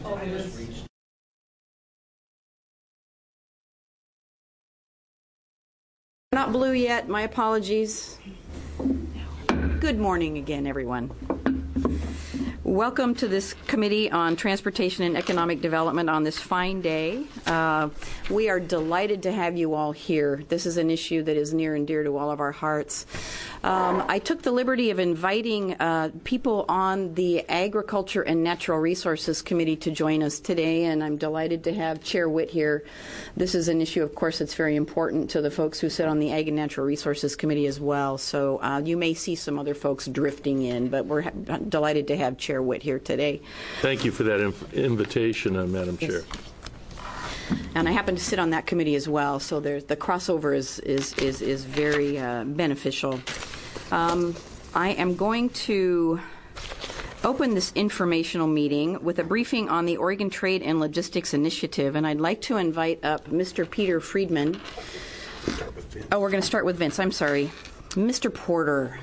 Not blue yet, my apologies. Good morning again, everyone. Welcome to this Committee on Transportation and Economic Development on this fine day. We are delighted to have you all here. This is an issue that is near and dear to all of our hearts. I took the liberty of inviting people on the Agriculture and Natural Resources Committee to join us today, and I'm delighted to have Chair Witt here. This is an issue, of course, that's very important to the folks who sit on the Ag and Natural Resources Committee as well. So you may see some other folks drifting in, but we're delighted to have Chair Witt here today. Thank you for that invitation, Madam Chair. And I happen to sit on that committee as well, so the crossover is very beneficial. I am going to open this informational meeting with a briefing on the Oregon Trade and Logistics Initiative, and I'd like to invite up Mr. Peter Friedman. Oh, we're going to start with Vince. I'm sorry. Mr. Porter.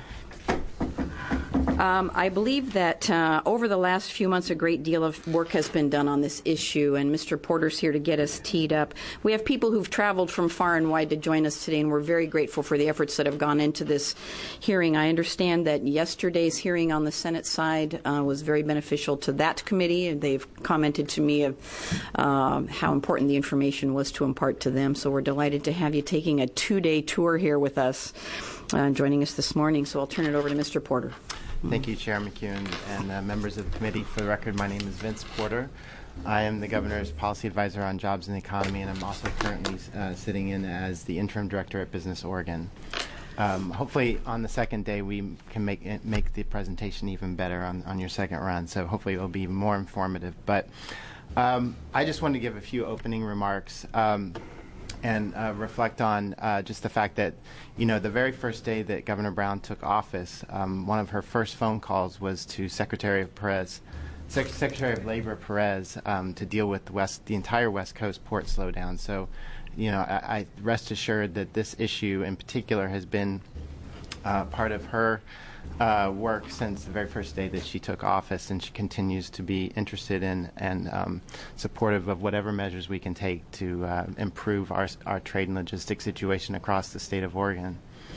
I believe that over the last few months a great deal of work has been done on this issue, and Mr. Porter's here to get us teed up. We have people who've traveled from far and wide to join us today, and we're very grateful for the efforts that have gone into this hearing. I understand that yesterday's hearing on the Senate side was very beneficial to that committee, and they've commented to me of how important the information was to impart to them. So we're delighted to have you taking a two-day tour here with us, joining us this morning. So I'll turn it over to Mr. Porter. Thank you, Chair McEwen and members of the committee. For the record, my name is Vince Porter. I am the Governor's Policy Advisor on Jobs and the Economy, and I'm also currently sitting in as the Interim Director at Business Oregon. Hopefully, on the second day, we can make the presentation even better on your second run, so hopefully it will be more informative. But I just wanted to give a few opening remarks and reflect on just the fact that, you know, the very first day that Governor Brown took office, one of her first phone calls was to Secretary of Labor Perez to deal with the entire West Coast port slowdown. So, you know, I rest assured that this issue in particular has been part of her work since the very first day that she took office, and she continues to be interested in and supportive of whatever measures we can take to improve our trade and logistics situation across the state of Oregon.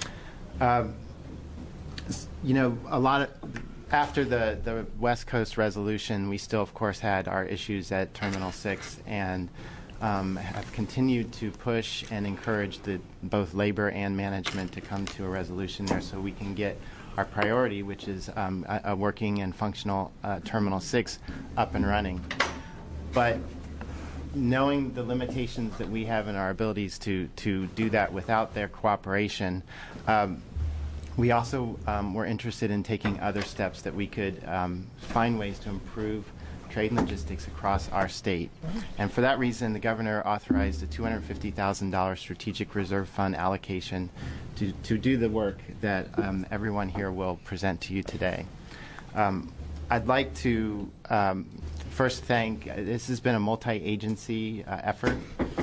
You know, after the West Coast resolution, we still, of course, had our issues at Terminal 6 and have continued to push and encourage both labor and management to come to a resolution there so we can get our priority, which is a working and functional Terminal 6 up and running. But knowing the limitations that we have in our abilities to do that without their cooperation, we also were interested in taking other steps that we could find ways to improve trade and logistics across our state. And for that reason, the governor authorized a $250,000 strategic reserve fund allocation to do the work that everyone here will present to you today. I'd like to first thank, this has been a multi-agency effort.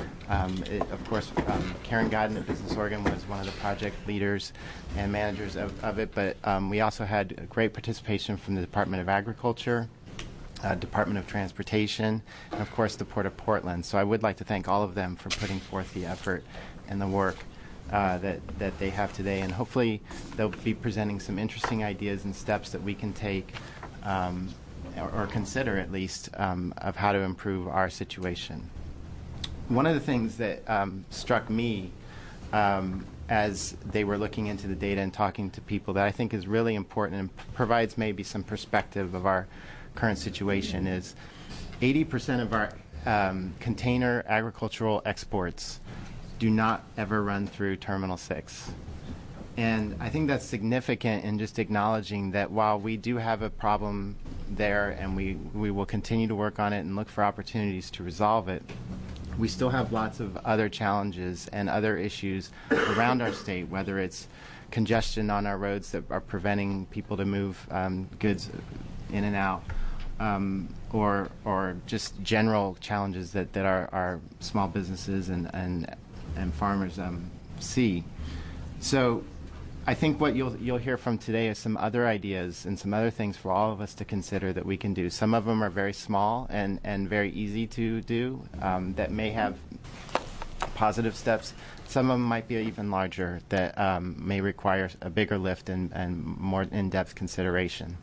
Of course, Karen Godden at Business Oregon was one of the project leaders and managers of it, but we also had great participation from the Department of Agriculture, Department of Transportation, and of course the Port of Portland. So I would like to thank all of them for putting forth the effort and the work that they have today, and hopefully they'll be presenting some interesting ideas and steps that we can take or consider at least of how to improve our situation. One of the things that struck me as they were looking into the data and talking to people that I think is really important and provides maybe some perspective of our current situation is 80% of our container agricultural exports do not ever run through Terminal 6. And I think that's significant in just acknowledging that while we do have a problem there and we will continue to work on it and look for opportunities to resolve it, we still have lots of other challenges and other issues around our state, whether it's congestion on our roads that are preventing people to move goods in and out, or just general challenges that our small businesses and farmers see. So I think what you'll hear from today is some other ideas and some other things for all of us to consider that we can do. Some of them are very small and very easy to do that may have positive steps. Some of them might be even larger that may require a bigger lift and more in-depth consideration.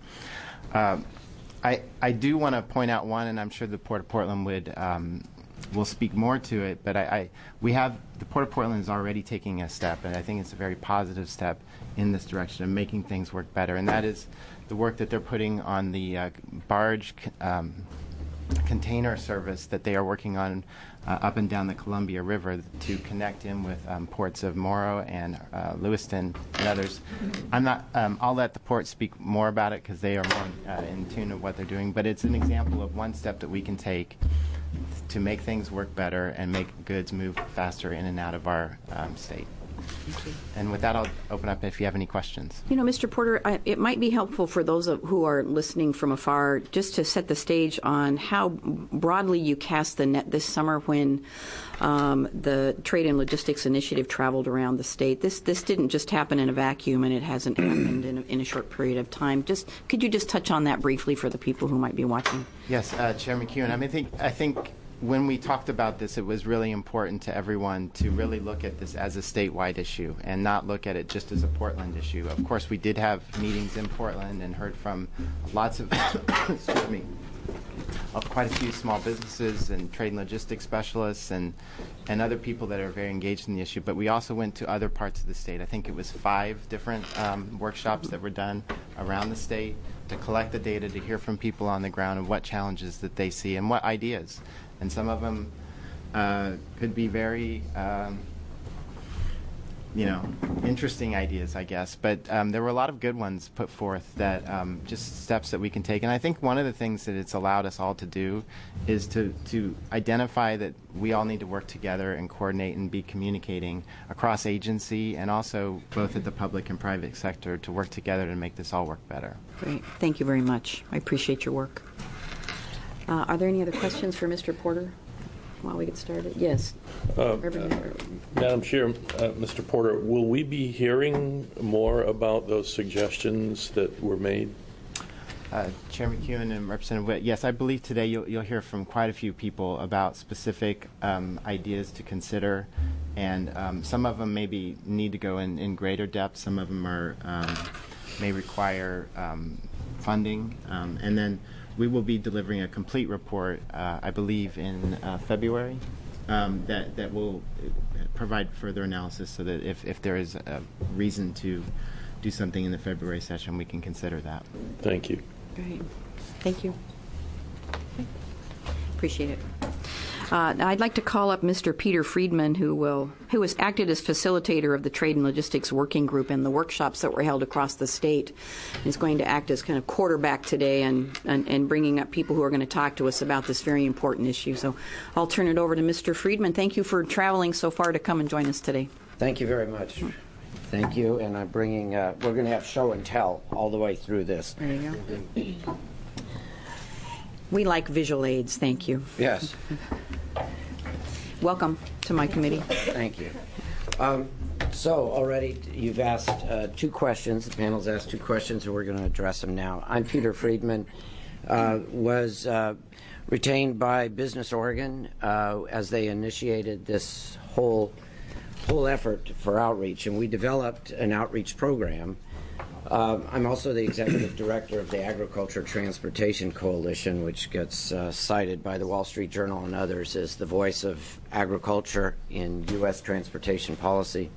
I do want to point out one, and I'm sure the Port of Portland will speak more to it, but the Port of Portland is already taking a step, and I think it's a very positive step in this direction of making things work better, and that is the work that they're putting on the barge container service that they are working on up and down the Columbia River to connect in with ports of Morrow and Lewiston and others. I'll let the port speak more about it because they are more in tune with what they're doing, but it's an example of one step that we can take to make things work better and make goods move faster in and out of our state. And with that, I'll open up if you have any questions. You know, Mr. Porter, it might be helpful for those who are listening from afar just to set the stage on how broadly you cast the net this summer when the Trade and Logistics Initiative traveled around the state. This didn't just happen in a vacuum, and it hasn't happened in a short period of time. Could you just touch on that briefly for the people who might be watching? Yes, Chair McEwen. I think when we talked about this, it was really important to everyone to really look at this as a statewide issue and not look at it just as a Portland issue. Of course, we did have meetings in Portland and heard from lots of, excuse me, quite a few small businesses and trade and logistics specialists and other people that are very engaged in the issue. But we also went to other parts of the state. I think it was 5 different workshops that were done around the state to collect the data, to hear from people on the ground and what challenges that they see and what ideas. And some of them could be very, interesting ideas, I guess. But there were a lot of good ones put forth that just steps that we can take. And I think one of the things that it's allowed us all to do is to identify that we all need to work together and coordinate and be communicating across agency and also both at the public and private sector to work together to make this all work better. Great. Thank you very much. I appreciate your work. Are there any other questions for Mr. Porter while we get started? Yes. Madam Chair, Mr. Porter, will we be hearing more about those suggestions that were made? Chair McEwen and Representative Witt, yes, I believe today you'll hear from quite a few people about specific ideas to consider, and some of them maybe need to go in greater depth. Some of them may require funding, and then we will be delivering a complete report, I believe, in February that will provide further analysis so that if there is a reason to do something in the February session, we can consider that. Thank you. Great. Thank you. Appreciate it. Now I'd like to call up Mr. Peter Friedman, who has acted as facilitator of the Trade and Logistics Working Group and the workshops that were held across the state. He's going to act as kind of quarterback today and bringing up people who are going to talk to us about this very important issue. So I'll turn it over to Mr. Friedman. Thank you for traveling so far to come and join us today. Thank you very much. Thank you. And I'm bringing, we're going to have show and tell all the way through this. There you go. We like visual aids. Thank you. Yes. Welcome to my committee. Thank you. So already you've asked 2 questions. The panel's asked 2 questions, and we're going to address them now. I'm Peter Friedman. Was retained by Business Oregon as they initiated this whole effort for outreach, and we developed an outreach program. I'm also the executive director of the Agriculture Transportation Coalition, which gets cited by the Wall Street Journal and others as the voice of agriculture in U.S. transportation policy.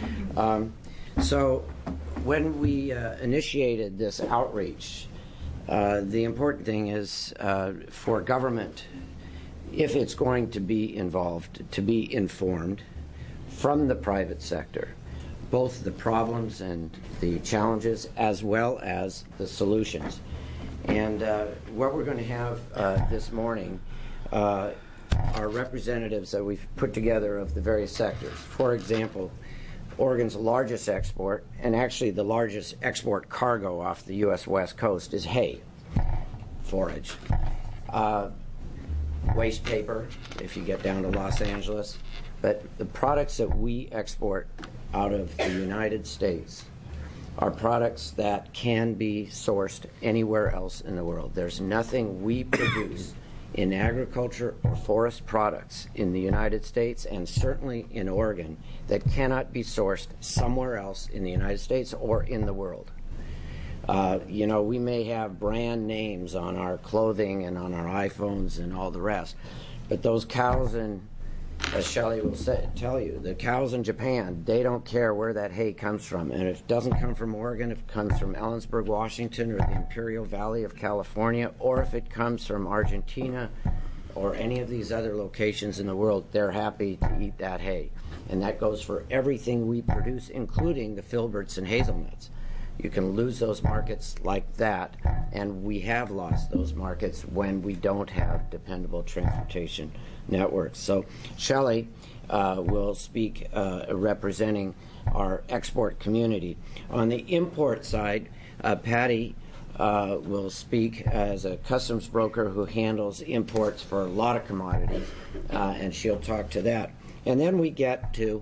So when we initiated this outreach, the important thing is for government, if it's going to be involved, to be informed from the private sector, both the problems and the challenges as well as the solutions. And what we're going to have this morning are representatives that we've put together of the various sectors. For example, Oregon's largest export, and actually the largest export cargo off the U.S. West Coast, is hay, forage. Waste paper, if you get down to Los Angeles. But the products that we export out of the United States are products that can be sourced anywhere else in the world. There's nothing we produce in agriculture or forest products in the United States, and certainly in Oregon, that cannot be sourced somewhere else in the United States or in the world. We may have brand names on our clothing and on our iPhones and all the rest, but those cows as Shelley will tell you, the cows in Japan, they don't care where that hay comes from. And if it doesn't come from Oregon, if it comes from Ellensburg, Washington, or the Imperial Valley of California, or if it comes from Argentina or any of these other locations in the world, they're happy to eat that hay. And that goes for everything we produce, including the filberts and hazelnuts. You can lose those markets like that, and we have lost those markets when we don't have dependable transportation networks. So Shelley will speak representing our export community. On the import side, Patty will speak as a customs broker who handles imports for a lot of commodities, and she'll talk to that. And then we get to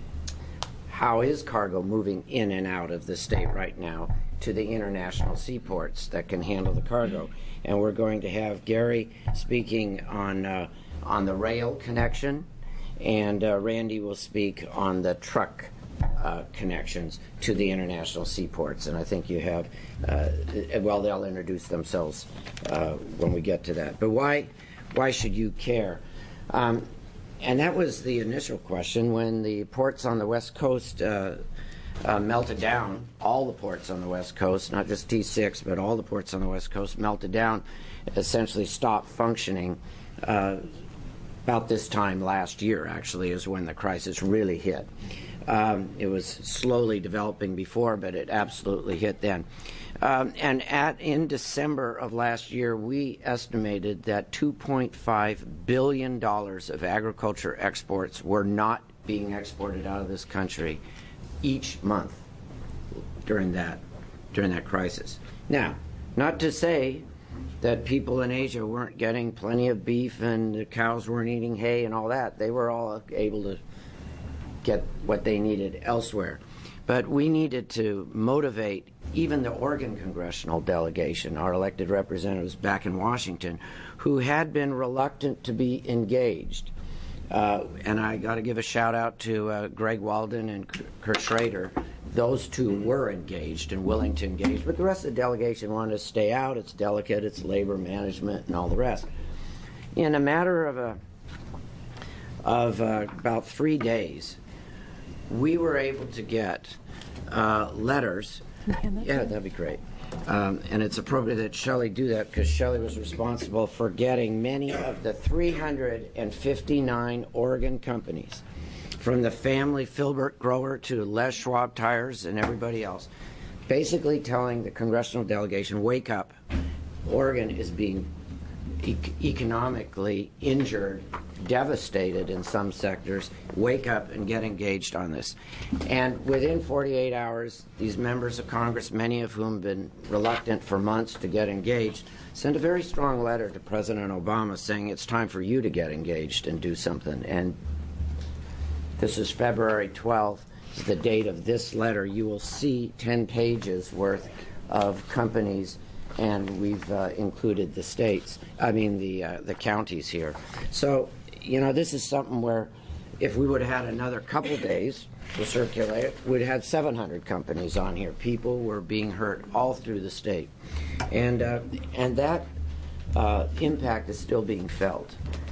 how is cargo moving in and out of the state right now to the international seaports that can handle the cargo. And we're going to have Gary speaking on the rail connection, and Randy will speak on the truck connections to the international seaports. And I think you have, they'll introduce themselves when we get to that. But why should you care? And that was the initial question when the ports on the West Coast melted down. All the ports on the West Coast, not just T6, but all the ports on the West Coast melted down, essentially stopped functioning. About this time last year, actually, is when the crisis really hit. It was slowly developing before, but it absolutely hit then. In December of last year, we estimated that $2.5 billion of agriculture exports were not being exported out of this country each month during that crisis. Now, not to say that people in Asia weren't getting plenty of beef and the cows weren't eating hay and all that. They were all able to get what they needed elsewhere. But we needed to motivate even the Oregon congressional delegation, our elected representatives back in Washington, who had been reluctant to be engaged. And I got to give a shout out to Greg Walden and Kurt Schrader. Those two were engaged and willing to engage, but the rest of the delegation wanted to stay out. It's delicate, it's labor management, and all the rest. In a matter of about 3 days, we were able to get letters. Yeah, that'd be great. And it's appropriate that Shelley do that because Shelley was responsible for getting many of the 359 Oregon companies, from the family Filbert grower to Les Schwab Tires and everybody else, basically telling the congressional delegation, wake up. Oregon is being economically injured, devastated in some sectors. Wake up and get engaged on this. And within 48 hours, these members of Congress, many of whom have been reluctant for months to get engaged, sent a very strong letter to President Obama saying it's time for you to get engaged and do something. And this is February 12th, is the date of this letter. You will see 10 pages worth of companies, and we've included the states, the counties here. So, this is something where if we would have had another couple days to circulate it, we'd have had 700 companies on here. People were being hurt all through the state. And that impact is still being felt.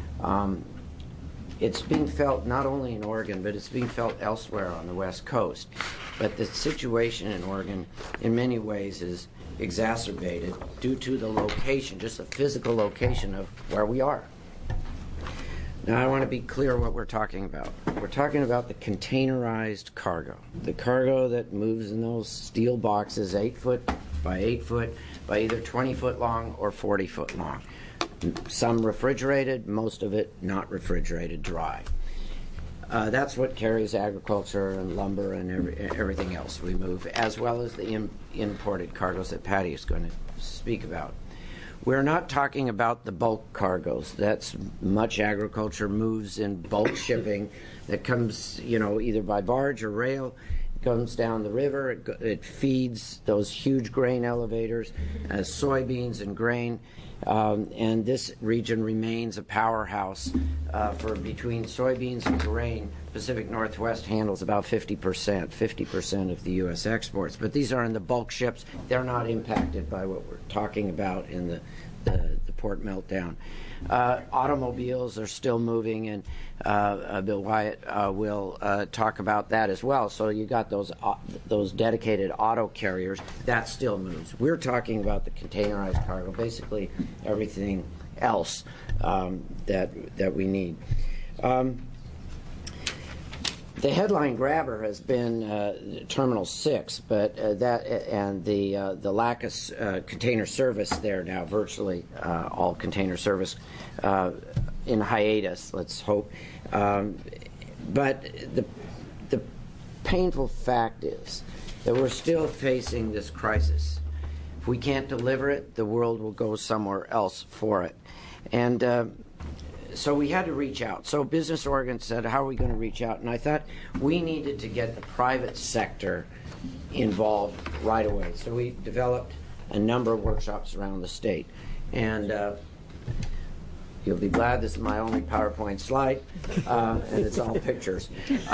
It's being felt not only in Oregon, but it's being felt elsewhere on the West Coast. But the situation in Oregon, in many ways, is exacerbated due to the location, just the physical location of where we are. Now, I want to be clear what we're talking about. We're talking about the containerized cargo, the cargo that moves in those steel boxes 8 foot by 8 foot by either 20 foot long or 40 foot long. Some refrigerated, most of it not refrigerated, dry. That's what carries agriculture and lumber and everything else we move, as well as the imported cargoes that Patty is going to speak about. We're not talking about the bulk cargoes. That's much agriculture moves in bulk shipping that comes, either by barge or rail, comes down the river. It feeds those huge grain elevators, soybeans and grain. And this region remains a powerhouse for between soybeans and grain. Pacific Northwest handles about 50% of the U.S. exports. But these are in the bulk ships. They're not impacted by what we're talking about in the port meltdown. Automobiles are still moving, and Bill Wyatt will talk about that as well. So you got those dedicated auto carriers. That still moves. We're talking about the containerized cargo, basically everything else that we need. The headline grabber has been Terminal 6, but the lack of container service there now, virtually all container service in hiatus, let's hope. But the painful fact is that we're still facing this crisis. If we can't deliver it, the world will go somewhere else for it. And so we had to reach out. So Business Oregon said, how are we going to reach out? And I thought we needed to get the private sector involved right away. So we developed a number of workshops around the state. And you'll be glad this is my only PowerPoint slide, and it's all pictures.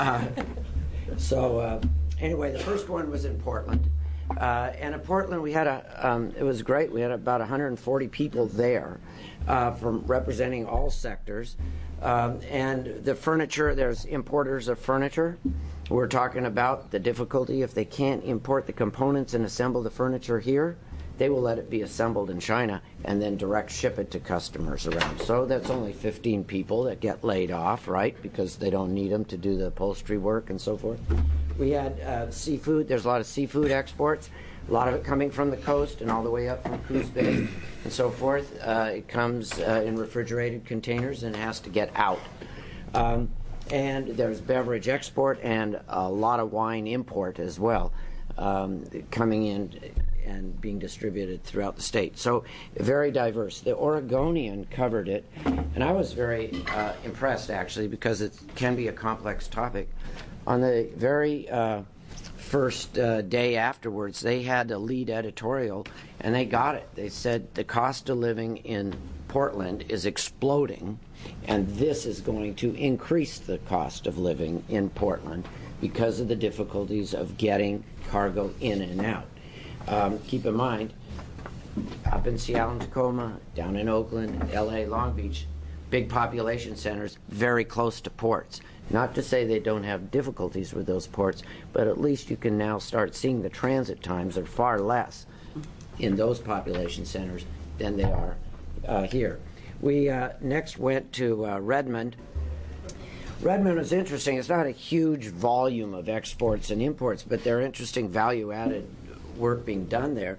Anyway, the first one was in Portland. And in Portland, we had it was great. We had about 140 people there from representing all sectors. And the furniture, there's importers of furniture. We're talking about the difficulty if they can't import the components and assemble the furniture here, they will let it be assembled in China and then direct ship it to customers around. So that's only 15 people that get laid off, right, because they don't need them to do the upholstery work and so forth. We had seafood. There's a lot of seafood exports, a lot of it coming from the coast and all the way up from Coos Bay and so forth. It comes in refrigerated containers and has to get out. And there's beverage export and a lot of wine import as well, coming in and being distributed throughout the state. So very diverse. The Oregonian covered it, and I was very impressed, actually, because it can be a complex topic. On the very first day afterwards, they had a lead editorial, and they got it. They said the cost of living in Portland is exploding, and this is going to increase the cost of living in Portland because of the difficulties of getting cargo in and out. Keep in mind, up in Seattle and Tacoma, down in Oakland, L.A., Long Beach, big population centers, very close to ports. Not to say they don't have difficulties with those ports, but at least you can now start seeing the transit times are far less in those population centers than they are here. We next went to Redmond. Redmond is interesting. It's not a huge volume of exports and imports, but there are interesting value-added work being done there.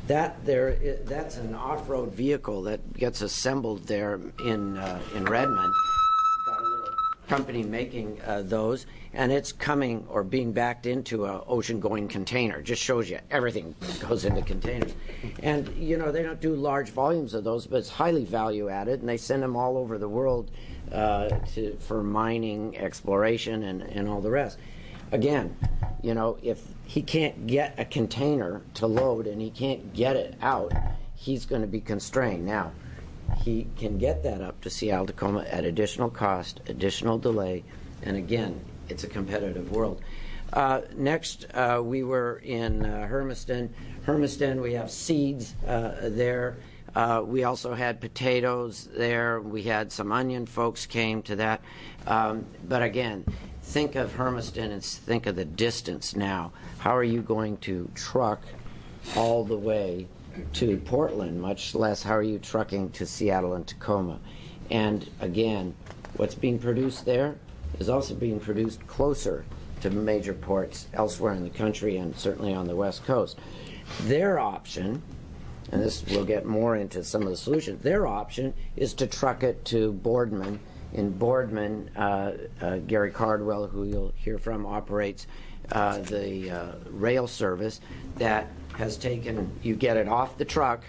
That's an off-road vehicle that gets assembled there in Redmond. Got a little company making those, and it's coming or being backed into an ocean-going container. Just shows you everything goes into containers. And, you know, they don't do large volumes of those, but it's highly value-added, and they send them all over the world for mining, exploration, and all the rest. Again, you know, if he can't get a container to load and he can't get it out, he's going to be constrained. Now, he can get that up to Seattle, Tacoma at additional cost, additional delay, and again, it's a competitive world. Next, we were in Hermiston. Hermiston, we have seeds there. We also had potatoes there. We had some onion folks came to that. But again, think of Hermiston and think of the distance now. How are you going to truck all the way to Portland, much less how are you trucking to Seattle and Tacoma? And again, what's being produced there is also being produced closer to major ports elsewhere in the country and certainly on the West Coast. Their option, and this will get more into some of the solutions, their option is to truck it to Boardman. In Boardman, Gary Cardwell, who you'll hear from, operates the rail service that has taken, you get it off the truck,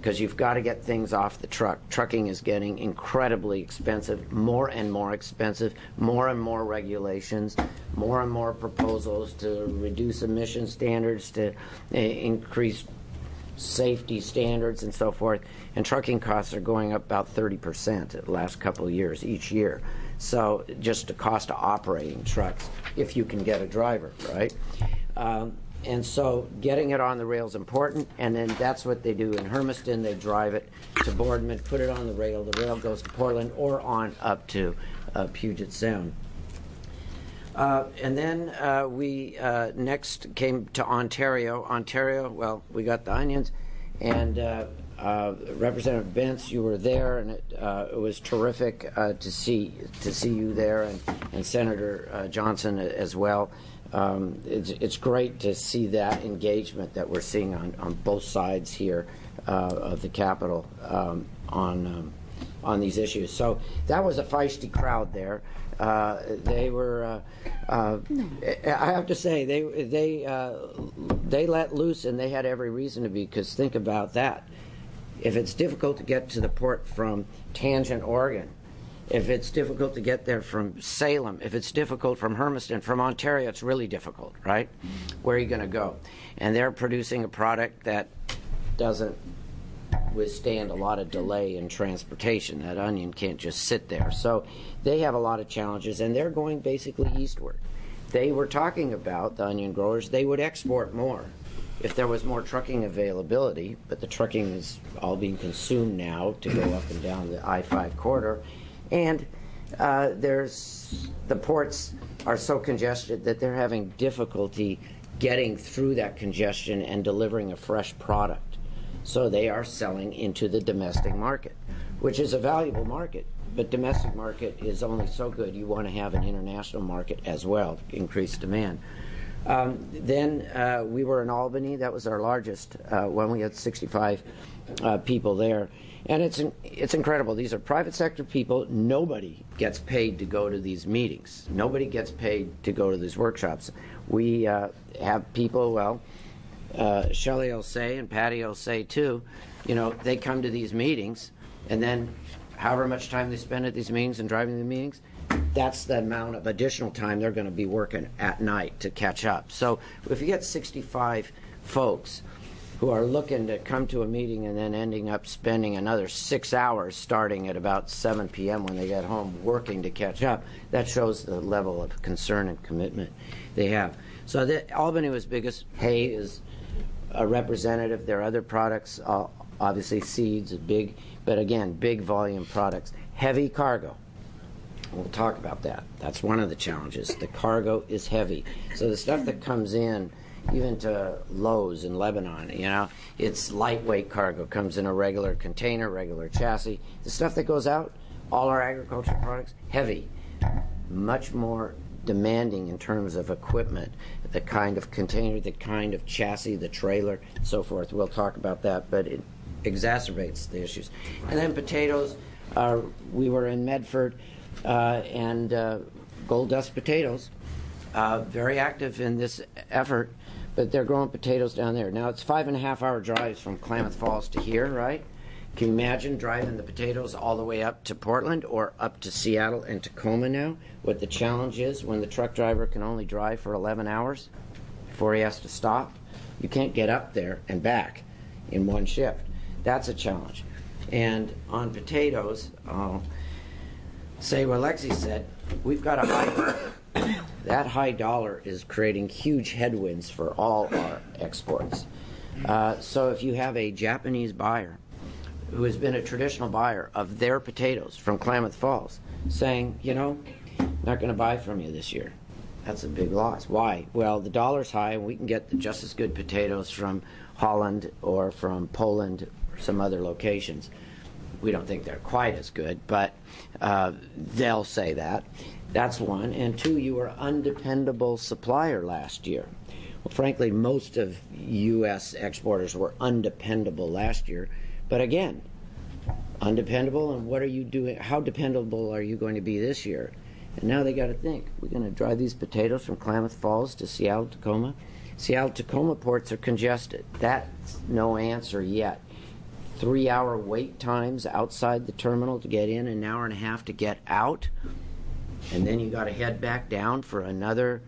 because you've got to get things off the truck. Trucking is getting incredibly expensive, more and more expensive, more and more regulations, more and more proposals to reduce emission standards, to increase safety standards and so forth. And trucking costs are going up about 30% the last couple of years, each year. So just the cost of operating trucks, if you can get a driver, right? And so getting it on the rail is important, and then that's what they do in Hermiston. They drive it to Boardman, put it on the rail goes to Portland or on up to Puget Sound. And then we next came to Ontario. Ontario, well, we got the onions, and Representative Bentz, you were there, and it was terrific to see you there, and Senator Johnson as well. It's great to see that engagement that we're seeing on both sides here of the Capitol on these issues. So that was a feisty crowd there. They were, I have to say, they let loose, and they had every reason to be, because think about that. If it's difficult to get to the port from Tangent, Oregon, if it's difficult to get there from Salem, if it's difficult from Hermiston, from Ontario, it's really difficult, right? Where are you going to go? And they're producing a product that doesn't withstand a lot of delay in transportation. That onion can't just sit there. So they have a lot of challenges, and they're going basically eastward. They were talking about, the onion growers, they would export more if there was more trucking availability, but the trucking is all being consumed now to go up and down the I-5 corridor. And the ports are so congested that they're having difficulty getting through that congestion and delivering a fresh product. So they are selling into the domestic market, which is a valuable market. But domestic market is only so good. You want to have an international market as well, increase demand. Then we were in Albany. That was our largest one. We had 65 people there. And it's incredible. These are private sector people. Nobody gets paid to go to these meetings. Nobody gets paid to go to these workshops. We have people, well, Shelley will say, and Patty will say too, they come to these meetings, and then however much time they spend at these meetings and driving the meetings, that's the amount of additional time they're going to be working at night to catch up. So if you get 65 folks who are looking to come to a meeting and then ending up spending another 6 hours starting at about 7 p.m. when they get home working to catch up, that shows the level of concern and commitment they have. So Albany was biggest. Hay is a representative. There are other products, obviously seeds, big, but again, big volume products. Heavy cargo. We'll talk about that. That's one of the challenges. The cargo is heavy. So the stuff that comes in, even to Lowe's in Lebanon, it's lightweight cargo, comes in a regular container, regular chassis. The stuff that goes out, all our agricultural products, heavy, much more demanding in terms of equipment, the kind of container, the kind of chassis, the trailer, and so forth. We'll talk about that, but it exacerbates the issues. And then potatoes, we were in Medford, and Gold Dust Potatoes, very active in this effort, but they're growing potatoes down there. Now, it's 5.5-hour drives from Klamath Falls to here, right? Can you imagine driving the potatoes all the way up to Portland or up to Seattle and Tacoma now? What the challenge is when the truck driver can only drive for 11 hours before he has to stop? You can't get up there and back in one shift. That's a challenge. And on potatoes, I'll say what Lexi said, we've got a high dollar. That high dollar is creating huge headwinds for all our exports. So if you have a Japanese buyer who has been a traditional buyer of their potatoes from Klamath Falls saying, not going to buy from you this year, that's a big loss. Why? Well, the dollar's high, and we can get just as good potatoes from Holland or from Poland or some other locations. We don't think they're quite as good, but they'll say that. That's one. And two, you were an undependable supplier last year. Well, frankly, most of U.S. exporters were undependable last year. But again, undependable, and what are you doing? How dependable are you going to be this year? And now they got to think, we're going to drive these potatoes from Klamath Falls to Seattle, Tacoma. Seattle, Tacoma ports are congested. That's no answer yet. 3-hour wait times outside the terminal to get in, an hour and a half to get out, and then you got to head back down for another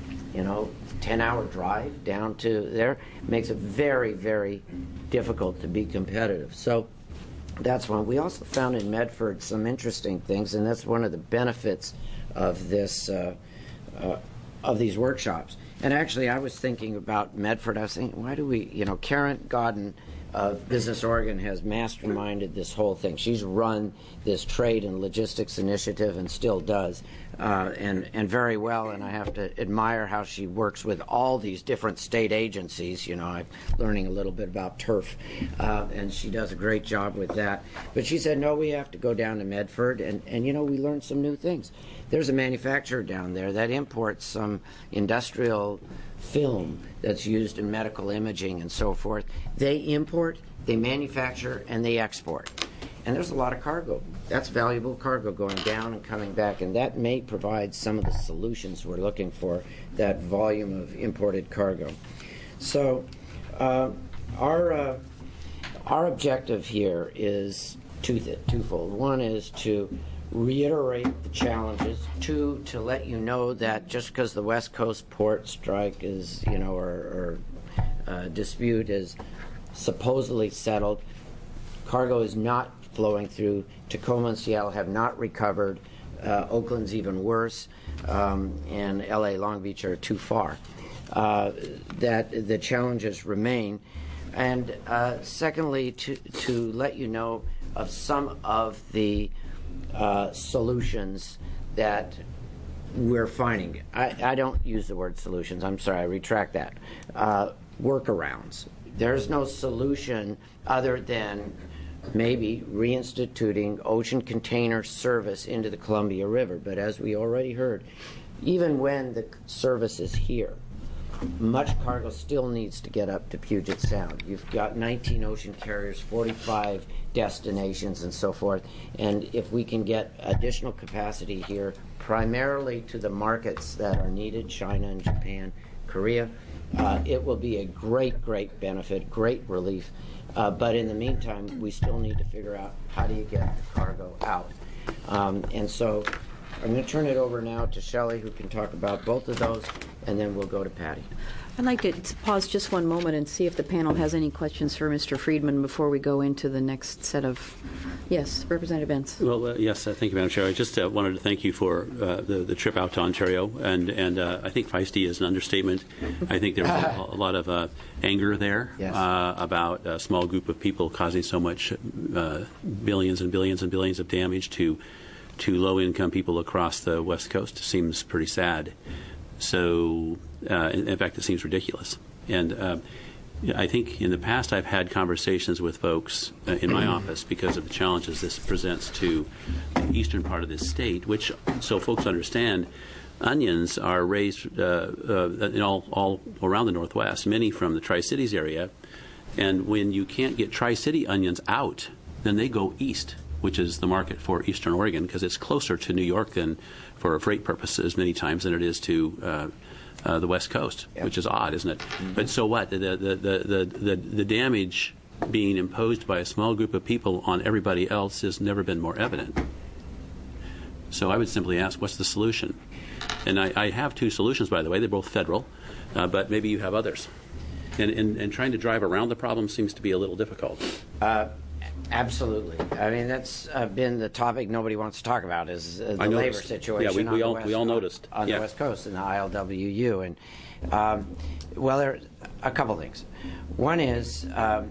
10-hour drive down to there. It makes it very, very difficult to be competitive. So that's one. We also found in Medford some interesting things, and that's one of the benefits of this of these workshops. And actually, I was thinking about Medford. I was thinking, why do we, Karen Godden of Business Oregon has masterminded this whole thing. She's run this trade and logistics initiative and still does, and very well. And I have to admire how she works with all these different state agencies. I'm learning a little bit about turf, and she does a great job with that. But she said, no, we have to go down to Medford, and we learned some new things. There's a manufacturer down there that imports some industrial film that's used in medical imaging and so forth. They import, they manufacture, and they export. And there's a lot of cargo. That's valuable cargo going down and coming back, and that may provide some of the solutions we're looking for, that volume of imported cargo. So our objective here is twofold. One is to reiterate the challenges. Two, to let you know that just because the West Coast port strike is, or dispute is supposedly settled, cargo is not flowing through. Tacoma and Seattle have not recovered. Oakland's even worse, and LA, Long Beach are too far. That the challenges remain. And secondly, to let you know of some of the solutions that we're finding. I don't use the word solutions. I'm sorry, I retract that. Workarounds. There's no solution other than maybe reinstituting ocean container service into the Columbia River. But as we already heard, even when the service is here, much cargo still needs to get up to Puget Sound. You've got 19 ocean carriers, 45 destinations, and so forth. And if we can get additional capacity here, primarily to the markets that are needed, China and Japan, Korea, it will be a great, great benefit, great relief. But in the meantime, we still need to figure out how do you get the cargo out. And so I'm going to turn it over now to Shelley, who can talk about both of those, and then we'll go to Patty. I'd like to pause just one moment and see if the panel has any questions for Mr. Friedman before we go into the next set of... Yes, Representative Bentz. Well, yes, thank you, Madam Chair. I just wanted to thank you for the trip out to Ontario, and I think feisty is an understatement. I think there was a lot of anger there. Yes. About a small group of people causing so much billions and billions and billions of damage to low-income people across the West Coast. Seems pretty sad. So, in fact, it seems ridiculous. And I think in the past I've had conversations with folks in my office because of the challenges this presents to the eastern part of this state, which, so folks understand, onions are raised in all around the Northwest, many from the Tri-Cities area. And when you can't get Tri-City onions out, then they go east, which is the market for Eastern Oregon, because it's closer to New York than, for freight purposes, many times than it is to the West Coast, which is odd, isn't it? Mm-hmm. But so what? The damage being imposed by a small group of people on everybody else has never been more evident. So I would simply ask, what's the solution? And I have two solutions, by the way. They're both federal, but maybe you have others. And trying to drive around the problem seems to be a little difficult. Absolutely. I mean, that's been the topic nobody wants to talk about is the labor situation. Yeah, we all noticed. On the West Coast in the ILWU. And, well, there are a couple things. One is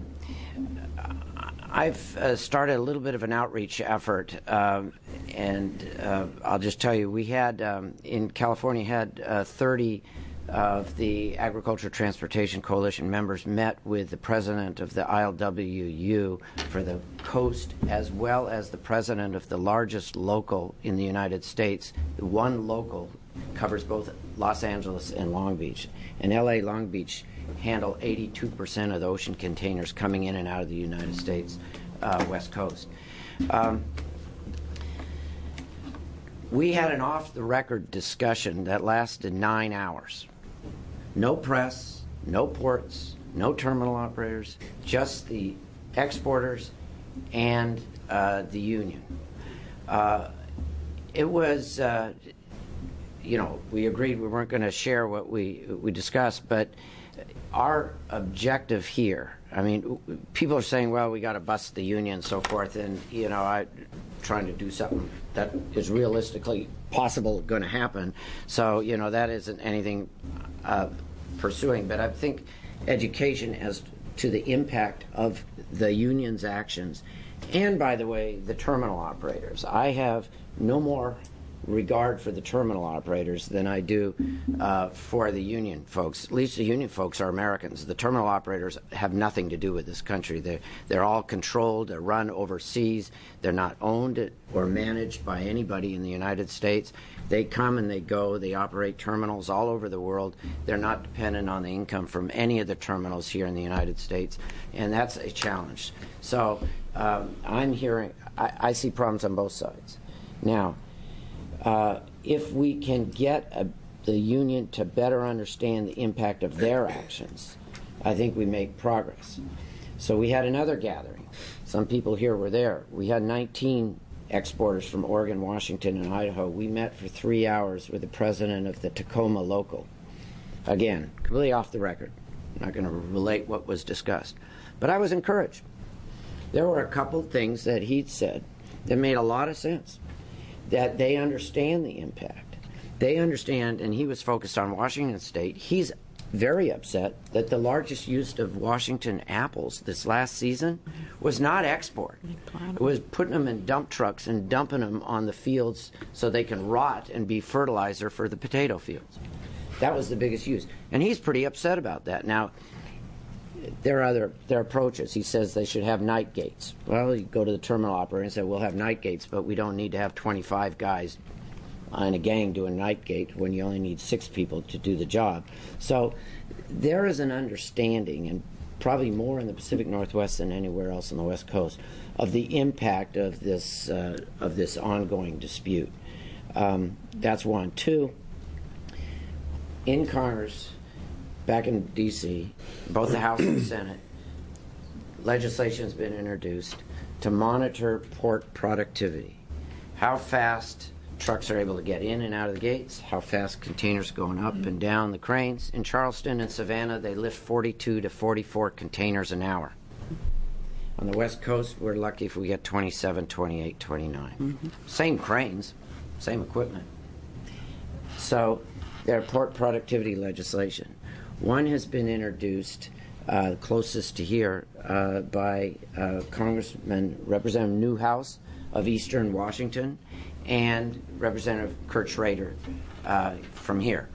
I've started a little bit of an outreach effort, and I'll just tell you, we had, in California, had 30 of the Agriculture Transportation Coalition members met with the president of the ILWU for the coast, as well as the president of the largest local in the United States. The one local covers both Los Angeles and Long Beach. And LA, Long Beach handle 82% of the ocean containers coming in and out of the United States West Coast. We had an off-the-record discussion that lasted 9 hours. No press, no ports, no terminal operators, just the exporters, and the union. It was, we agreed we weren't going to share what we discussed, but our objective here, I mean, people are saying, well, we got to bust the union and so forth, and, I'm trying to do something that is realistically possible going to happen. So, that isn't anything pursuing, but I think education as to the impact of the union's actions, and, by the way, the terminal operators. I have no more regard for the terminal operators than I do for the union folks. At least the union folks are Americans. The terminal operators have nothing to do with this country. They're all controlled. They're run overseas. They're not owned or managed by anybody in the United States. They come and they go. They operate terminals all over the world. They're not dependent on the income from any of the terminals here in the United States, and that's a challenge. So I'm hearing, I see problems on both sides. Now, if we can get the union to better understand the impact of their actions, I think we make progress. So we had another gathering. Some people here were there. We had 19 exporters from Oregon, Washington, and Idaho. We met for 3 hours with the president of the Tacoma Local. Again, completely off the record. I'm not going to relate what was discussed. But I was encouraged. There were a couple things that he'd said that made a lot of sense, that they understand the impact. They understand, and he was focused on Washington State. He's very upset that the largest use of Washington apples this last season was not export. It was putting them in dump trucks and dumping them on the fields so they can rot and be fertilizer for the potato fields. That was the biggest use. And he's pretty upset about that. Now, there are approaches. He says they should have night gates. Well, you go to the terminal operator and say, we'll have night gates, but we don't need to have 25 guys in a gang doing night gate when you only need 6 people to do the job. So there is an understanding, and probably more in the Pacific Northwest than anywhere else on the West Coast, of the impact of this ongoing dispute. That's one. Two, in Congress, back in D.C., both the House and the Senate, legislation has been introduced to monitor port productivity. How fast trucks are able to get in and out of the gates, how fast containers going up and down the cranes. In Charleston and Savannah, they lift 42 to 44 containers an hour. On the West Coast, we're lucky if we get 27, 28, 29. Same cranes, same equipment. So there are port productivity legislation. One has been introduced, closest to here, by Congressman Representative Newhouse of Eastern Washington and Representative Kurt Schrader from here.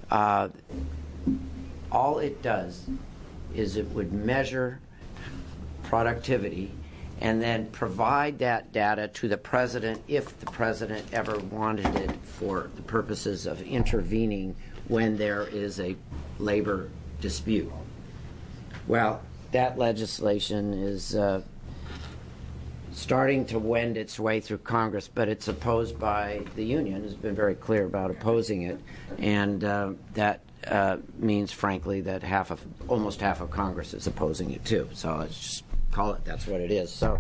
All it does is it would measure productivity and then provide that data to the president if the president ever wanted it for the purposes of intervening when there is a labor dispute. Well, that legislation is starting to wend its way through Congress, but it's opposed by the union. Has been very clear about opposing it, and that means, frankly, that almost half of Congress is opposing it too. So let's just call it that's what it is. So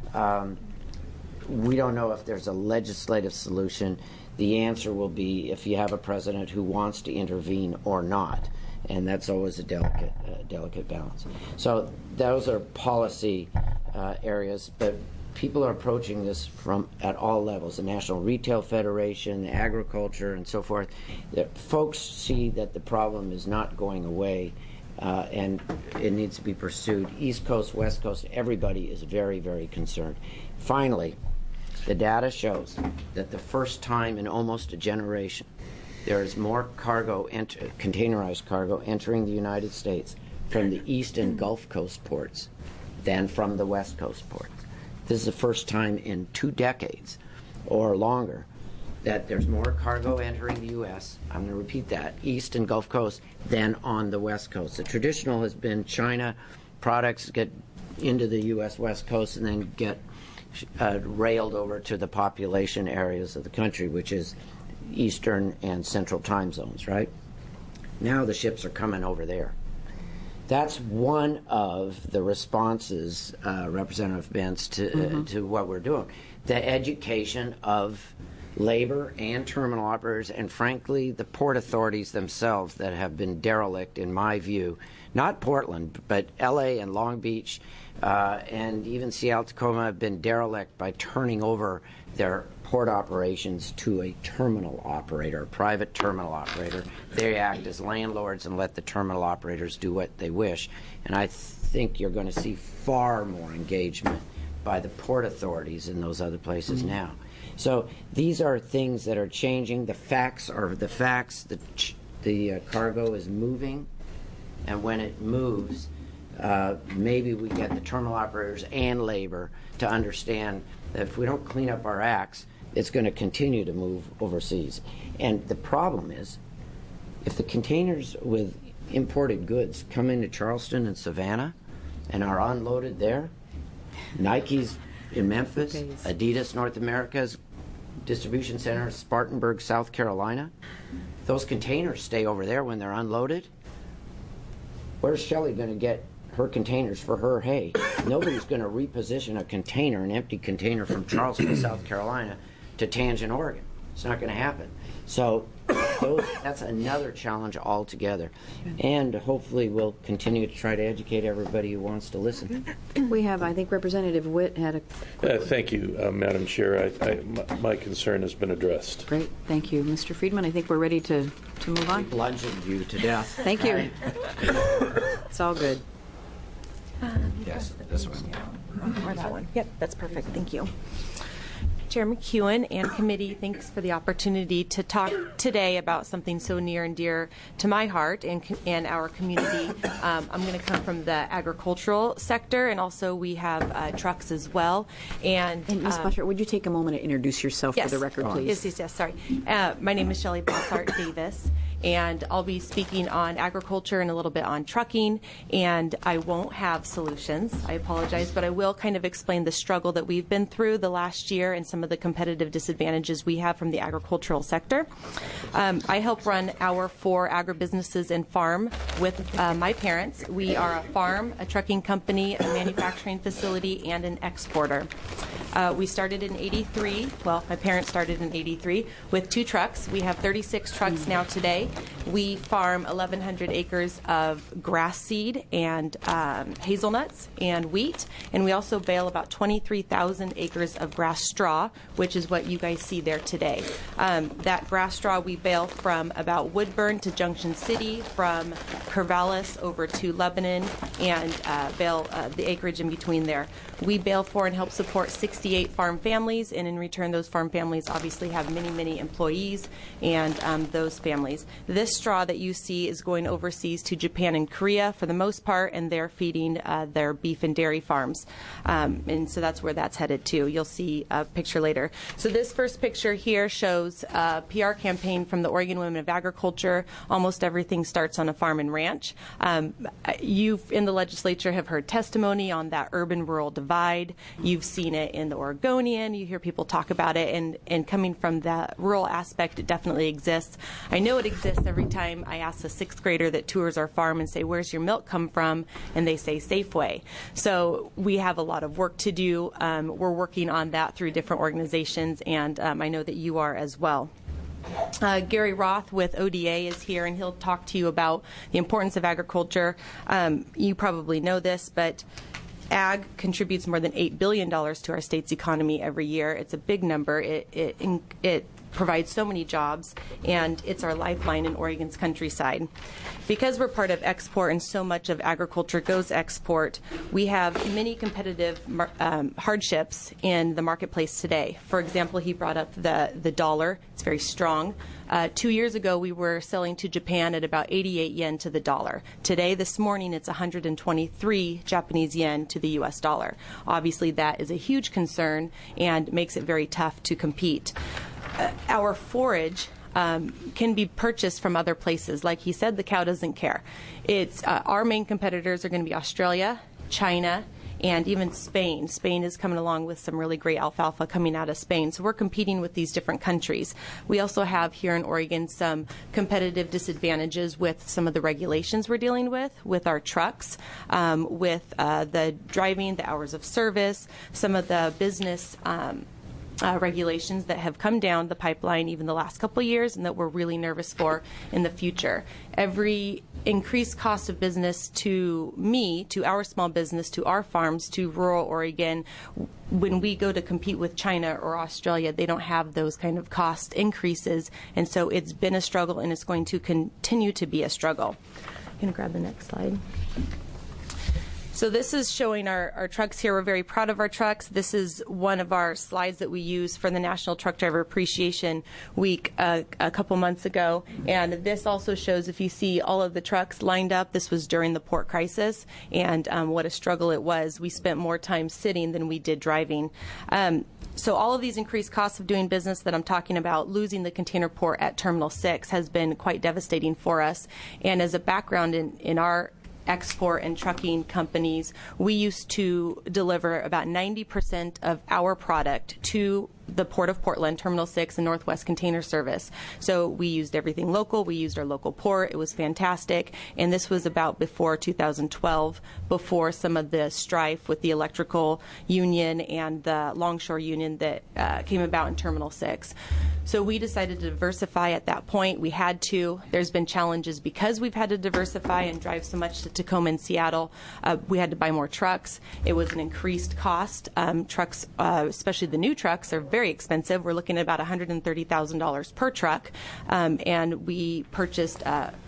we don't know if there's a legislative solution. The answer will be if you have a president who wants to intervene or not, and that's always a delicate balance. So those are policy areas, but people are approaching this from at all levels, the National Retail Federation, the agriculture, and so forth. That folks see that the problem is not going away, and it needs to be pursued. East Coast, West Coast, everybody is very, very concerned. Finally, the data shows that the first time in almost a generation, there is more cargo, containerized cargo, entering the United States from the East and Gulf Coast ports than from the West Coast ports. This is the first time in 2 decades or longer that there's more cargo entering the U.S., I'm going to repeat that, East and Gulf Coast, than on the West Coast. The traditional has been China products get into the U.S. West Coast and then get railed over to the population areas of the country, which is Eastern and Central time zones, right? Now the ships are coming over there. That's one of the responses, Representative Bentz, to what we're doing. The education of labor and terminal operators, and frankly, the port authorities themselves that have been derelict, in my view. Not Portland, but L.A. and Long Beach and even Seattle, Tacoma have been derelict by turning over their port operations to a terminal operator, a private terminal operator. They act as landlords and let the terminal operators do what they wish. And I think you're going to see far more engagement by the port authorities in those other places now. So these are things that are changing. The facts are the facts. The cargo is moving, and when it moves, maybe we get the terminal operators and labor to understand that if we don't clean up our acts, it's going to continue to move overseas. And the problem is, if the containers with imported goods come into Charleston and Savannah and are unloaded there, Nike's in Memphis, Adidas North America's distribution center, Spartanburg, South Carolina, those containers stay over there when they're unloaded. Where's Shelley going to get her containers for her hay? Nobody's going to reposition a container, an empty container from Charleston, South Carolina, to Tangent, Oregon. It's not going to happen. So that's another challenge altogether. And hopefully we'll continue to try to educate everybody who wants to listen. We have, I think, Representative Witt had a... Thank you, Madam Chair. My concern has been addressed. Great. Thank you. Mr. Friedman, I think we're ready to move on. Bludgeoned you to death. Thank you. It's all good. Yes, this one. Or that one. Yep, that's perfect. Thank you. Chair McEwen and committee, thanks for the opportunity to talk today about something so near and dear to my heart and our community. I'm going to come from the agricultural sector, and also we have trucks as well. And Ms. Bossart, would you take a moment to introduce yourself for the record, please? Yes, sorry. My name is Shelley Bossart Davis, and I'll be speaking on agriculture and a little bit on trucking, and I won't have solutions. I apologize, but I will kind of explain the struggle that we've been through the last year and some of the competitive disadvantages we have from the agricultural sector. I help run our 4 agribusinesses and farm with my parents. We are a farm, a trucking company, a manufacturing facility, and an exporter. We started in '83. Well, my parents started in '83 with 2 trucks. We have 36 trucks now today. We farm 1,100 acres of grass seed and hazelnuts and wheat, and we also bale about 23,000 acres of grass straw, which is what you guys see there today. That grass straw we bale from about Woodburn to Junction City, from Corvallis over to Lebanon, and bale the acreage in between there. We bale for and help support 68 farm families, and in return, those farm families obviously have many, many employees and those families. This straw that you see is going overseas to Japan and Korea for the most part, and they're feeding their beef and dairy farms. And so that's where that's headed to. You'll see a picture later. So this first picture here shows a PR campaign from the Oregon Women of Agriculture. Almost everything starts on a farm and ranch. You in the legislature have heard testimony on that urban-rural divide. You've seen it in the Oregonian. You hear people talk about it, and coming from that rural aspect, it definitely exists. I know it exists every time I ask a 6th grader that tours our farm and say, "Where's your milk come from?" and they say Safeway. So we have a lot of work to do. We're working on that through different organizations, and I know that you are as well. Gary Roth with ODA is here, and he'll talk to you about the importance of agriculture. You probably know this, but ag contributes more than $8 billion to our state's economy every year. It's a big number. It provides so many jobs, and it's our lifeline in Oregon's countryside. Because we're part of export and so much of agriculture goes export, we have many competitive hardships in the marketplace today. For example, he brought up the dollar. It's very strong. 2 years ago, we were selling to Japan at about 88 yen to the dollar. Today, this morning, it's 123 Japanese yen to the U.S. dollar. Obviously, that is a huge concern and makes it very tough to compete. Our forage can be purchased from other places. Like he said, the cow doesn't care. It's our main competitors are going to be Australia, China, and even Spain. Spain is coming along with some really great alfalfa coming out of Spain. So we're competing with these different countries. We also have here in Oregon some competitive disadvantages with some of the regulations we're dealing with our trucks, with the driving, the hours of service, some of the business regulations that have come down the pipeline even the last couple of years and that we're really nervous for in the future. Every increased cost of business to me, to our small business, to our farms, to rural Oregon, when we go to compete with China or Australia, they don't have those kind of cost increases. And so it's been a struggle, and it's going to continue to be a struggle. I'm going to grab the next slide. So this is showing our trucks here. We're very proud of our trucks. This is one of our slides that we use for the National Truck Driver Appreciation Week a couple months ago. And this also shows, if you see all of the trucks lined up, this was during the port crisis, and what a struggle it was. We spent more time sitting than we did driving. So all of these increased costs of doing business that I'm talking about, losing the container port at Terminal 6 has been quite devastating for us. And as a background in our export and trucking companies, we used to deliver about 90% of our product to the Port of Portland, Terminal 6, and Northwest Container Service. So we used everything local. We used our local port. It was fantastic. And this was about before 2012, before some of the strife with the electrical union and the longshore union that came about in Terminal 6. So we decided to diversify at that point. We had to. There's been challenges because we've had to diversify and drive so much to Tacoma and Seattle. We had to buy more trucks. It was an increased cost. Trucks, especially the new trucks, are very expensive. We're looking at about $130,000 per truck, and we purchased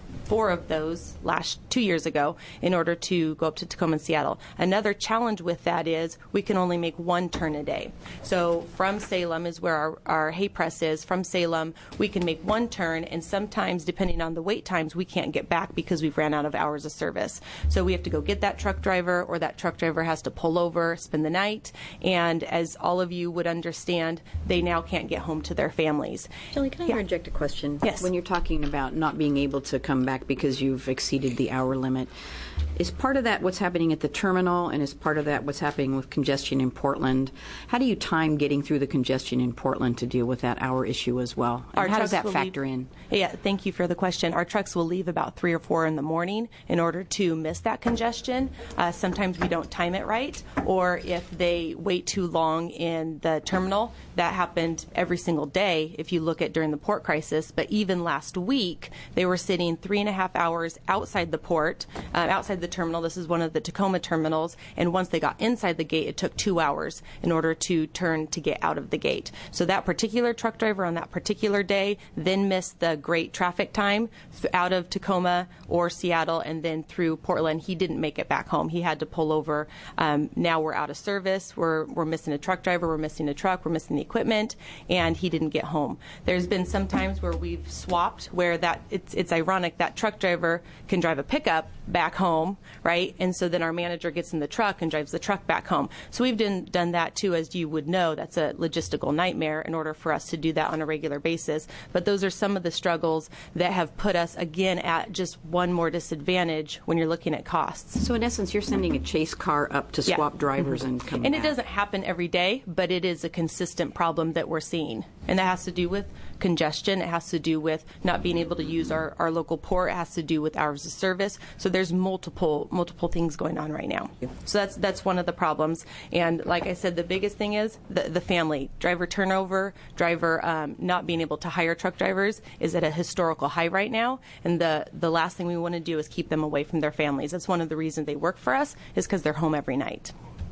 4 of those 2 years ago in order to go up to Tacoma and Seattle. Another challenge with that is we can only make 1 turn a day. So from Salem is where our hay press is. From Salem, we can make 1 turn, and sometimes, depending on the wait times, we can't get back because we've ran out of hours of service. So we have to go get that truck driver, or that truck driver has to pull over, spend the night, and as all of you would understand, they now can't get home to their families. Shelley, can I interject a question? Yes. When you're talking about not being able to come back because you've exceeded the hour limit, is part of that what's happening at the terminal, and is part of that what's happening with congestion in Portland? How do you time getting through the congestion in Portland to deal with that hour issue as well? And how does that factor in? Yeah, thank you for the question. Our trucks will leave about 3 or 4 in the morning in order to miss that congestion. Sometimes we don't time it right, or if they wait too long in the terminal. That happened every single day if you look at during the port crisis. But even last week, they were sitting 3.5 hours outside the port, outside the terminal. This is one of the Tacoma terminals, and once they got inside the gate, it took 2 hours in order to turn to get out of the gate. So that particular truck driver on that particular day then missed the great traffic time out of Tacoma or Seattle and then through Portland. He didn't make it back home. He had to pull over. Now we're out of service. We're missing a truck driver. We're missing a truck. We're missing the equipment, and he didn't get home. There's been some times where we've swapped where it's ironic that truck driver can drive a pickup back home, right? And so then our manager gets in the truck and drives the truck back home. So we've done that too, as you would know. That's a logistical nightmare in order for us to do that on a regular basis. But those are some of the struggles that have put us, again, at just one more disadvantage when you're looking at costs. So in essence, you're sending a chase car up to swap drivers and come And back. it doesn't happen every day, but it is a consistent problem that we're seeing. And that has to do with congestion. It has to do with not being able to use our local port. It has to do with hours of service. So there's multiple things going on right now. So that's one of the problems. And like I said, the biggest thing is the family. Driver turnover, driver not being able to hire truck drivers is at a historical high right now. And the last thing we want to do is keep them away from their families. That's one of the reasons they work for us, is because they're home every night.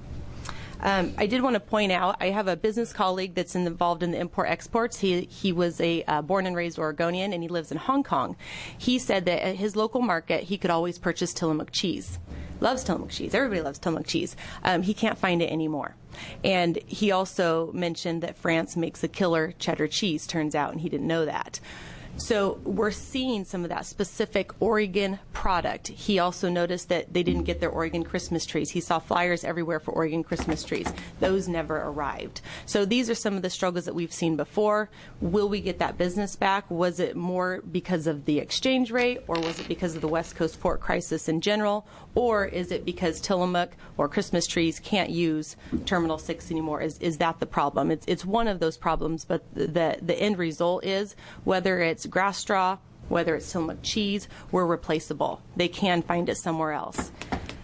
I did want to point out, I have a business colleague that's involved in the import-exports. He was a born and raised Oregonian, and he lives in Hong Kong. He said that at his local market, he could always purchase Tillamook cheese. Loves Tillamook cheese. Everybody loves Tillamook cheese. He can't find it anymore. And he also mentioned that France makes a killer cheddar cheese, turns out, and he didn't know that. So we're seeing some of that specific Oregon product. He also noticed that they didn't get their Oregon Christmas trees. He saw flyers everywhere for Oregon Christmas trees. Those never arrived. So these are some of the struggles that we've seen before. Will we get that business back? Was it more because of the exchange rate, or was it because of the West Coast port crisis in general, or is it because Tillamook or Christmas trees can't use Terminal 6 anymore? Is that the problem? It's one of those problems, but the end result is whether it's grass straw, whether it's Tillamook cheese, we're replaceable. They can find it somewhere else.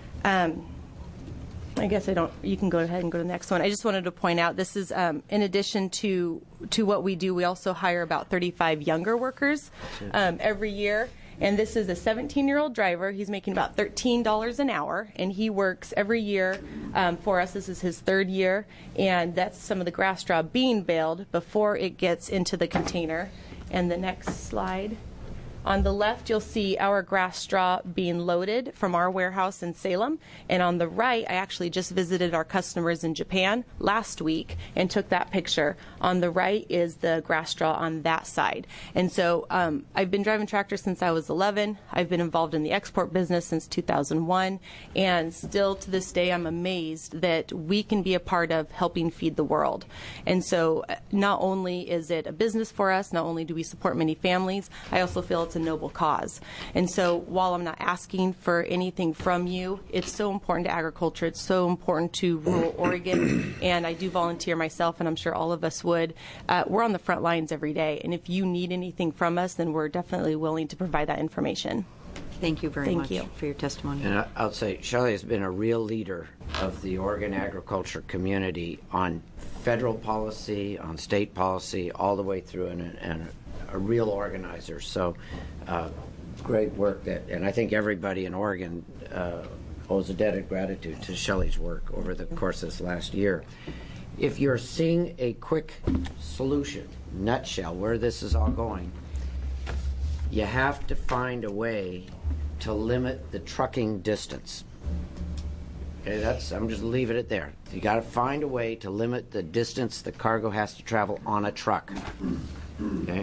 I guess you can go ahead and go to the next one. I just wanted to point out this is in addition to what we do, we also hire about 35 younger workers every year. And this is a 17-year-old driver. He's making about $13 an hour, and he works every year for us. This is his third year, and that's some of the grass straw being baled before it gets into the container. And the next slide. On the left, you'll see our grass straw being loaded from our warehouse in Salem. And on the right, I actually just visited our customers in Japan last week and took that picture. On the right is the grass straw on that side. And so I've been driving tractors since I was 11. I've been involved in the export business since 2001. And still to this day, I'm amazed that we can be a part of helping feed the world. And so not only is it a business for us, not only do we support many families, I also feel it's a noble cause. And so while I'm not asking for anything from you, it's so important to agriculture. It's so important to rural Oregon. And I do volunteer myself, and I'm sure all of us would. We're on the front lines every day. And if you need anything from us, then we're definitely willing to provide that information. Thank you very much Thank you for your testimony. And I'll say Shelley has been a real leader of the Oregon agriculture community on federal policy, on state policy, all the way through, and a real organizer. So great work and I think everybody in Oregon owes a debt of gratitude to Shelley's work over the course of this last year. If you're seeing a quick solution, nutshell, where this is all going, you have to find a way to limit the trucking distance. Okay, I'm just leaving it there. You got to find a way to limit the distance the cargo has to travel on a truck. Okay.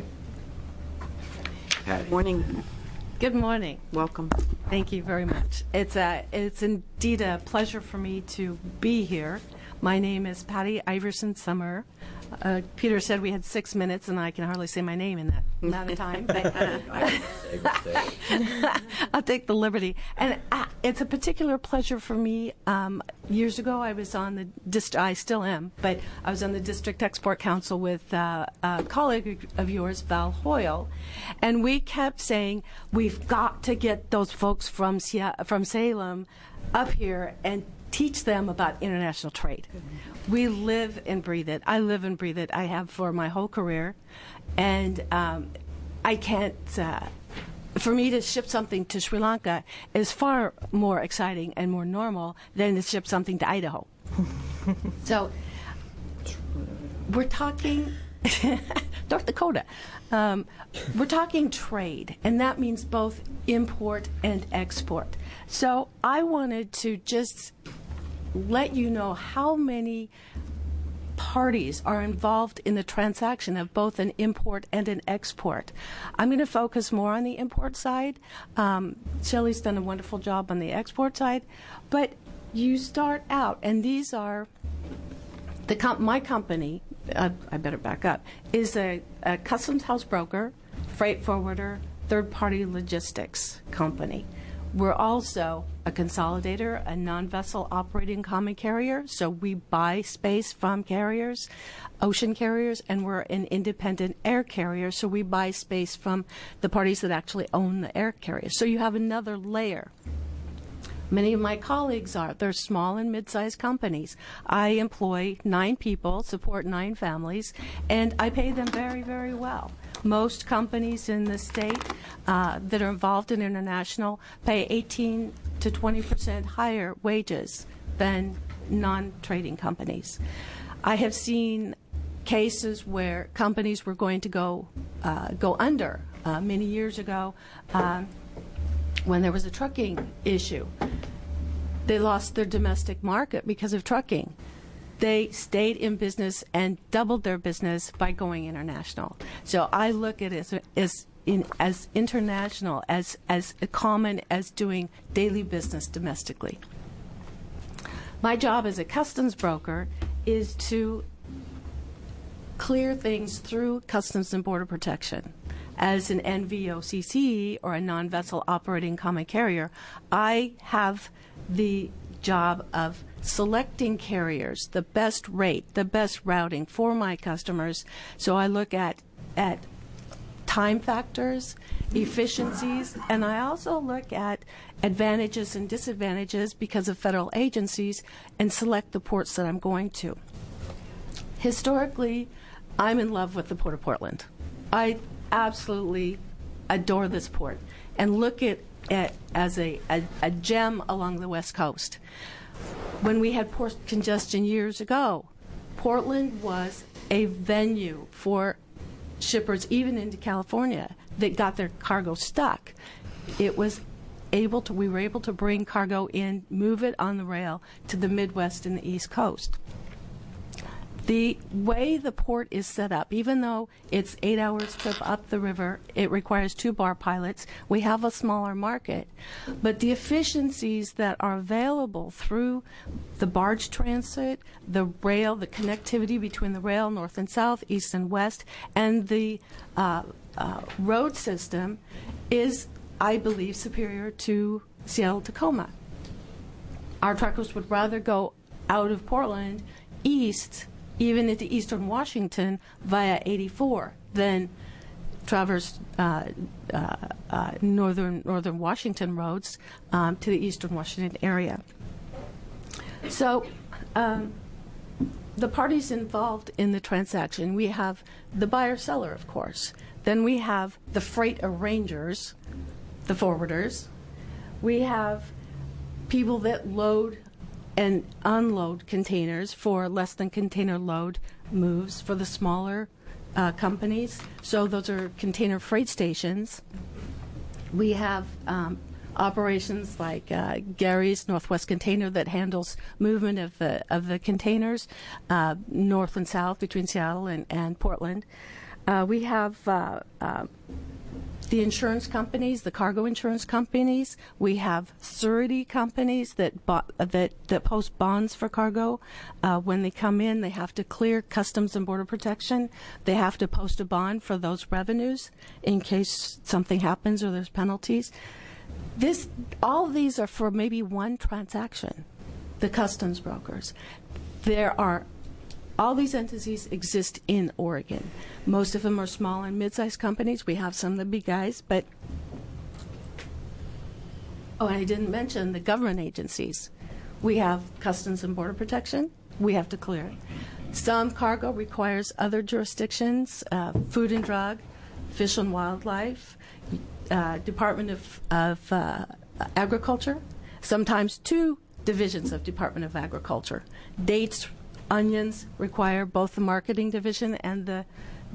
Patty. Morning. Good morning. Welcome. Thank you very much. It's indeed a pleasure for me to be here. My name is Patty Iverson Summer. Peter said we had 6 minutes, and I can hardly say my name in that amount of time. But I'll take the liberty. And it's a particular pleasure for me. Years ago, I was on the I still am, but I was on the District Export Council with a colleague of yours, Val Hoyle, and we kept saying we've got to get those folks from Salem up here and teach them about international trade. We live and breathe it. I live and breathe it. I have for my whole career. And I can't, for me to ship something to Sri Lanka is far more exciting and more normal than to ship something to Idaho. So we're talking North Dakota. We're talking trade, and that means both import and export. So I wanted to just let you know how many parties are involved in the transaction of both an import and an export. I'm going to focus more on the import side. Shelley's done a wonderful job on the export side, but you start out, and these are my company. I better back up. Is a customs house broker, freight forwarder, third-party logistics company. We're also a consolidator, a non-vessel operating common carrier, so we buy space from carriers, ocean carriers, and we're an independent air carrier, so we buy space from the parties that actually own the air carrier. So you have another layer. Many of my colleagues they're small and mid-sized companies. I employ 9 people, support 9 families, and I pay them very, very well. Most companies in the state that are involved in international pay 18 to 20% higher wages than non-trading companies. I have seen cases where companies were going to go under many years ago when there was a trucking issue. They lost their domestic market because of trucking. They stayed in business and doubled their business by going international. So I look at it as as international, as common as doing daily business domestically. My job as a customs broker is to clear things through Customs and Border Protection. As an NVOCC, or a non-vessel operating common carrier, I have the job of selecting carriers, the best rate, the best routing for my customers. So I look at time factors, efficiencies, and I also look at advantages and disadvantages because of federal agencies and select the ports that I'm going to. Historically, I'm in love with the Port of Portland. I absolutely adore this port and look at it as a gem along the West Coast. When we had port congestion years ago, Portland was a venue for shippers, even into California, that got their cargo stuck. We were able to bring cargo in, move it on the rail to the Midwest and the East Coast. The way the port is set up, even though it's 8 hours trip up the river, it requires 2 bar pilots. We have a smaller market, but the efficiencies that are available through the barge transit, the rail, the connectivity between the rail, north and south, east and west, and the road system is, I believe, superior to Seattle-Tacoma. Our truckers would rather go out of Portland east, even into eastern Washington via 84, than traverse northern Washington roads to the eastern Washington area. So the parties involved in the transaction, we have the buyer-seller, of course. Then we have the freight arrangers, the forwarders. We have people that load and unload containers for less than container load moves for the smaller companies. So those are container freight stations. We have operations like Gary's Northwest Container that handles movement of the containers north and south between Seattle and Portland. We have the insurance companies, the cargo insurance companies. We have surety companies that post bonds for cargo. When they come in, they have to clear Customs and Border Protection. They have to post a bond for those revenues in case something happens or there's penalties. All of these are for maybe one transaction, the customs brokers. All these entities exist in Oregon. Most of them are small and mid-sized companies. We have some of the big guys, but and I didn't mention the government agencies. We have Customs and Border Protection. We have to clear it. Some cargo requires other jurisdictions, Food and Drug, Fish and Wildlife, Department of Agriculture, sometimes 2 divisions of Department of Agriculture. Dates, onions require both the marketing division and the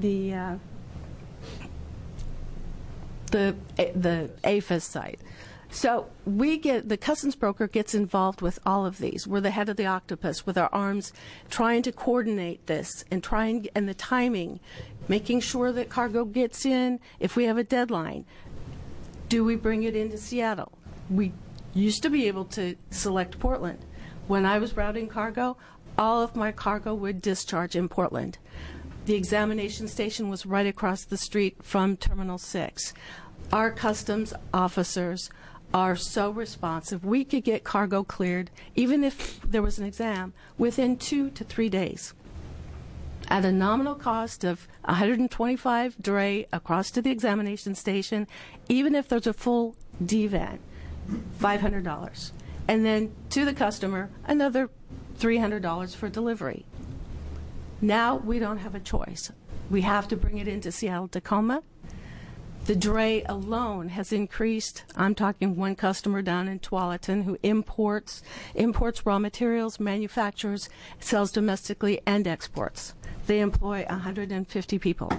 APHIS side. So the customs broker gets involved with all of these. We're the head of the octopus with our arms trying to coordinate this and the timing, making sure that cargo gets in if we have a deadline. Do we bring it into Seattle? We used to be able to select Portland. When I was routing cargo, all of my cargo would discharge in Portland. The examination station was right across the street from Terminal 6. Our customs officers are so responsive. We could get cargo cleared, even if there was an exam, within 2 to 3 days. At a nominal cost of $125 dray across to the examination station, even if there's a full DVAN, $500. And then to the customer, another $300 for delivery. Now we don't have a choice. We have to bring it into Seattle-Tacoma. The dray alone has increased. I'm talking one customer down in Tualatin who imports raw materials, manufactures, sells domestically, and exports. They employ 150 people.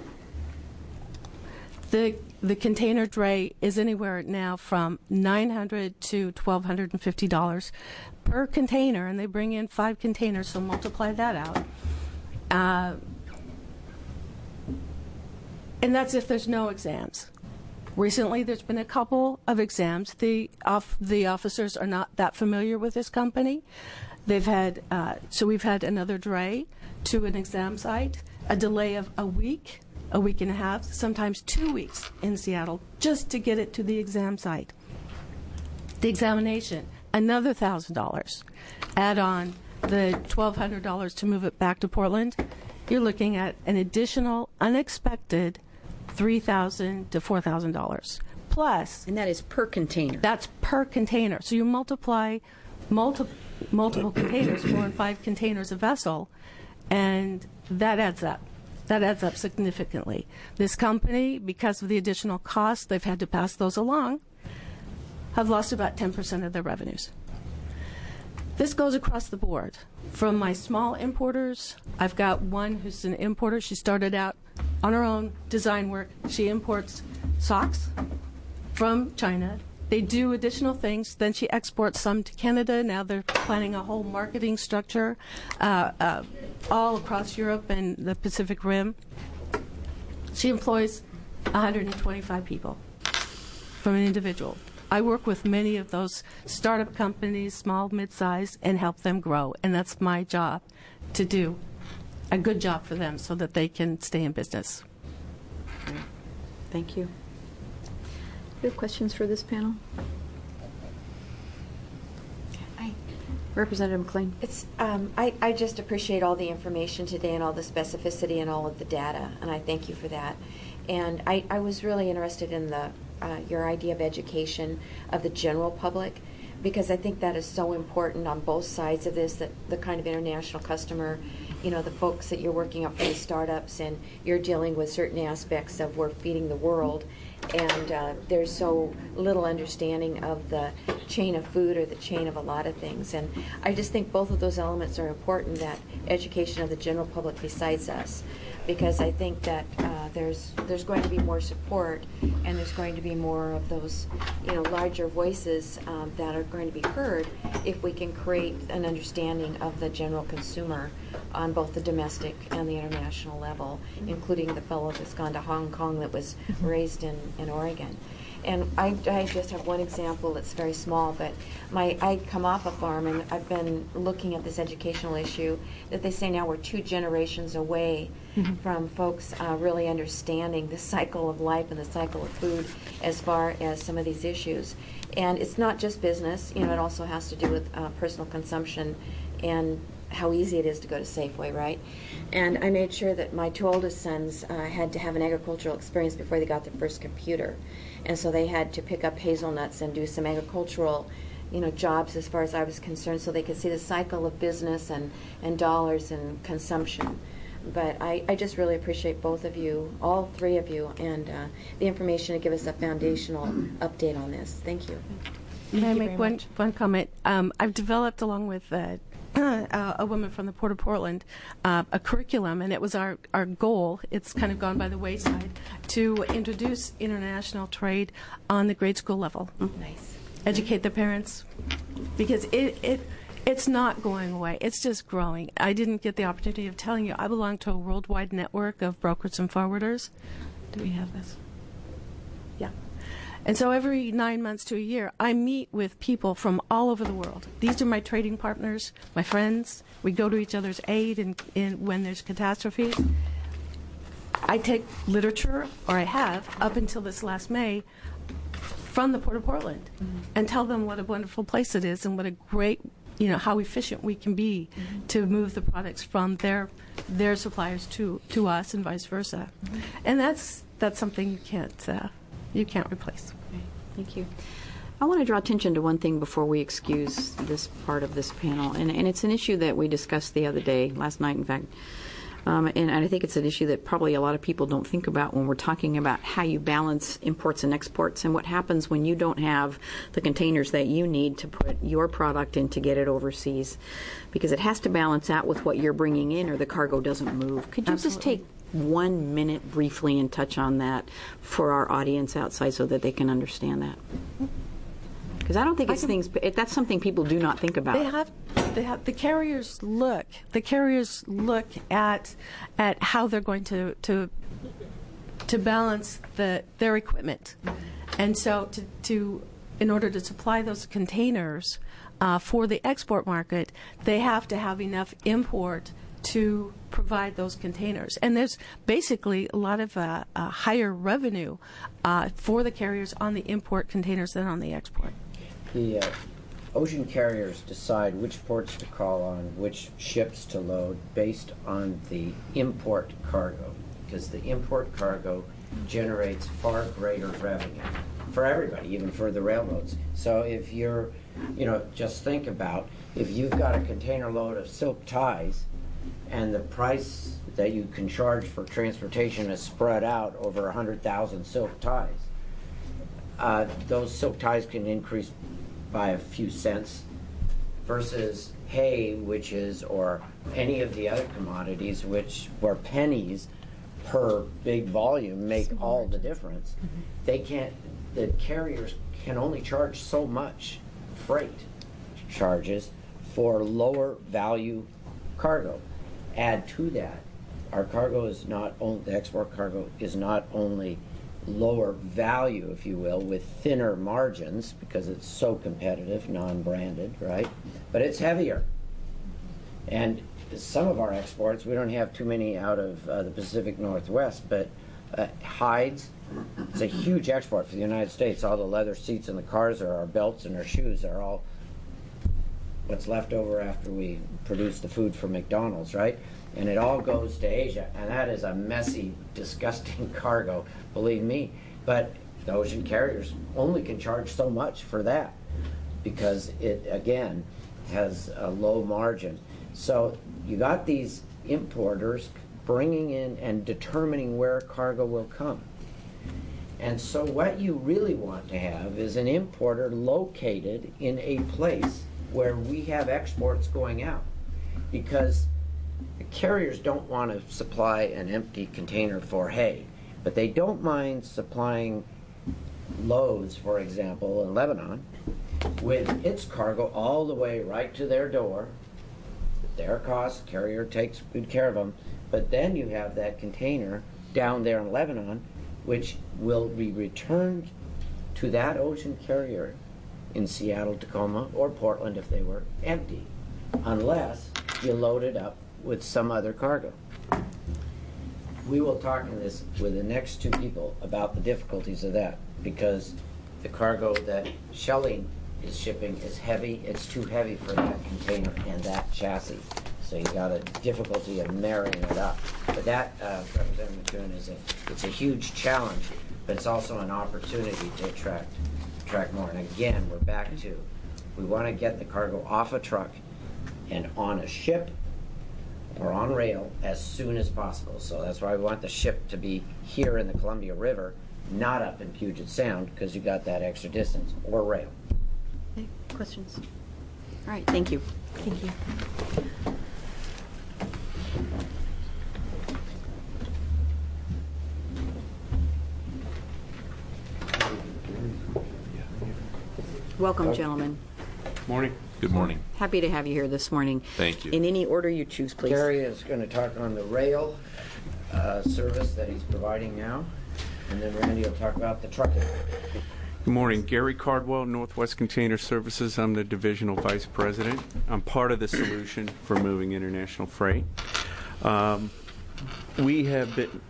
The container dray is anywhere now from $900 to $1,250 per container, and they bring in 5 containers, so multiply that out. And that's if there's no exams. Recently, there's been a couple of exams. The officers are not that familiar with this company. They've had so we've had another dray to an exam site, a delay of a week and a half, sometimes 2 weeks in Seattle just to get it to the exam site. The examination, another $1,000. Add on the $1,200 to move it back to Portland. You're looking at an additional unexpected $3,000 to $4,000 plus. And that is per container. That's per container. So you multiply multiple containers, 4 and 5 containers a vessel, and that adds up. That adds up significantly. This company, because of the additional costs, they've had to pass those along, have lost about 10% of their revenues. This goes across the board. From my small importers, I've got one who's an importer. She started out on her own design work. She imports socks from China. They do additional things. Then she exports some to Canada. Now they're planning a whole marketing structure all across Europe and the Pacific Rim. She employs 125 people from an individual. I work with many of those startup companies, small, mid-size, and help them grow. And that's my job, to do a good job for them so that they can stay in business. Thank you. Do you have questions for this panel? Representative McLean. I just appreciate all the information today and all the specificity and all of the data, and I thank you for that. And I was really interested in your idea of education of the general public, because I think that is so important on both sides of this, that the kind of international customer, the folks that you're working up for the startups, and you're dealing with certain aspects of we're feeding the world, and there's so little understanding of the chain of food or the chain of a lot of things. And I just think both of those elements are important, that education of the general public besides us, because I think that there's going to be more support, and there's going to be more of those larger voices that are going to be heard if we can create an understanding of the general consumer on both the domestic and the international level, including the fellow that's gone to Hong Kong that was raised in Oregon. And I just have one example that's very small, but I come off a farm, and I've been looking at this educational issue that they say now we're 2 generations away from folks really understanding the cycle of life and the cycle of food as far as some of these issues. And it's not just business, it also has to do with personal consumption and how easy it is to go to Safeway, right? And I made sure that my 2 oldest sons had to have an agricultural experience before they got their first computer. And so they had to pick up hazelnuts and do some agricultural, jobs as far as I was concerned, so they could see the cycle of business and dollars and consumption. But I just really appreciate both of you, all 3 of you, and the information to give us a foundational update on this. Thank you. May I make one comment? I've developed, along with a woman from the Port of Portland, a curriculum, and it was our goal, it's kind of gone by the wayside, to introduce international trade on the grade school level. Nice. Educate the parents, because it's not going away. It's just growing. I didn't get the opportunity of telling you, I belong to a worldwide network of brokers and forwarders. Do we have this? Yeah. And so every 9 months to a year, I meet with people from all over the world. These are my trading partners, my friends. We go to each other's aid in when there's catastrophes. I take literature, or I have, up until this last May, from the Port of Portland, and tell them what a wonderful place it is and what a great, how efficient we can be to move the products from their suppliers to us and vice versa. And that's something you can't replace. Thank you. I want to draw attention to one thing before we excuse this part of this panel, and it's an issue that we discussed the other day, last night in fact, and I think it's an issue that probably a lot of people don't think about when we're talking about how you balance imports and exports and what happens when you don't have the containers that you need to put your product in to get it overseas, because it has to balance out with what you're bringing in or the cargo doesn't move. Could you just take 1 minute briefly and touch on that for our audience outside so that they can understand that? Because I don't think that's something people do not think about. They have the carriers look at how they're going to balance their equipment, And so in order to supply those containers for the export market, they have to have enough import to provide those containers. And there's basically a lot of higher revenue for the carriers on the import containers than on the export. The ocean carriers decide which ports to call on, which ships to load based on the import cargo, because the import cargo generates far greater revenue for everybody, even for the railroads. So if you're, just think about if you've got a container load of silk ties and the price that you can charge for transportation is spread out over 100,000 silk ties, those silk ties can increase by a few cents versus hay, or any of the other commodities, where pennies per big volume make all the difference. The carriers can only charge so much freight charges for lower value cargo. Add to that, our cargo is the export cargo is not only lower value, if you will, with thinner margins because it's so competitive, non-branded, right? But it's heavier. And some of our exports, we don't have too many out of the Pacific Northwest, but hides, it's a huge export for the United States. All the leather seats in the cars, or our belts and our shoes, are all what's left over after we produce the food for McDonald's, right? And it all goes to Asia, and that is a messy, disgusting cargo, believe me. But the ocean carriers only can charge so much for that because it, again, has a low margin. So you got these importers bringing in and determining where cargo will come. And so what you really want to have is an importer located in a place where we have exports going out, because the carriers don't want to supply an empty container for hay, but they don't mind supplying loads, for example, in Lebanon, with its cargo all the way right to their door. At their cost, the carrier takes good care of them, but then you have that container down there in Lebanon, which will be returned to that ocean carrier in Seattle, Tacoma, or Portland if they were empty, unless you load it up with some other cargo. We will talk in this with the next two people about the difficulties of that, because the cargo that Shelley is shipping is heavy. It's too heavy for that container and that chassis. So you got a difficulty of marrying it up. But that, Representative McCune, it's a huge challenge, but it's also an opportunity to attract more. And again, we're back to, we want to get the cargo off a truck and on a ship or on rail as soon as possible. So that's why we want the ship to be here in the Columbia River, not up in Puget Sound, because you got that extra distance, or rail. Okay, questions? All right, thank you. Thank you. Welcome, gentlemen. Morning. Good morning. Happy to have you here this morning. Thank you. In any order you choose, please. Gary is going to talk on the rail service that he's providing now, and then Randy will talk about the trucking. Good morning. Gary Cardwell, Northwest Container Services. I'm the Divisional Vice President. I'm part of the solution for moving international freight. We have been,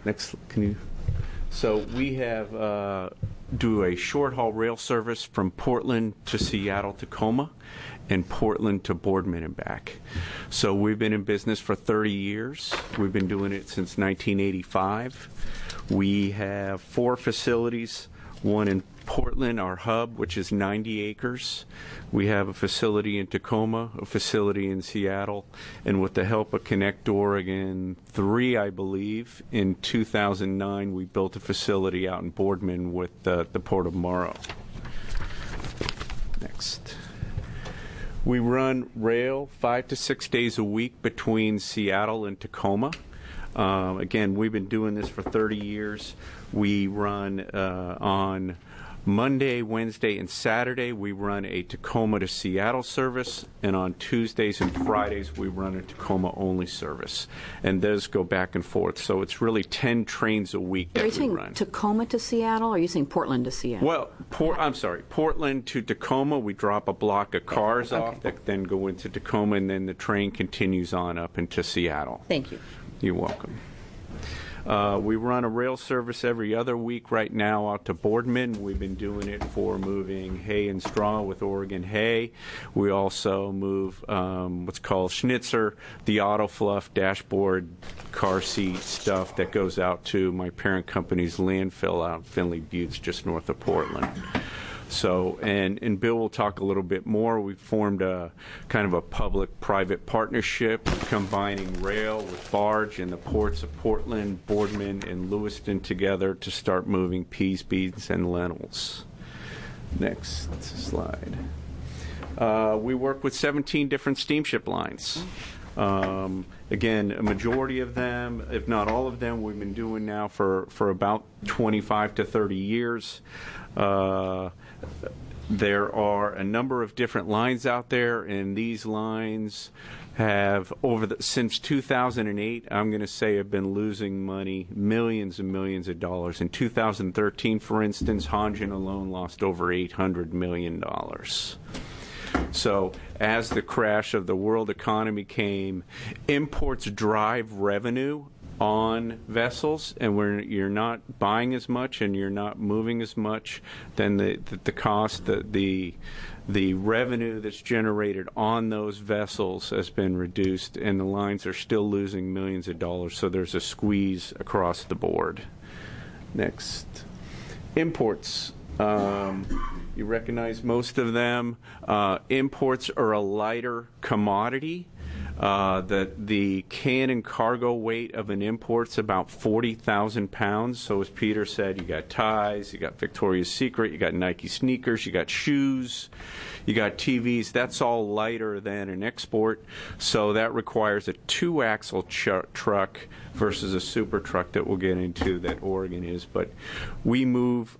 we have do a short haul rail service from Portland to Seattle, Tacoma, and Portland to Boardman and back. So we've been in business for 30 years. We've been doing it since 1985. We have 4 facilities, one in Portland, our hub, which is 90 acres. We have a facility in Tacoma, a facility in Seattle, and with the help of Connect Oregon 3, I believe, in 2009, we built a facility out in Boardman with the Port of Morrow. Next. We run rail 5 to 6 days a week between Seattle and Tacoma. Again, we've been doing this for 30 years. We run on Monday, Wednesday, and Saturday, we run a Tacoma to Seattle service, and on Tuesdays and Fridays, we run a Tacoma-only service. And those go back and forth. So it's really 10 trains a week that Are you we saying run. Tacoma to Seattle, or are you saying Portland to Seattle? Well, I'm sorry, Portland to Tacoma, we drop a block of cars off that then go into Tacoma, and then the train continues on up into Seattle. Thank you. You're welcome. We run a rail service every other week right now out to Boardman. We've been doing it for moving hay and straw with Oregon Hay. We also move what's called Schnitzer, the auto fluff, dashboard, car seat stuff that goes out to my parent company's landfill out in Findlay Buttes, just north of Portland. So, and Bill will talk a little bit more. We formed a kind of a public-private partnership combining rail with barge in the ports of Portland, Boardman, and Lewiston together to start moving peas, beans, and lentils. Next slide. We work with 17 different steamship lines. Again, a majority of them, if not all of them, we've been doing now for about 25 to 30 years. There are a number of different lines out there, and these lines have, since 2008, I'm going to say have been losing money, millions and millions of dollars. In 2013, for instance, Hanjin alone lost over $800 million. So as the crash of the world economy came, imports drive revenue on vessels, and when you're not buying as much and you're not moving as much, then the cost, the revenue that's generated on those vessels has been reduced, and the lines are still losing millions of dollars, so there's a squeeze across the board. Next. Imports. You recognize most of them. Imports are a lighter commodity. The can and cargo weight of an import's about 40,000 pounds. So as Peter said, you got ties, you got Victoria's Secret, you got Nike sneakers, you got shoes, you got TVs. That's all lighter than an export. So that requires a 2-axle truck versus a super truck that we'll get into that Oregon is. But we move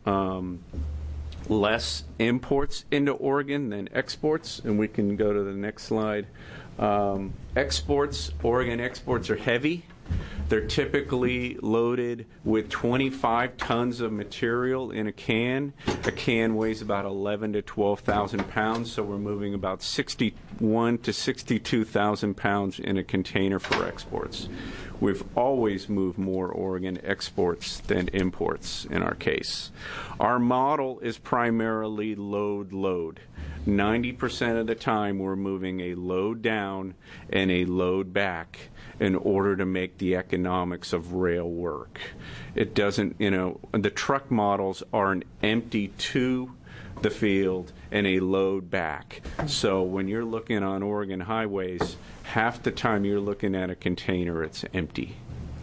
less imports into Oregon than exports, and we can go to the next slide. Oregon exports are heavy. They're typically loaded with 25 tons of material in a can. A can weighs about 11 to 12,000 pounds, so we're moving about 61 to 62,000 pounds in a container for exports. We've always moved more Oregon exports than imports in our case. Our model is primarily load-load. 90% of the time we're moving a load down and a load back in order to make the economics of rail work. It doesn't, the truck models are an empty to the field and a load back. So when you're looking on Oregon highways, half the time you're looking at a container, it's empty.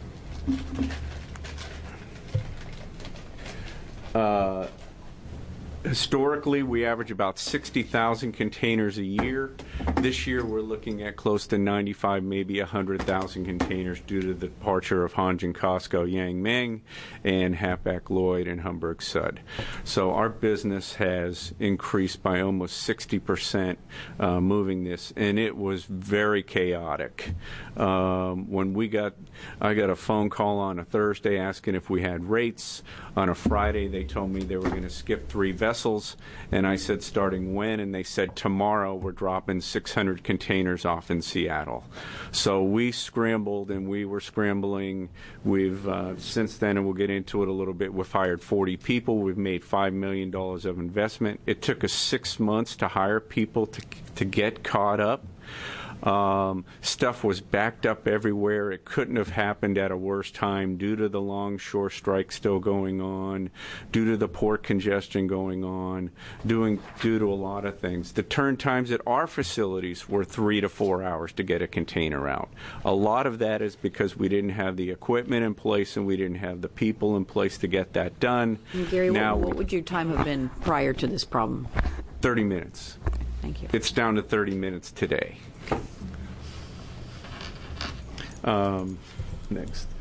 Historically, we average about 60,000 containers a year. This year, we're looking at close to 95, maybe 100,000 containers due to the departure of Hanjin Costco Yang Meng and Hapag-Lloyd and Hamburg Sud. So our business has increased by almost 60% moving this, and it was very chaotic. When I got a phone call on a Thursday asking if we had rates. On a Friday, they told me they were going to skip 3 vessels, and I said, starting when? And they said, tomorrow we're dropping 600 containers off in Seattle. So we scrambled, and we were scrambling. We've, since then, and we'll get into it a little bit, we've hired 40 people. We've made $5 million of investment. It took us 6 months to hire people to get caught up. Stuff was backed up everywhere. It couldn't have happened at a worse time due to the longshore strike still going on, due to the port congestion going on, due to a lot of things. The turn times at our facilities were 3 to 4 hours to get a container out. A lot of that is because we didn't have the equipment in place and we didn't have the people in place to get that done. And Gary, what would your time have been prior to this problem? 30 minutes. Thank you. It's down to 30 minutes today. Next.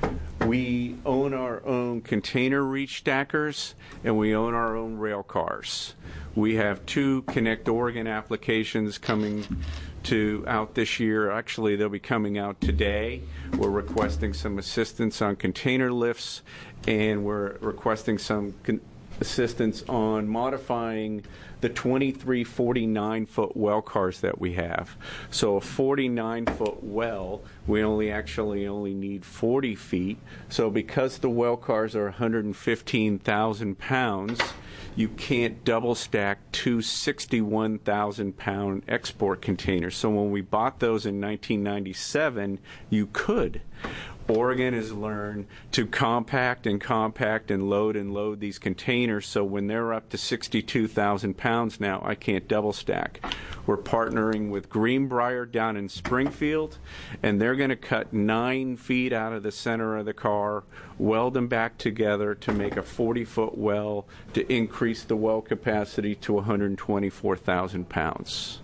We own our own container reach stackers, and we own our own rail cars. We have 2 Connect Oregon applications coming out this year. Actually, they'll be coming out today. We're requesting some assistance on container lifts, and we're requesting some assistance on modifying the 23 49-foot well cars that we have. So a 49-foot well, we only need 40 feet. So because the well cars are 115,000 pounds, you can't double stack 2 61,000-pound export containers. So when we bought those in 1997, you could. Oregon has learned to compact and load these containers, so when they're up to 62,000 pounds now, I can't double stack. We're partnering with Greenbrier down in Springfield, and they're going to cut 9 feet out of the center of the car, weld them back together to make a 40-foot well to increase the well capacity to 124,000 pounds.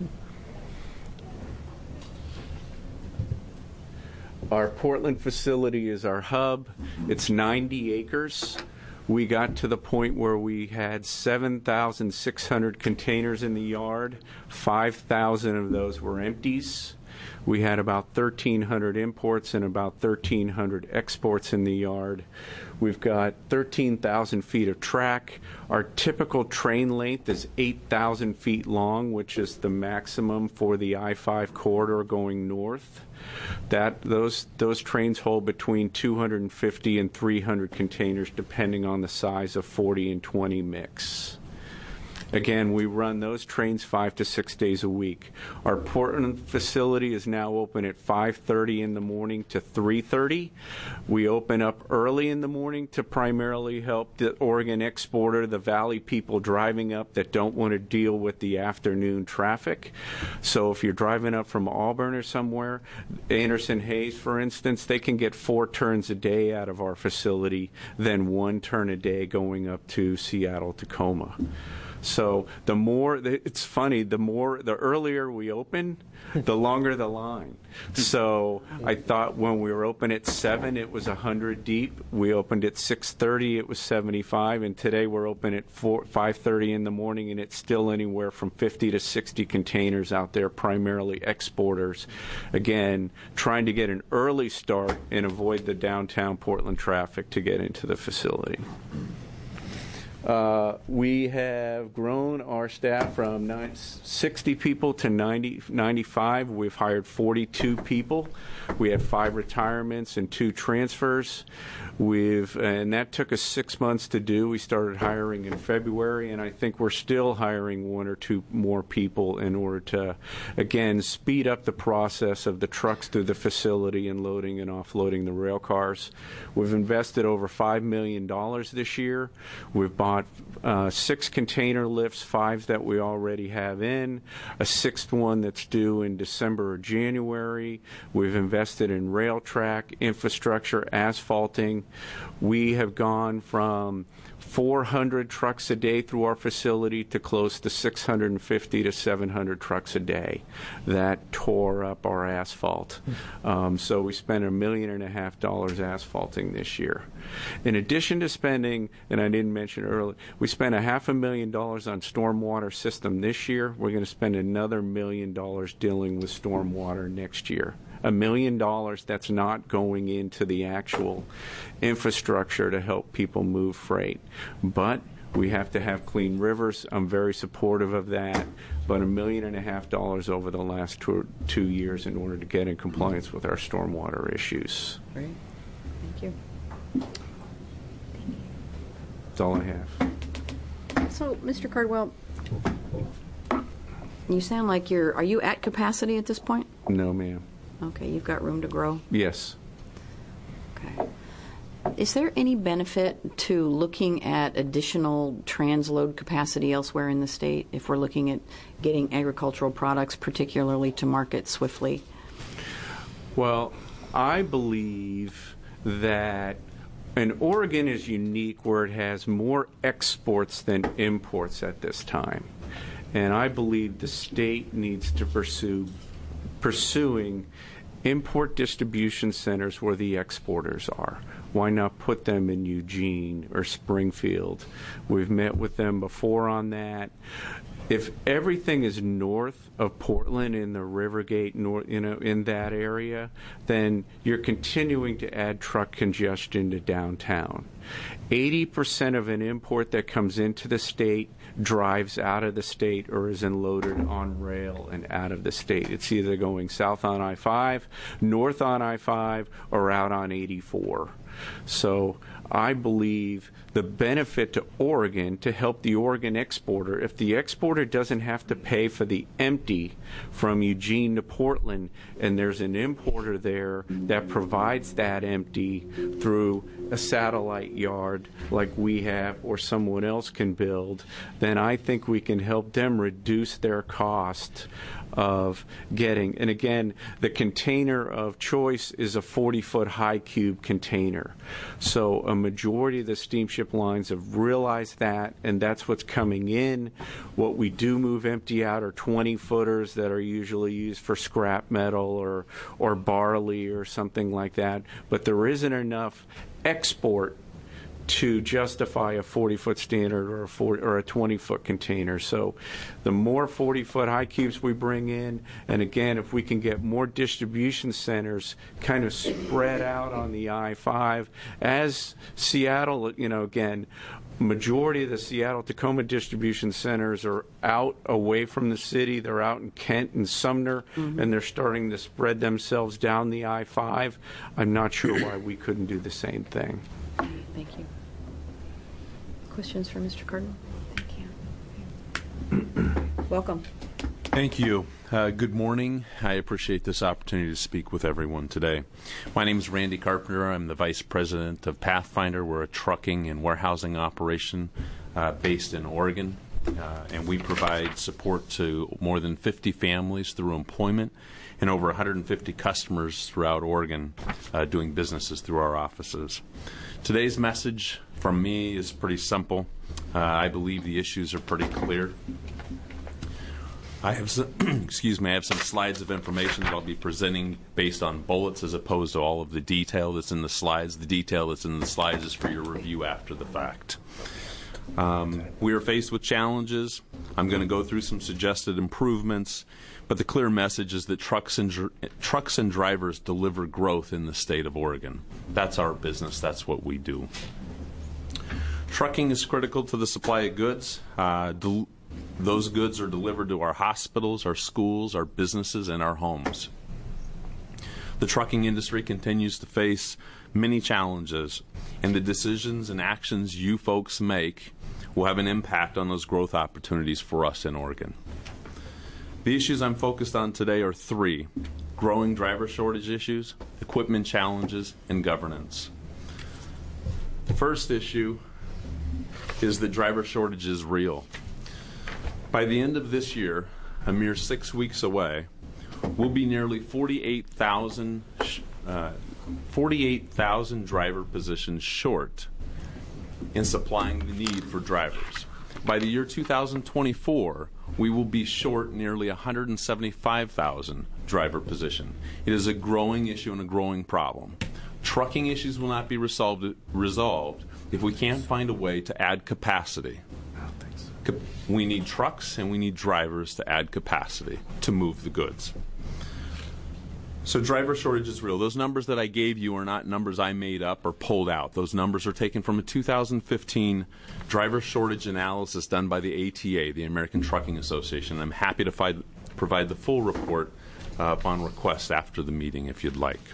Our Portland facility is our hub. It's 90 acres. We got to the point where we had 7,600 containers in the yard. 5,000 of those were empties. We had about 1,300 imports and about 1,300 exports in the yard. We've got 13,000 feet of track. Our typical train length is 8,000 feet long, which is the maximum for the I-5 corridor going north. Those trains hold between 250 and 300 containers, depending on the size of 40 and 20 mix. Again, we run those trains 5 to 6 days a week. Our Portland facility is now open at 5:30 in the morning to 3:30. We open up early in the morning to primarily help the Oregon exporter, the Valley people driving up that don't want to deal with the afternoon traffic. So if you're driving up from Auburn or somewhere, Anderson Hayes, for instance, they can get 4 turns a day out of our facility than 1 turn a day going up to Seattle, Tacoma. So it's funny, the earlier we open, the longer the line. So I thought when we were open at 7, it was 100 deep. We opened at 6:30, it was 75, and today we're open at 5:30 in the morning, and it's still anywhere from 50 to 60 containers out there, primarily exporters. Again, trying to get an early start and avoid the downtown Portland traffic to get into the facility. We have grown our staff from 60 people to 95. We've hired 42 people. We had 5 retirements and 2 transfers. And that took us 6 months to do. We started hiring in February, and I think we're still hiring 1 or 2 more people in order to, again, speed up the process of the trucks through the facility and loading and offloading the rail cars. We've invested over $5 million this year. We've bought 6 container lifts, 5 that we already have in, a 6th one that's due in December or January. We've invested in rail track, infrastructure, asphalting. We have gone from 400 trucks a day through our facility to close to 650 to 700 trucks a day. That tore up our asphalt. So we spent $1.5 million asphalting this year. In addition to spending, and I didn't mention earlier, we spent $500,000 on stormwater system this year. We're going to spend another $1 million dealing with stormwater next year. $1 million that's not going into the actual infrastructure to help people move freight. But we have to have clean rivers. I'm very supportive of that. But $1.5 million over the last 2 years in order to get in compliance with our stormwater issues. Great. Thank you. That's all I have. So, Mr. Cardwell, you sound like are you at capacity at this point? No, ma'am. Okay, you've got room to grow? Yes. Okay. Is there any benefit to looking at additional transload capacity elsewhere in the state if we're looking at getting agricultural products, particularly to market swiftly? Well, I believe that Oregon is unique where it has more exports than imports at this time. And I believe the state needs to pursuing import distribution centers where the exporters are. Why not put them in Eugene or Springfield? We've met with them before on that. If everything is north of Portland in the Rivergate, in that area, then you're continuing to add truck congestion to downtown. 80% of an import that comes into the state drives out of the state or is unloaded on rail and out of the state. It's either going south on I-5, north on I-5, or out on 84. So I believe the benefit to Oregon, to help the Oregon exporter, if the exporter doesn't have to pay for the empty from Eugene to Portland, and there's an importer there that provides that empty through a satellite yard like we have or someone else can build, then I think we can help them reduce their cost of getting, and again, the container of choice is a 40-foot high cube container. So a majority of the steamship lines have realized that, and that's what's coming in. What we do move empty out are 20-footers that are usually used for scrap metal or barley or something like that, but there isn't enough export to justify a 40-foot standard or a 20-foot container. So the more 40-foot high cubes we bring in, and again, if we can get more distribution centers kind of spread out on the I-5, as Seattle, again, majority of the Seattle-Tacoma distribution centers are out away from the city. They're out in Kent and Sumner, and they're starting to spread themselves down the I-5. I'm not sure why we couldn't do the same thing. Thank you. Questions for Mr. Cardinal? Thank you. Welcome. Thank you. Good morning. I appreciate this opportunity to speak with everyone today. My name is Randy Carpenter. I'm the Vice President of Pathfinder. We're a trucking and warehousing operation based in Oregon, and we provide support to more than 50 families through employment and over 150 customers throughout Oregon doing businesses through our offices. Today's message from me is pretty simple. I believe the issues are pretty clear. I have some, I have some slides of information that I'll be presenting based on bullets as opposed to all of the detail that's in the slides. The detail that's in the slides is for your review after the fact. We are faced with challenges. I'm going to go through some suggested improvements, but the clear message is that trucks and drivers deliver growth in the state of Oregon. That's our business. That's what we do. Trucking is critical to the supply of goods. Those goods are delivered to our hospitals, our schools, our businesses, and our homes. The trucking industry continues to face many challenges, and the decisions and actions you folks make will have an impact on those growth opportunities for us in Oregon. The issues I'm focused on today are three: growing driver shortage issues, equipment challenges, and governance. The first issue is that driver shortage is real. By the end of this year, a mere 6 weeks away, we'll be nearly 48,000 driver positions short in supplying the need for drivers. By the year 2024, we will be short nearly 175,000 driver positions. It is a growing issue and a growing problem. Trucking issues will not be resolved if we can't find a way to add capacity. We need trucks and we need drivers to add capacity to move the goods. So driver shortage is real. Those numbers that I gave you are not numbers I made up or pulled out. Those numbers are taken from a 2015 driver shortage analysis done by the ATA, the American Trucking Association. I'm happy to provide the full report upon request after the meeting if you'd like.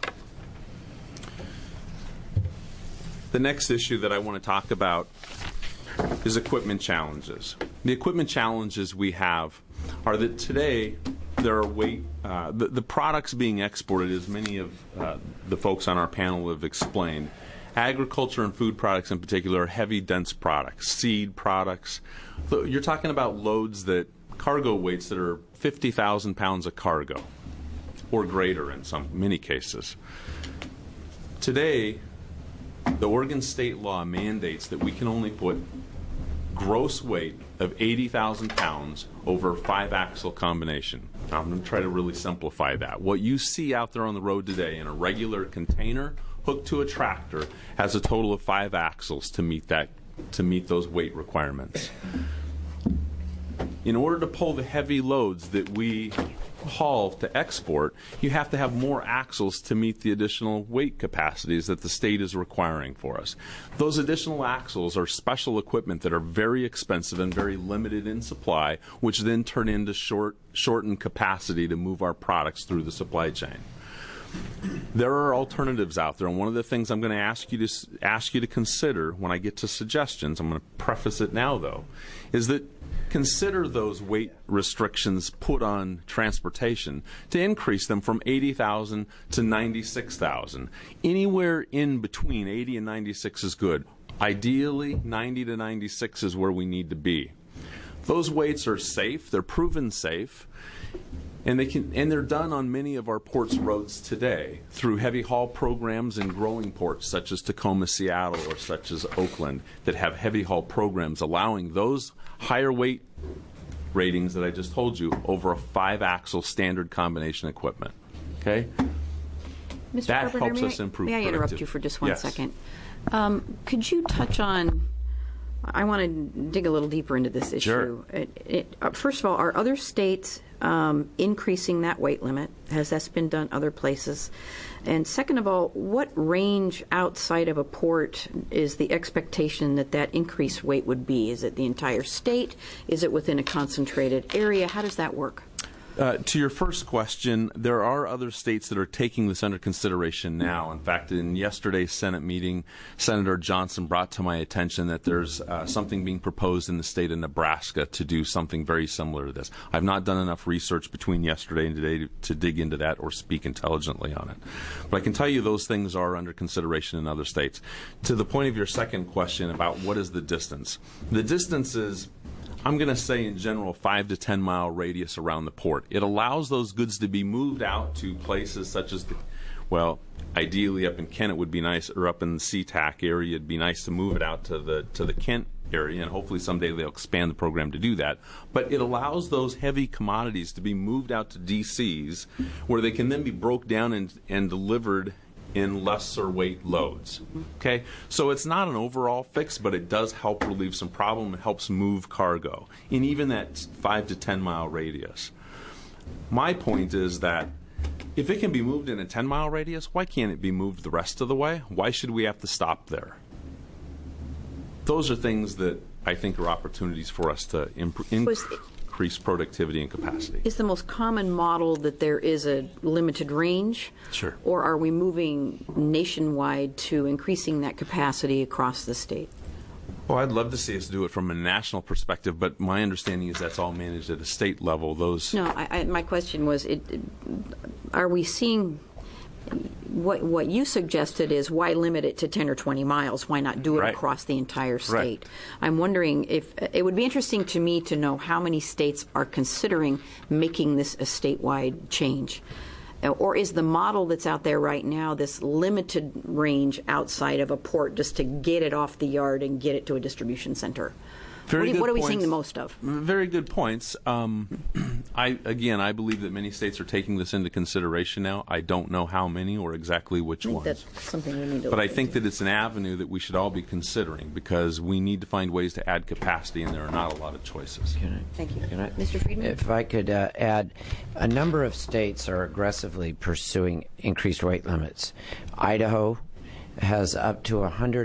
The next issue that I want to talk about is equipment challenges. The equipment challenges we have are that today there are the products being exported, as many of the folks on our panel have explained. Agriculture and food products in particular are heavy, dense products, seed products. You're talking about loads cargo weights that are 50,000 pounds of cargo or greater in many cases. Today, the Oregon state law mandates that we can only put gross weight of 80,000 pounds over a 5-axle combination. Now, I'm going to try to really simplify that. What you see out there on the road today in a regular container hooked to a tractor has a total of 5 axles to meet those weight requirements. In order to pull the heavy loads that we haul to export, you have to have more axles to meet the additional weight capacities that the state is requiring for us. Those additional axles are special equipment that are very expensive and very limited in supply, which then turn into shortened capacity to move our products through the supply chain. There are alternatives out there, and one of the things I'm going to ask you to consider when I get to suggestions, I'm going to preface it now though, is that consider those weight restrictions put on transportation to increase them from 80,000 to 96,000. Anywhere in between 80 and 96 is good. Ideally, 90 to 96 is where we need to be. Those weights are safe, they're proven safe, and they're done on many of our ports' roads today through heavy haul programs in growing ports such as Tacoma, Seattle, or such as Oakland that have heavy haul programs allowing those higher weight ratings that I just told you over a 5-axle standard combination equipment. Okay? Mr. That Carpenter, helps us improve May I interrupt productivity. you for just one Yes. second? Could you touch on, I want to dig a little deeper into this issue. Sure. First of all, are other states increasing that weight limit? Has that been done other places? And second of all, what range outside of a port is the expectation that that increased weight would be? Is it the entire state? Is it within a concentrated area? How does that work? To your first question, there are other states that are taking this under consideration now. In fact, in yesterday's Senate meeting, Senator Johnson brought to my attention that there's something being proposed in the state of Nebraska to do something very similar to this. I've not done enough research between yesterday and today to dig into that or speak intelligently on it. But I can tell you those things are under consideration in other states. To the point of your second question about what is the distance, the distance is, I'm going to say in general, 5 to 10 mile radius around the port. It allows those goods to be moved out to places such as, ideally up in Kent it would be nice, or up in the SeaTac area it'd be nice to move it out to the Kent area, and hopefully someday they'll expand the program to do that. But it allows those heavy commodities to be moved out to DCs where they can then be broke down and delivered in lesser weight loads. Okay, so it's not an overall fix, but it does help relieve some problem. It helps move cargo in even that 5 to 10 mile radius. My point is that if it can be moved in a 10 mile radius, why can't it be moved the rest of the way? Why should we have to stop there? Those are things that I think are opportunities for us to increase productivity and capacity. Is the most common model that there is a limited range? Sure. Or are we moving nationwide to increasing that capacity across the state? Well, I'd love to see us do it from a national perspective, but my understanding is that's all managed at a state level. My question was, are we seeing what you suggested is why limit it to 10 or 20 miles? Why not do it across the entire state? Right. I'm wondering if it would be interesting to me to know how many states are considering making this a statewide change. Or is the model that's out there right now this limited range outside of a port just to get it off the yard and get it to a distribution center? What are we seeing the most of? Very good points. I believe that many states are taking this into consideration now. I don't know how many or exactly which ones. That's something we need to But I think that it's an avenue that we should all be considering because we need to find ways to add capacity, and there are not a lot of choices. Thank you. Mr. Friedman? If I could add, a number of states are aggressively pursuing increased weight limits. Idaho has up to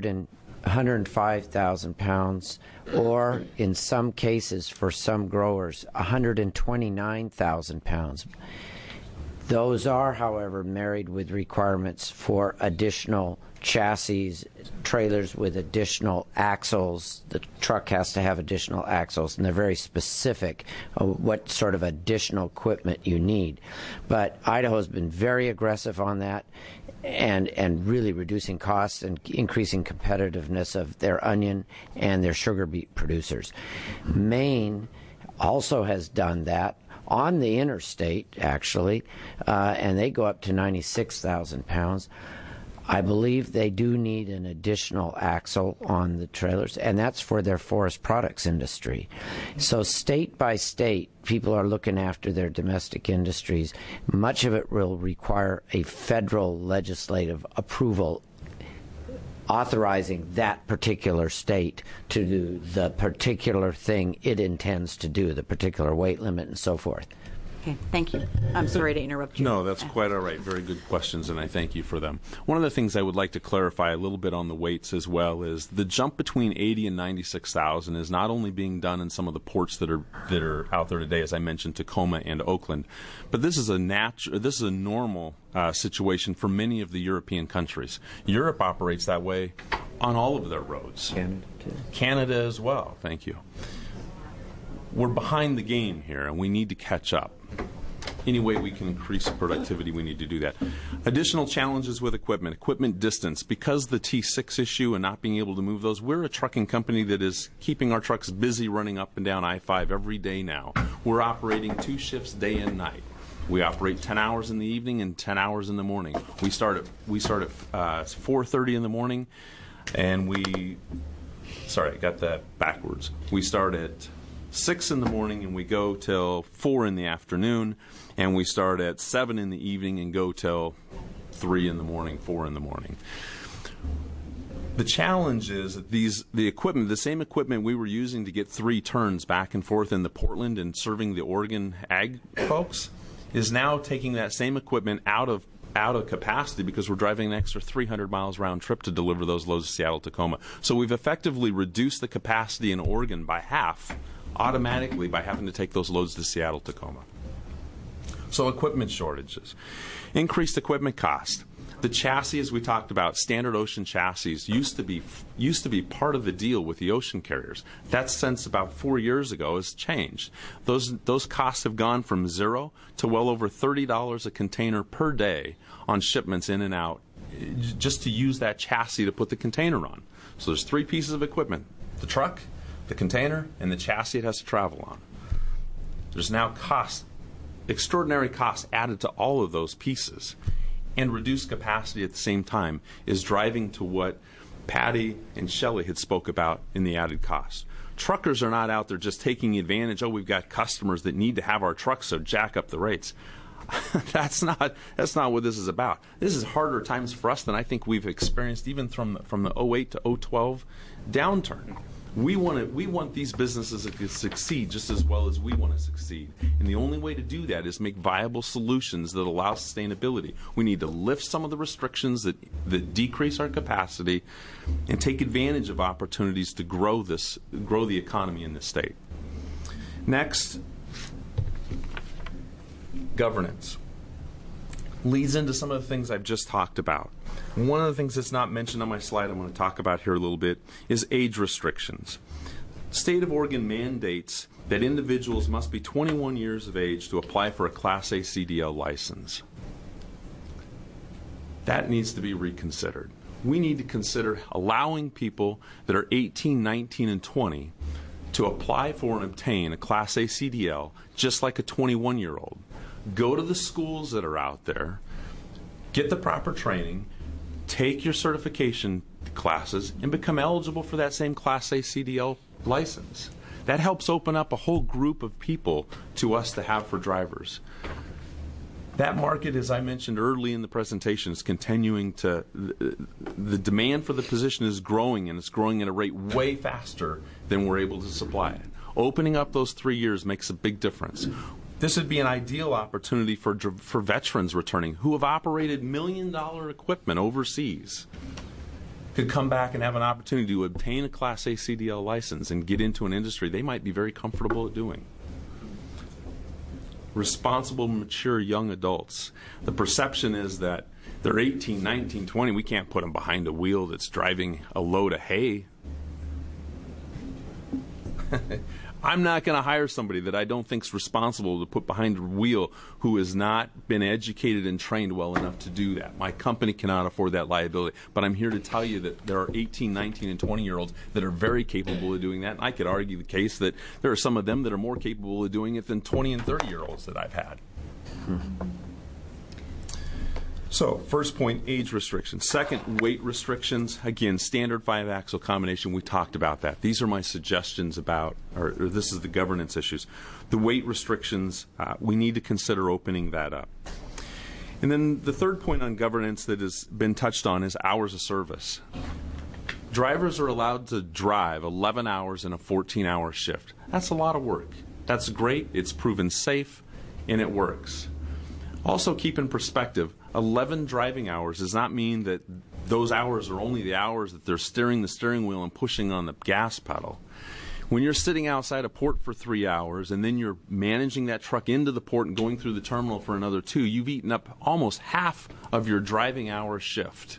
105,000 pounds, or in some cases, for some growers, 129,000 pounds. Those are, however, married with requirements for additional chassis, trailers with additional axles. The truck has to have additional axles, and they're very specific what sort of additional equipment you need. But Idaho's been very aggressive on that, and really reducing costs and increasing competitiveness of their onion and their sugar beet producers. Maine also has done that on the interstate, actually, and they go up to 96,000 pounds. I believe they do need an additional axle on the trailers, and that's for their forest products industry. So state by state, people are looking after their domestic industries. Much of it will require a federal legislative approval authorizing that particular state to do the particular thing it intends to do, the particular weight limit and so forth. Okay, thank you. I'm sorry to interrupt you. No, that's quite all right. Very good questions, and I thank you for them. One of the things I would like to clarify a little bit on the weights as well is the jump between 80 and 96,000 is not only being done in some of the ports that are out there today, as I mentioned, Tacoma and Oakland, but this is a normal situation for many of the European countries. Europe operates that way on all of their roads. Canada, too. Canada as well. Thank you. We're behind the game here, and we need to catch up. Any way we can increase productivity, we need to do that. Additional challenges with equipment distance. Because the T6 issue and not being able to move those, we're a trucking company that is keeping our trucks busy running up and down I-5 every day now. We're operating 2 shifts day and night. We operate 10 hours in the evening and 10 hours in the morning. We start at 4:30 in the morning, and sorry, I got that backwards. We start at 6 in the morning and we go till 4 in the afternoon, and we start at 7 in the evening and go till 3 in the morning, 4 in the morning. The challenge is that the same equipment we were using to get 3 turns back and forth in the Portland and serving the Oregon ag folks is now taking that same equipment out of capacity because we're driving an extra 300 miles round trip to deliver those loads to Seattle, Tacoma. So we've effectively reduced the capacity in Oregon by half automatically by having to take those loads to Seattle, Tacoma. So equipment shortages. Increased equipment cost. The chassis, as we talked about, standard ocean chassis used to be part of the deal with the ocean carriers. That since about 4 years ago has changed. Those costs have gone from zero to well over $30 a container per day on shipments in and out, just to use that chassis to put the container on. So there's 3 pieces of equipment: the truck, the container, and the chassis it has to travel on. There's now extraordinary costs added to all of those pieces. And reduced capacity at the same time is driving to what Patty and Shelley had spoke about in the added cost. Truckers are not out there just taking advantage. Oh, we've got customers that need to have our trucks, so jack up the rates. That's not what this is about. This is harder times for us than I think we've experienced even from the 08 to 012 downturn. We want these businesses to succeed just as well as we want to succeed. And the only way to do that is make viable solutions that allow sustainability. We need to lift some of the restrictions that decrease our capacity and take advantage of opportunities to grow the economy in this state. Next, governance. Leads into some of the things I've just talked about. One of the things that's not mentioned on my slide I'm going to talk about here a little bit is age restrictions. State of Oregon mandates that individuals must be 21 years of age to apply for a Class A CDL license. That needs to be reconsidered. We need to consider allowing people that are 18, 19, and 20 to apply for and obtain a Class A CDL just like a 21-year-old. Go to the schools that are out there, get the proper training, take your certification classes, and become eligible for that same Class A CDL license. That helps open up a whole group of people to us to have for drivers. That market, as I mentioned early in the presentation, is continuing to, the demand for the position is growing, and it's growing at a rate way faster than we're able to supply it. Opening up those 3 years makes a big difference. This would be an ideal opportunity for veterans returning who have operated million-dollar equipment overseas. Could come back and have an opportunity to obtain a Class A CDL license and get into an industry they might be very comfortable at doing. Responsible, mature young adults. The perception is that they're 18, 19, 20. We can't put them behind a wheel that's driving a load of hay. I'm not going to hire somebody that I don't think is responsible to put behind a wheel who has not been educated and trained well enough to do that. My company cannot afford that liability. But I'm here to tell you that there are 18, 19, and 20-year-olds that are very capable of doing that. And I could argue the case that there are some of them that are more capable of doing it than 20 and 30-year-olds that I've had. So, first point, age restrictions. Second, weight restrictions. Again, standard 5-axle combination, we talked about that. These are my suggestions about, or this is the governance issues. The weight restrictions, we need to consider opening that up. And then the third point on governance that has been touched on is hours of service. Drivers are allowed to drive 11 hours in a 14-hour shift. That's a lot of work. That's great, it's proven safe, and it works. Also keep in perspective, 11 driving hours does not mean that those hours are only the hours that they're steering the steering wheel and pushing on the gas pedal. When you're sitting outside a port for 3 hours and then you're managing that truck into the port and going through the terminal for another 2, you've eaten up almost half of your driving hour shift.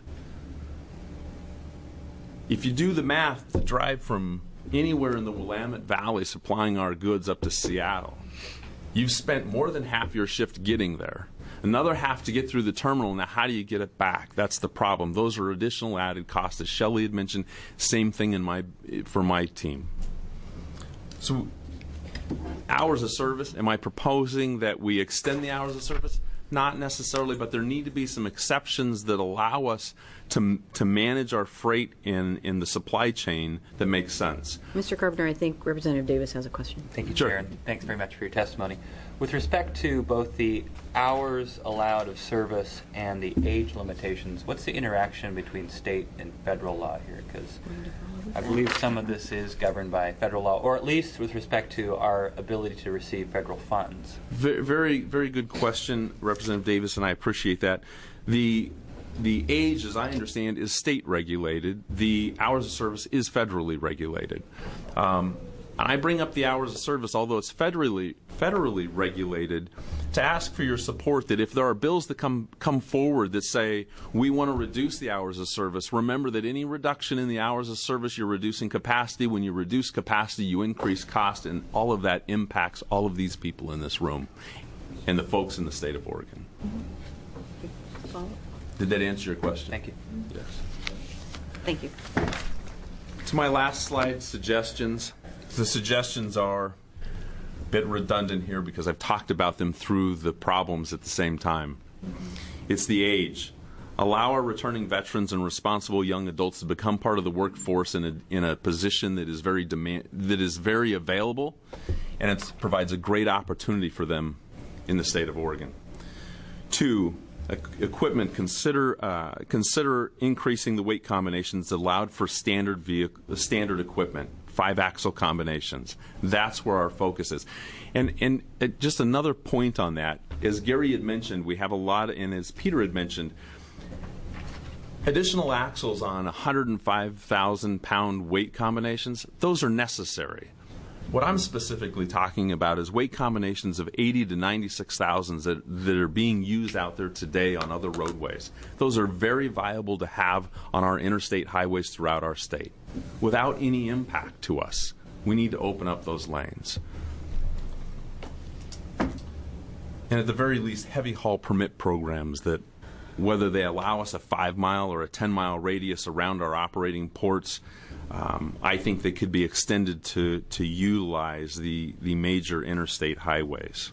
If you do the math to drive from anywhere in the Willamette Valley supplying our goods up to Seattle, you've spent more than half your shift getting there. Another half to get through the terminal. Now, how do you get it back? That's the problem. Those are additional added costs. As Shelley had mentioned, same thing for my team. So, hours of service, am I proposing that we extend the hours of service? Not necessarily, but there need to be some exceptions that allow us to manage our freight in the supply chain that makes sense. Mr. Carpenter, I think Representative Davis has a question. Thank you, Sure. Chair, and thanks very much for your testimony. With respect to both the hours allowed of service and the age limitations, what's the interaction between state and federal law here? Because I believe some of this is governed by federal law, or at least with respect to our ability to receive federal funds. Very, very good question, Representative Davis, and I appreciate that. The age, as I understand, is state regulated. The hours of service is federally regulated. I bring up the hours of service, although it's federally regulated, to ask for your support that if there are bills that come forward that say we want to reduce the hours of service, remember that any reduction in the hours of service, you're reducing capacity. When you reduce capacity, you increase cost, and all of that impacts all of these people in this room and the folks in the state of Oregon. Did that answer your question? Thank you. Yes. Thank you. To my last slide, suggestions. The suggestions are a bit redundant here because I've talked about them through the problems at the same time. It's the age. Allow our returning veterans and responsible young adults to become part of the workforce in a position that is very available, and it provides a great opportunity for them in the state of Oregon. 2, equipment. Consider increasing the weight combinations allowed for standard equipment. 5-axle combinations. That's where our focus is. And just another point on that, as Gary had mentioned, we have a lot, and as Peter had mentioned, additional axles on 105,000-pound weight combinations, those are necessary. What I'm specifically talking about is weight combinations of 80 to 96,000 that are being used out there today on other roadways. Those are very viable to have on our interstate highways throughout our state without any impact to us. We need to open up those lanes. And at the very least, heavy haul permit programs that, whether they allow us a 5-mile or a 10-mile radius around our operating ports, I think they could be extended to utilize the major interstate highways.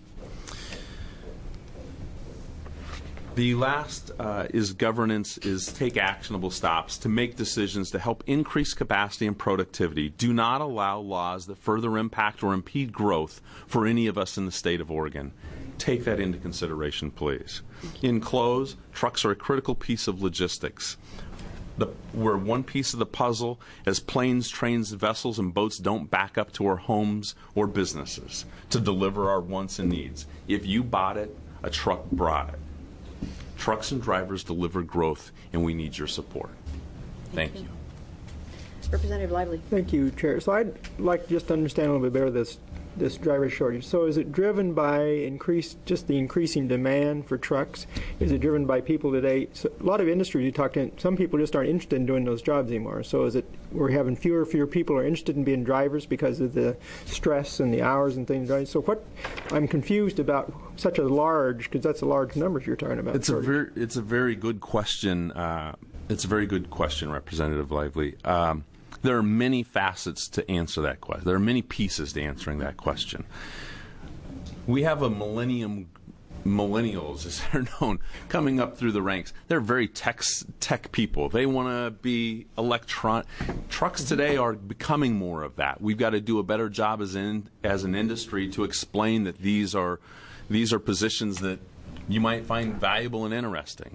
The last is governance, is take actionable steps to make decisions to help increase capacity and productivity. Do not allow laws that further impact or impede growth for any of us in the state of Oregon. Take that into consideration, please. In close, trucks are a critical piece of logistics. We're one piece of the puzzle as planes, trains, vessels, and boats don't back up to our homes or businesses to deliver our wants and needs. If you bought it, a truck brought it. Trucks and drivers deliver growth, and we need your support. Thank you. Representative Lively. Thank you, Chair. So I'd like just to understand a little bit better this driver shortage. So is it driven by the increasing demand for trucks? Is it driven by people today? So a lot of industries you talk to, some people just aren't interested in doing those jobs anymore. So is it we're having fewer people are interested in being drivers because of the stress and the hours and things, right? So I'm confused about such a large, because that's a large numbers you're talking about. It's a very good question. It's a very good question, Representative Lively. There are many facets to answer that question. There are many pieces to answering that question. We have a millennium millennials, as they're known, coming up through the ranks. They're very tech people. They want to be Trucks today are becoming more of that. We've got to do a better job as an industry to explain that these are positions that you might find valuable and interesting.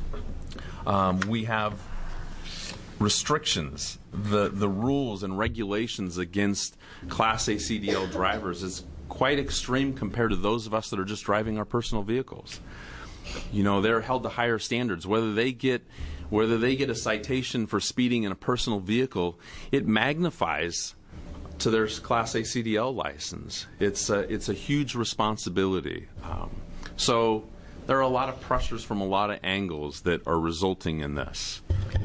We have restrictions. The rules and regulations against Class A CDL drivers is quite extreme compared to those of us that are just driving our personal vehicles. They're held to higher standards. Whether they get a citation for speeding in a personal vehicle, it magnifies to their Class A CDL license. It's a huge responsibility. So there are a lot of pressures from a lot of angles that are resulting in this.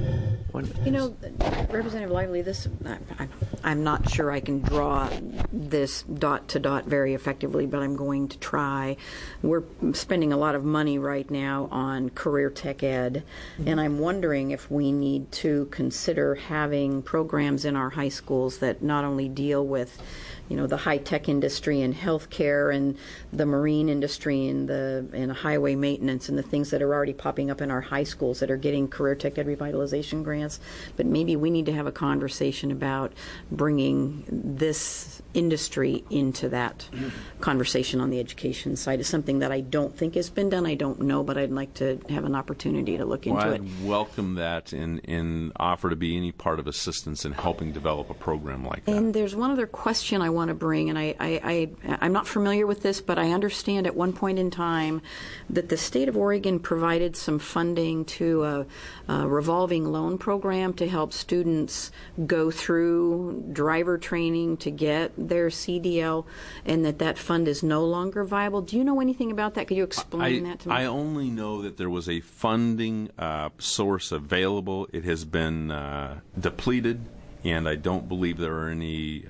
Representative Lively, I'm not sure I can draw this dot to dot very effectively, but I'm going to try. We're spending a lot of money right now on career tech ed, and I'm wondering if we need to consider having programs in our high schools that not only deal with the high-tech industry and healthcare and the marine industry and highway maintenance and the things that are already popping up in our high schools that are getting career tech ed revitalization grants. But maybe we need to have a conversation about bringing this industry into that conversation on the education side. Is something that I don't think has been done. I don't know, but I'd like to have an opportunity to look into it. I'd welcome that and offer to be any part of assistance in helping develop a program like that. And there's one other question I want to bring, and I'm not familiar with this, but I understand at one point in time that the state of Oregon provided some funding to a revolving loan program to help students go through driver training to get their CDL, and that fund is no longer viable. Do you know anything about that? Could you explain that to me? I only know that there was a funding source available. It has been depleted, and I don't believe there are any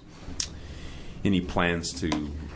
plans to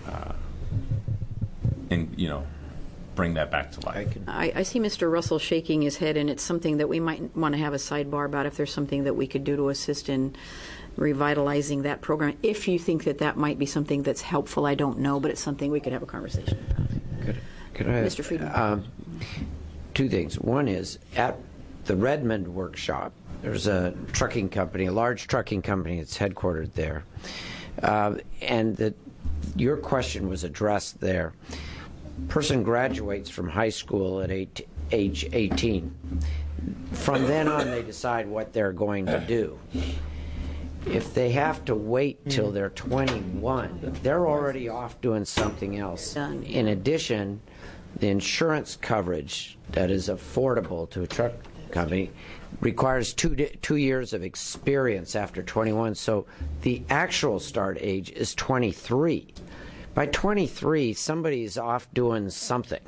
bring that back to life. I see Mr. Russell shaking his head, and it's something that we might want to have a sidebar about if there's something that we could do to assist in revitalizing that program. If you think that might be something that's helpful, I don't know, but it's something we could have a conversation about. Could I, Mr. Friedman? Two things. One is, at the Redmond workshop, there's a trucking company, a large trucking company that's headquartered there. And your question was addressed there. Person graduates from high school at age 18. From then on, they decide what they're going to do. If they have to wait till they're 21, they're already off doing something else. In addition, the insurance coverage that is affordable to a truck company requires 2 years of experience after 21, so the actual start age is 23. By 23, somebody's off doing something,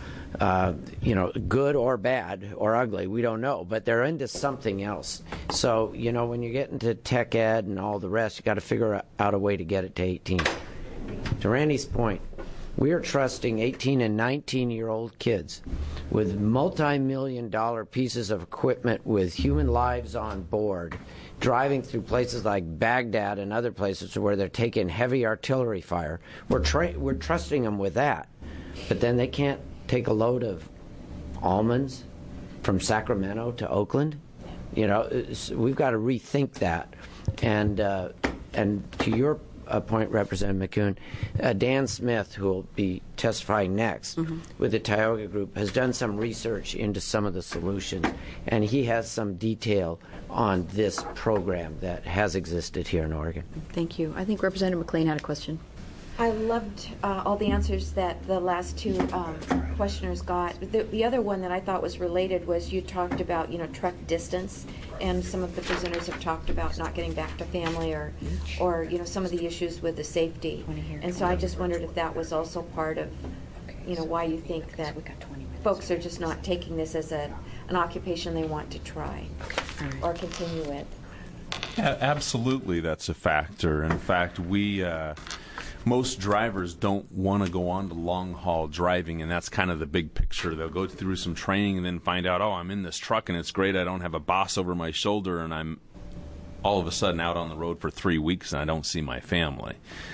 good or bad or ugly, we don't know, but they're into something else. So, when you get into tech ed and all the rest, you got to figure out a way to get it to 18. To Randy's point, we are trusting 18 and 19-year-old kids with multi-million-dollar pieces of equipment with human lives on board, driving through places like Baghdad and other places where they're taking heavy artillery fire. We're trusting them with that. But then they can't take a load of almonds from Sacramento to Oakland. We've got to rethink that. And to your point, Representative McCune, Dan Smith, who will be testifying next with the Tioga Group, has done some research into some of the solutions, and he has some detail on this program that has existed here in Oregon. Thank you. I think Representative McLean had a question. I loved all the answers that the last two questioners got. The other one that I thought was related was you talked about, truck distance, and some of the presenters have talked about not getting back to family or some of the issues with the safety. And so I just wondered if that was also part of, why you think that folks are just not taking this as an occupation they want to try or continue with. Yeah, absolutely, that's a factor. In fact, most drivers don't want to go on to long-haul driving, and that's kind of the big picture. They'll go through some training and then find out, I'm in this truck and it's great. I don't have a boss over my shoulder, and I'm all of a sudden out on the road for 3 weeks and I don't see my family.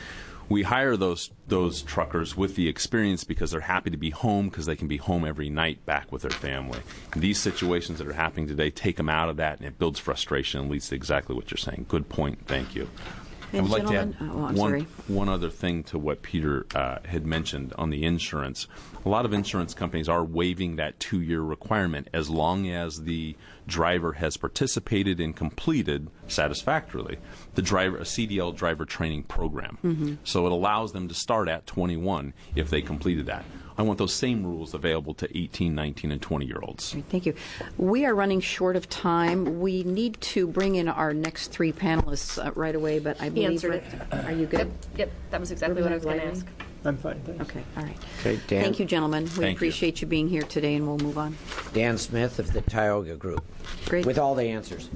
We hire those truckers with the experience because they're happy to be home because they can be home every night back with their family. And these situations that are happening today take them out of that, and it builds frustration and leads to exactly what you're saying. Good point. Thank you. I would like to add one other thing to what Peter had mentioned on the insurance. A lot of insurance companies are waiving that 2-year requirement as long as the driver has participated and completed satisfactorily a CDL driver training program. Mm-hmm. So it allows them to start at 21 if they completed that. I want those same rules available to 18, 19, and 20-year-olds. Thank you. We are running short of time. We need to bring in our next 3 panelists right away, but I believe... Are you good? Yep. That was exactly what I was going to ask. I'm fine, thanks. Okay, all right. Okay, Dan. Thank you, gentlemen. We appreciate you being here today, and we'll move on. Dan Smith of the Tioga Group. Great. With all the answers.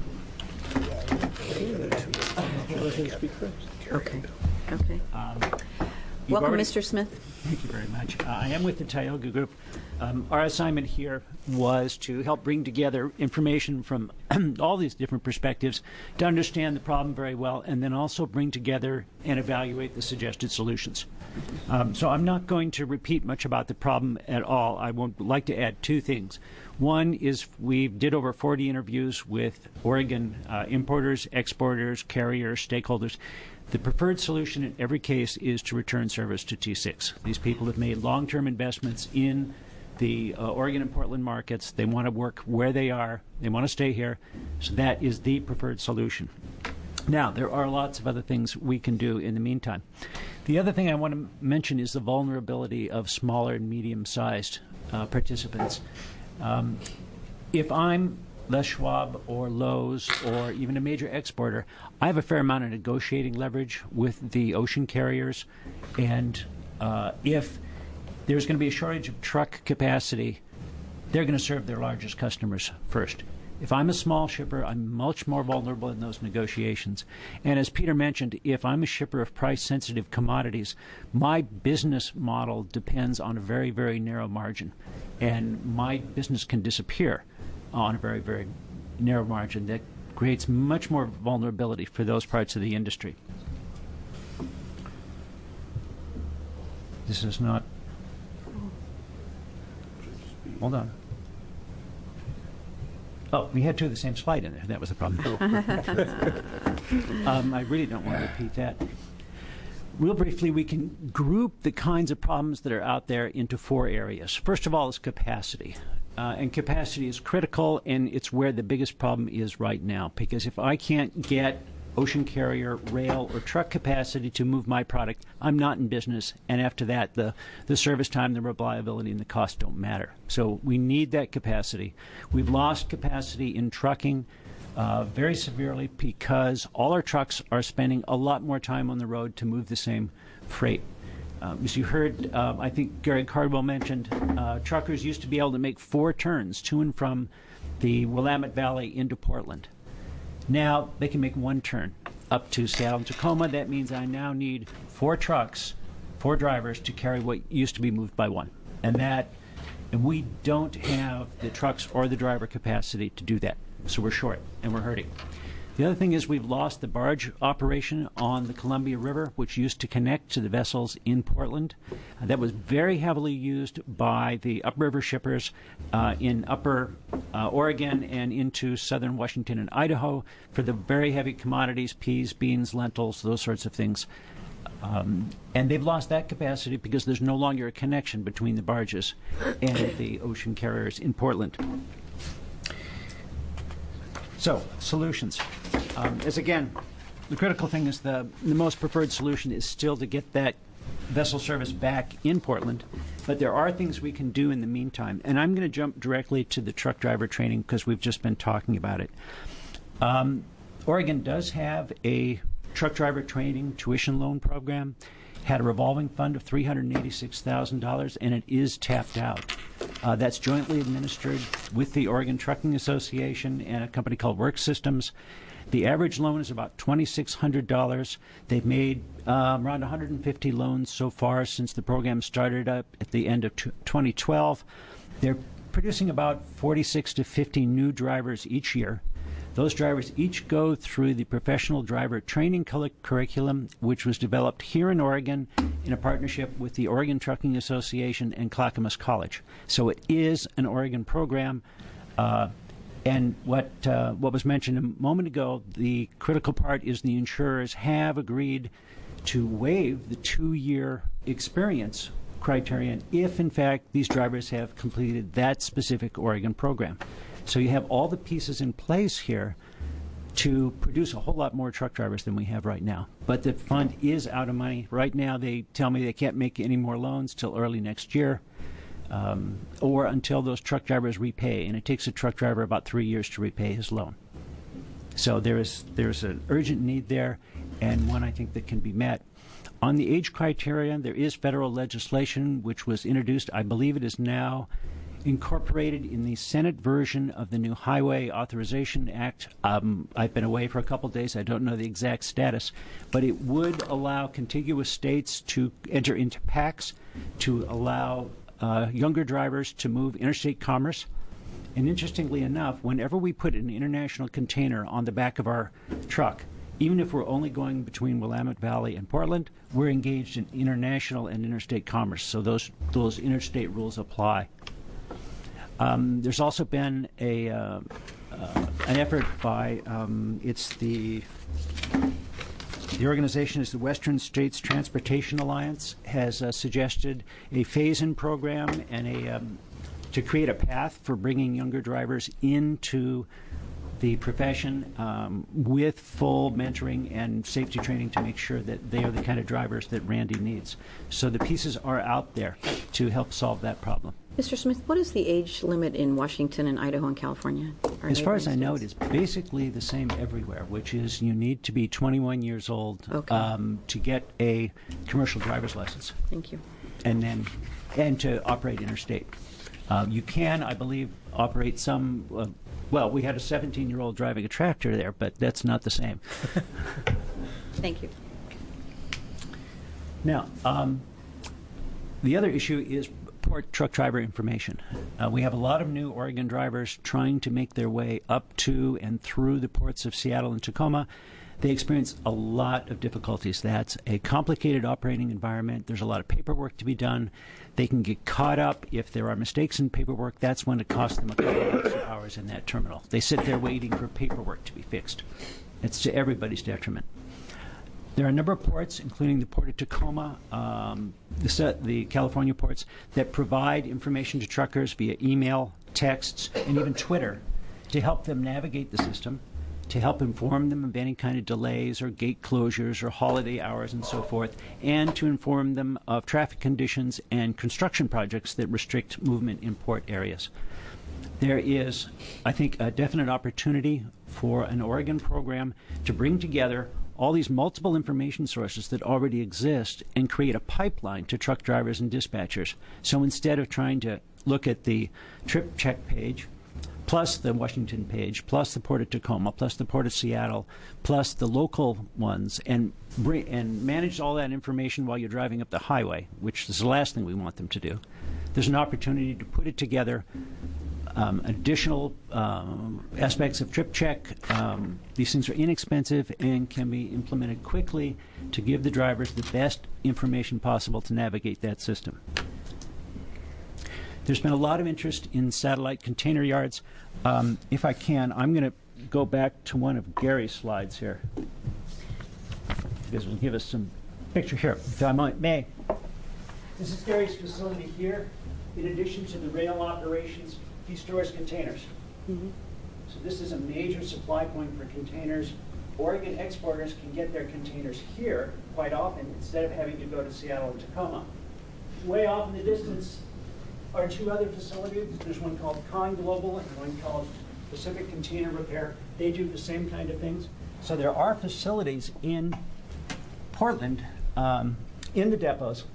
Okay. Welcome, Mr. Smith. Thank you very much. I am with the Tioga Group. Our assignment here was to help bring together information from all these different perspectives to understand the problem very well, and then also bring together and evaluate the suggested solutions. So I'm not going to repeat much about the problem at all. I would like to add 2 things. One is we did over 40 interviews with Oregon importers, exporters, carriers, stakeholders. The preferred solution in every case is to return service to T6. These people have made long-term investments in the Oregon and Portland markets. They want to work where they are. They want to stay here. So that is the preferred solution. Now, there are lots of other things we can do in the meantime. The other thing I want to mention is the vulnerability of smaller and medium-sized participants. If I'm Les Schwab or Lowe's or even a major exporter, I have a fair amount of negotiating leverage with the ocean carriers. And if there's going to be a shortage of truck capacity, they're going to serve their largest customers first. If I'm a small shipper, I'm much more vulnerable in those negotiations. And as Peter mentioned, if I'm a shipper of price-sensitive commodities, my business model depends on a very, very narrow margin. And my business can disappear on a very, very narrow margin that creates much more vulnerability for those parts of the industry. This is not... Hold on. Oh, we had 2 of the same slide in there. That was the problem. I really don't want to repeat that. Real briefly, we can group the kinds of problems that are out there into 4 areas. First of all is capacity. And capacity is critical, and it's where the biggest problem is right now. Because if I can't get ocean carrier, rail, or truck capacity to move my product, I'm not in business. And after that, the service time, the reliability, and the cost don't matter. So we need that capacity. We've lost capacity in trucking very severely because all our trucks are spending a lot more time on the road to move the same freight. As you heard, I think Gary Cardwell mentioned, truckers used to be able to make 4 turns to and from the Willamette Valley into Portland. Now they can make 1 turn up to Seattle and Tacoma. That means I now need 4 trucks, 4 drivers to carry what used to be moved by 1. And we don't have the trucks or the driver capacity to do that. So we're short and we're hurting. The other thing is we've lost the barge operation on the Columbia River, which used to connect to the vessels in Portland. That was very heavily used by the upriver shippers in upper Oregon and into southern Washington and Idaho for the very heavy commodities, peas, beans, lentils, those sorts of things. And they've lost that capacity because there's no longer a connection between the barges and the ocean carriers in Portland. So, solutions. As again, the critical thing is the most preferred solution is still to get that vessel service back in Portland, but there are things we can do in the meantime. And I'm going to jump directly to the truck driver training because we've just been talking about it. Oregon does have a truck driver training tuition loan program, had a revolving fund of $386,000, and it is tapped out. That's jointly administered with the Oregon Trucking Association and a company called Work Systems. The average loan is about $2,600. They've made around 150 loans so far since the program started up at the end of 2012. They're producing about 46 to 50 new drivers each year. Those drivers each go through the professional driver training curriculum, which was developed here in Oregon in a partnership with the Oregon Trucking Association and Clackamas College. So it is an Oregon program. And what was mentioned a moment ago, the critical part is the insurers have agreed to waive the 2-year experience criterion if, in fact, these drivers have completed that specific Oregon program. So you have all the pieces in place here to produce a whole lot more truck drivers than we have right now. But the fund is out of money. Right now they tell me they can't make any more loans till early next year, or until those truck drivers repay. And it takes a truck driver about 3 years to repay his loan. So there's an urgent need there, and one I think that can be met. On the age criterion, there is federal legislation which was introduced. I believe it is now incorporated in the Senate version of the new Highway Authorization Act. I've been away for a couple days. I don't know the exact status, but it would allow contiguous states to enter into pacts to allow younger drivers to move interstate commerce. And interestingly enough, whenever we put an international container on the back of our truck, even if we're only going between Willamette Valley and Portland, we're engaged in international and interstate commerce. So those interstate rules apply. There's also been an effort by the organization is the Western States Transportation Alliance, has suggested a phase-in program and to create a path for bringing younger drivers into the profession with full mentoring and safety training to make sure that they are the kind of drivers that Randy needs. So the pieces are out there to help solve that problem. Mr. Smith, what is the age limit in Washington and Idaho and California? As far as I know, it is basically the same everywhere, which is you need to be 21 years old to get a commercial driver's license. Thank you. And to operate interstate. You can, I believe, operate some. Well, we had a 17-year-old driving a tractor there, but that's not the same. Thank you. Now, the other issue is port truck driver information. We have a lot of new Oregon drivers trying to make their way up to and through the ports of Seattle and Tacoma. They experience a lot of difficulties. That's a complicated operating environment. There's a lot of paperwork to be done. They can get caught up if there are mistakes in paperwork. That's when it costs them a couple of extra hours in that terminal. They sit there waiting for paperwork to be fixed. It's to everybody's detriment. There are a number of ports, including the Port of Tacoma, the California ports, that provide information to truckers via email, texts, and even Twitter to help them navigate the system, to help inform them of any kind of delays or gate closures or holiday hours and so forth, and to inform them of traffic conditions and construction projects that restrict movement in port areas. There is, I think, a definite opportunity for an Oregon program to bring together all these multiple information sources that already exist and create a pipeline to truck drivers and dispatchers. So instead of trying to look at the trip check page, plus the Washington page, plus the Port of Tacoma, plus the Port of Seattle, plus the local ones, and manage all that information while you're driving up the highway, which is the last thing we want them to do. There's an opportunity to put it together, additional aspects of trip check. These things are inexpensive and can be implemented quickly to give the drivers the best information possible to navigate that system. There's been a lot of interest in satellite container yards. If I can, I'm going to go back to one of Gary's slides here, because we'll give us some picture here, if I may. This is Gary's facility here. In addition to the rail operations, he stores containers. Mm-hmm. So this is a major supply point for containers. Oregon exporters can get their containers here quite often instead of having to go to Seattle and Tacoma. Way off in the distance are two other facilities. There's one called Con Global and one called Pacific Container Repair. They do the same kind of things. So there are facilities in Portland, in the depots,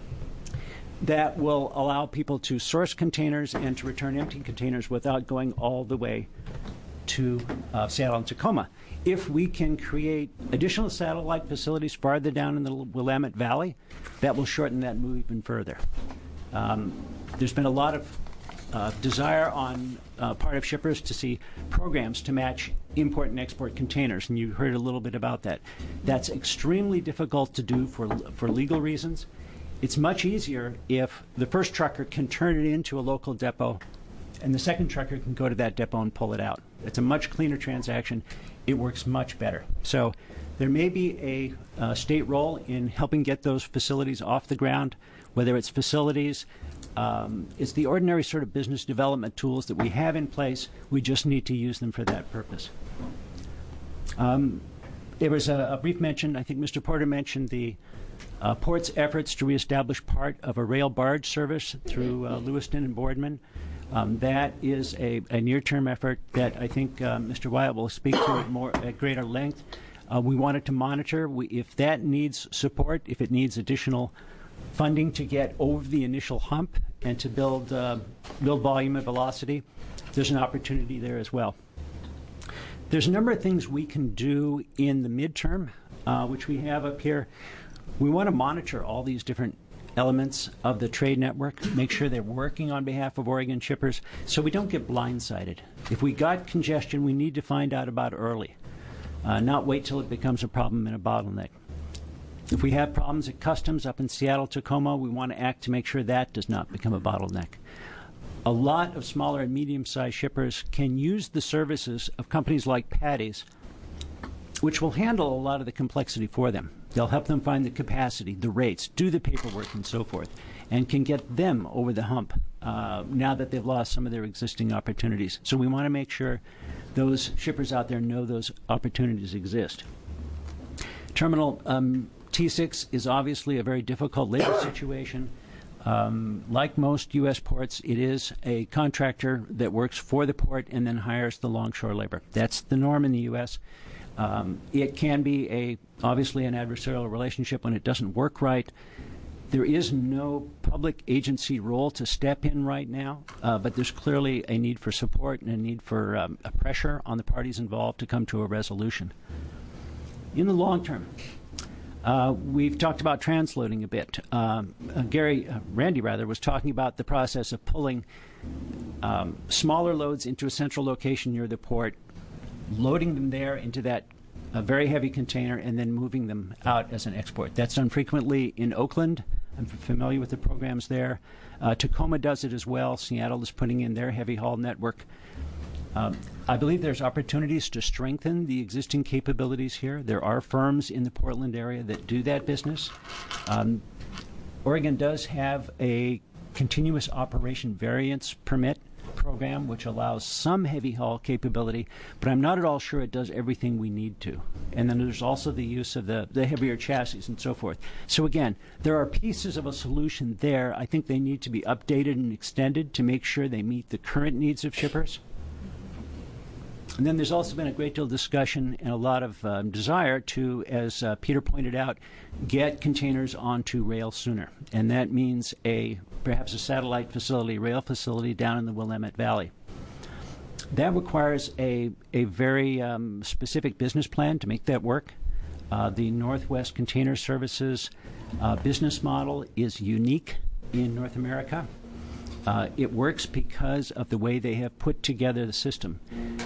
that will allow people to source containers and to return empty containers without going all the way to Seattle and Tacoma. If we can create additional satellite facilities farther down in the Willamette Valley, that will shorten that move even further. There's been a lot of desire on part of shippers to see programs to match import and export containers, and you heard a little bit about that. That's extremely difficult to do for legal reasons. It's much easier if the first trucker can turn it into a local depot and the second trucker can go to that depot and pull it out. It's a much cleaner transaction. It works much better. So there may be a state role in helping get those facilities off the ground, whether it's facilities. It's the ordinary sort of business development tools that we have in place. We just need to use them for that purpose. There was a brief mention, I think Mr. Porter mentioned the port's efforts to reestablish part of a rail barge service through Lewiston and Boardman. That is a near-term effort that I think Mr. Wyatt will speak to at greater length. We wanted to monitor if that needs support, if it needs additional funding to get over the initial hump and to build volume and velocity. There's an opportunity there as well. There's a number of things we can do in the midterm, which we have up here. We want to monitor all these different elements of the trade network, make sure they're working on behalf of Oregon shippers so we don't get blindsided. If we got congestion, we need to find out about it early, not wait till it becomes a problem and a bottleneck. If we have problems at customs up in Seattle, Tacoma, we want to act to make sure that does not become a bottleneck. A lot of smaller and medium-sized shippers can use the services of companies like Patty's, which will handle a lot of the complexity for them. They'll help them find the capacity, the rates, do the paperwork, and so forth, and can get them over the hump now that they've lost some of their existing opportunities. So we want to make sure those shippers out there know those opportunities exist. Terminal T6 is obviously a very difficult labor situation. Like most U.S. ports, it is a contractor that works for the port and then hires the longshore labor. That's the norm in the U.S. It can be obviously an adversarial relationship when it doesn't work right. There is no public agency role to step in right now, but there's clearly a need for support and a need for a pressure on the parties involved to come to a resolution. In the long term, we've talked about transloading a bit. Randy was talking about the process of pulling smaller loads into a central location near the port, loading them there into that very heavy container, and then moving them out as an export. That's done frequently in Oakland. I'm familiar with the programs there. Tacoma does it as well. Seattle is putting in their heavy haul network. I believe there's opportunities to strengthen the existing capabilities here. There are firms in the Portland area that do that business. Oregon does have a continuous operation variance permit program, which allows some heavy haul capability, but I'm not at all sure it does everything we need to. And then there's also the use of the heavier chassis and so forth. So again, there are pieces of a solution there. I think they need to be updated and extended to make sure they meet the current needs of shippers. And then there's also been a great deal of discussion and a lot of desire to, as Peter pointed out, get containers onto rail sooner. And that means perhaps a satellite facility, rail facility down in the Willamette Valley. That requires a very specific business plan to make that work. The Northwest Container Services business model is unique in North America. It works because of the way they have put together the system.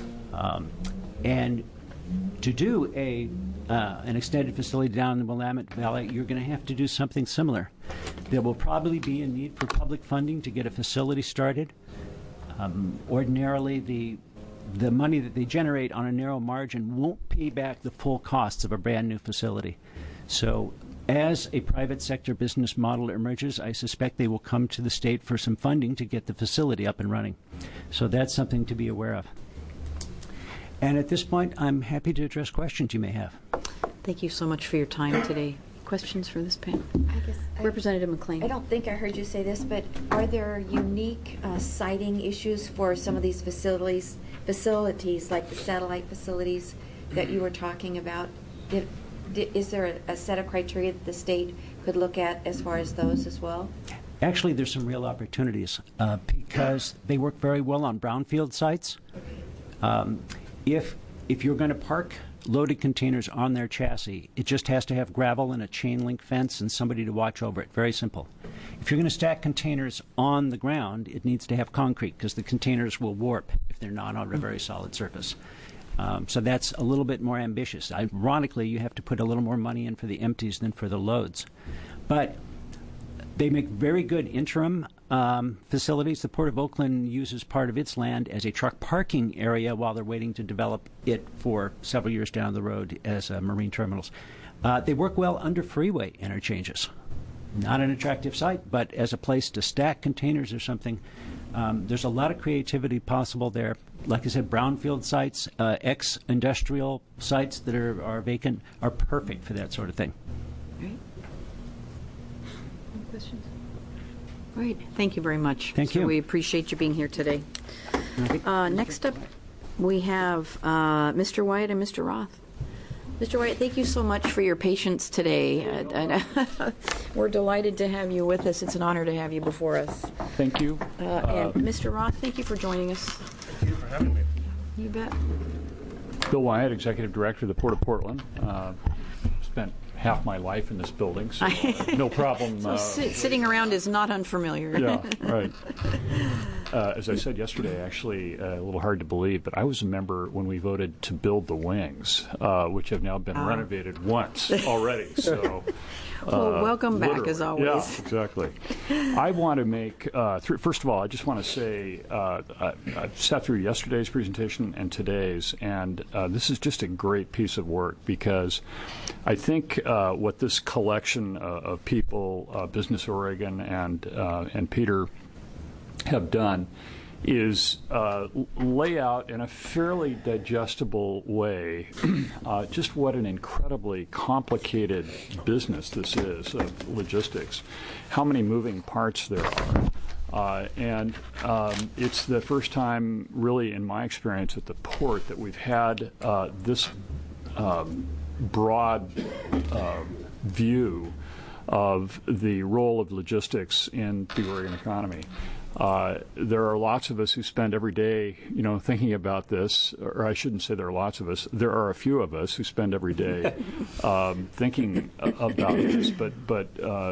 And to do an extended facility down in the Willamette Valley, you're going to have to do something similar. There will probably be a need for public funding to get a facility started. Ordinarily, the money that they generate on a narrow margin won't pay back the full costs of a brand new facility. So as a private sector business model emerges, I suspect they will come to the state for some funding to get the facility up and running. So that's something to be aware of. And at this point, I'm happy to address questions you may have. Thank you so much for your time today. Questions for this panel? Representative McLean. I don't think I heard you say this, but are there unique siting issues for some of these facilities like the satellite facilities that you were talking about? Is there a set of criteria that the state could look at as far as those as well? Actually, there's some real opportunities because they work very well on brownfield sites. If you're going to park loaded containers on their chassis. It just has to have gravel and a chain link fence and somebody to watch over it. Very simple. If you're going to stack containers on the ground, it needs to have concrete because the containers will warp if they're not on a very solid surface. So that's a little bit more ambitious. Ironically, you have to put a little more money in for the empties than for the loads. But they make very good interim facilities. The Port of Oakland uses part of its land as a truck parking area while they're waiting to develop it for several years down the road as marine terminals. They work well under freeway interchanges. Not an attractive site, but as a place to stack containers or something, there's a lot of creativity possible there. Like I said, brownfield sites, ex-industrial sites that are vacant are perfect for that sort of thing. Right. Any questions? All right. Thank you very much. Thank you. We appreciate you being here today. Next up, we have Mr. Wyatt and Mr. Roth. Mr. Wyatt, thank you so much for your patience today. We're delighted to have you with us. It's an honor to have you before us. Thank you. And Mr. Roth, thank you for joining us. Thank you for having me. You bet. Bill Wyatt, Executive Director of the Port of Portland. Spent half my life in this building, so no problem. So sitting around is not unfamiliar. Yeah, right. As I said yesterday, actually, a little hard to believe, but I was a member when we voted to build the wings, which have now been renovated once already. So, well, welcome back as always. Yeah, exactly. I want to make, first of all, I just want to say I sat through yesterday's presentation and today's, and this is just a great piece of work because I think what this collection of people, Business Oregon and Peter, have done is lay out in a fairly digestible way just what an incredibly complicated business this is of logistics, how many moving parts there are. And it's the first time, really, in my experience at the port, that we've had this broad view of the role of logistics in the Oregon economy. There are lots of us who spend every day, thinking about this, or I shouldn't say there are lots of us. There are a few of us who spend every day thinking about this, but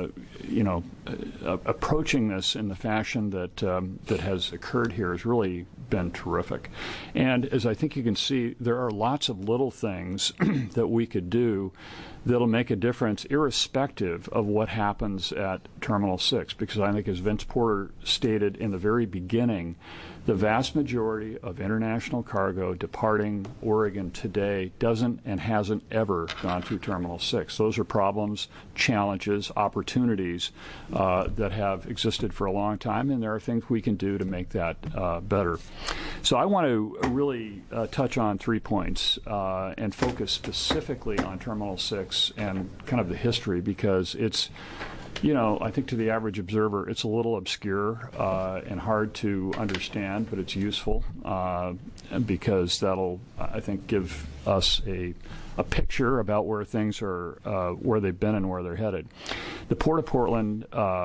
approaching this in the fashion that has occurred here has really been terrific. And as I think you can see, there are lots of little things that we could do that'll make a difference irrespective of what happens at Terminal 6, because I think, as Vince Porter stated in the very beginning, the vast majority of international cargo departing Oregon today doesn't and hasn't ever gone through Terminal 6. Those are problems, challenges, opportunities that have existed for a long time, and there are things we can do to make that better. So I want to really touch on 3 points and focus specifically on Terminal 6 and kind of the history, because it's, I think to the average observer, it's a little obscure and hard to understand, but it's useful because that'll, I think, give us a picture about where things are, where they've been and where they're headed. The Port of Portland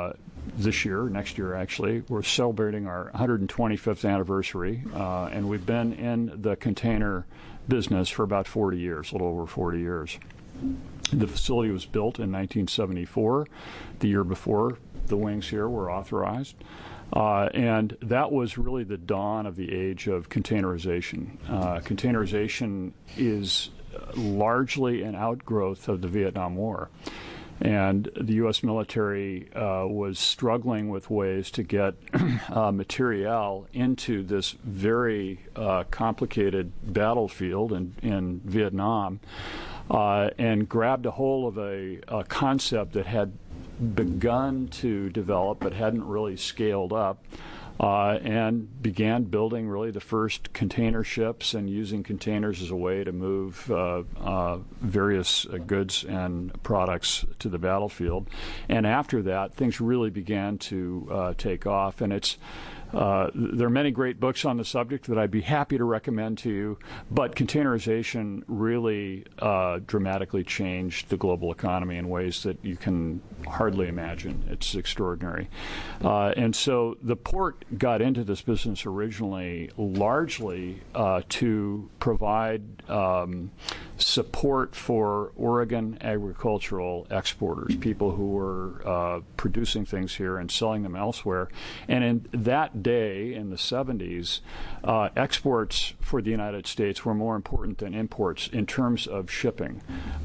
next year actually, we're celebrating our 125th anniversary, and we've been in the container business for about 40 years, a little over 40 years. The facility was built in 1974, the year before the wings here were authorized. And that was really the dawn of the age of containerization. Containerization is largely an outgrowth of the Vietnam War. And the U.S. military was struggling with ways to get materiel into this very complicated battlefield in Vietnam, and grabbed a hold of a concept that had begun to develop but hadn't really scaled up, and began building really the first container ships and using containers as a way to move various goods and products to the battlefield. And after that, things really began to take off. And there are many great books on the subject that I'd be happy to recommend to you, but containerization really dramatically changed the global economy in ways that you can hardly imagine. It's extraordinary. And so the port got into this business originally largely to provide support for Oregon agricultural exporters, people who were producing things here and selling them elsewhere. And in that day, in the 70s, exports for the United States were more important than imports in terms of shipping.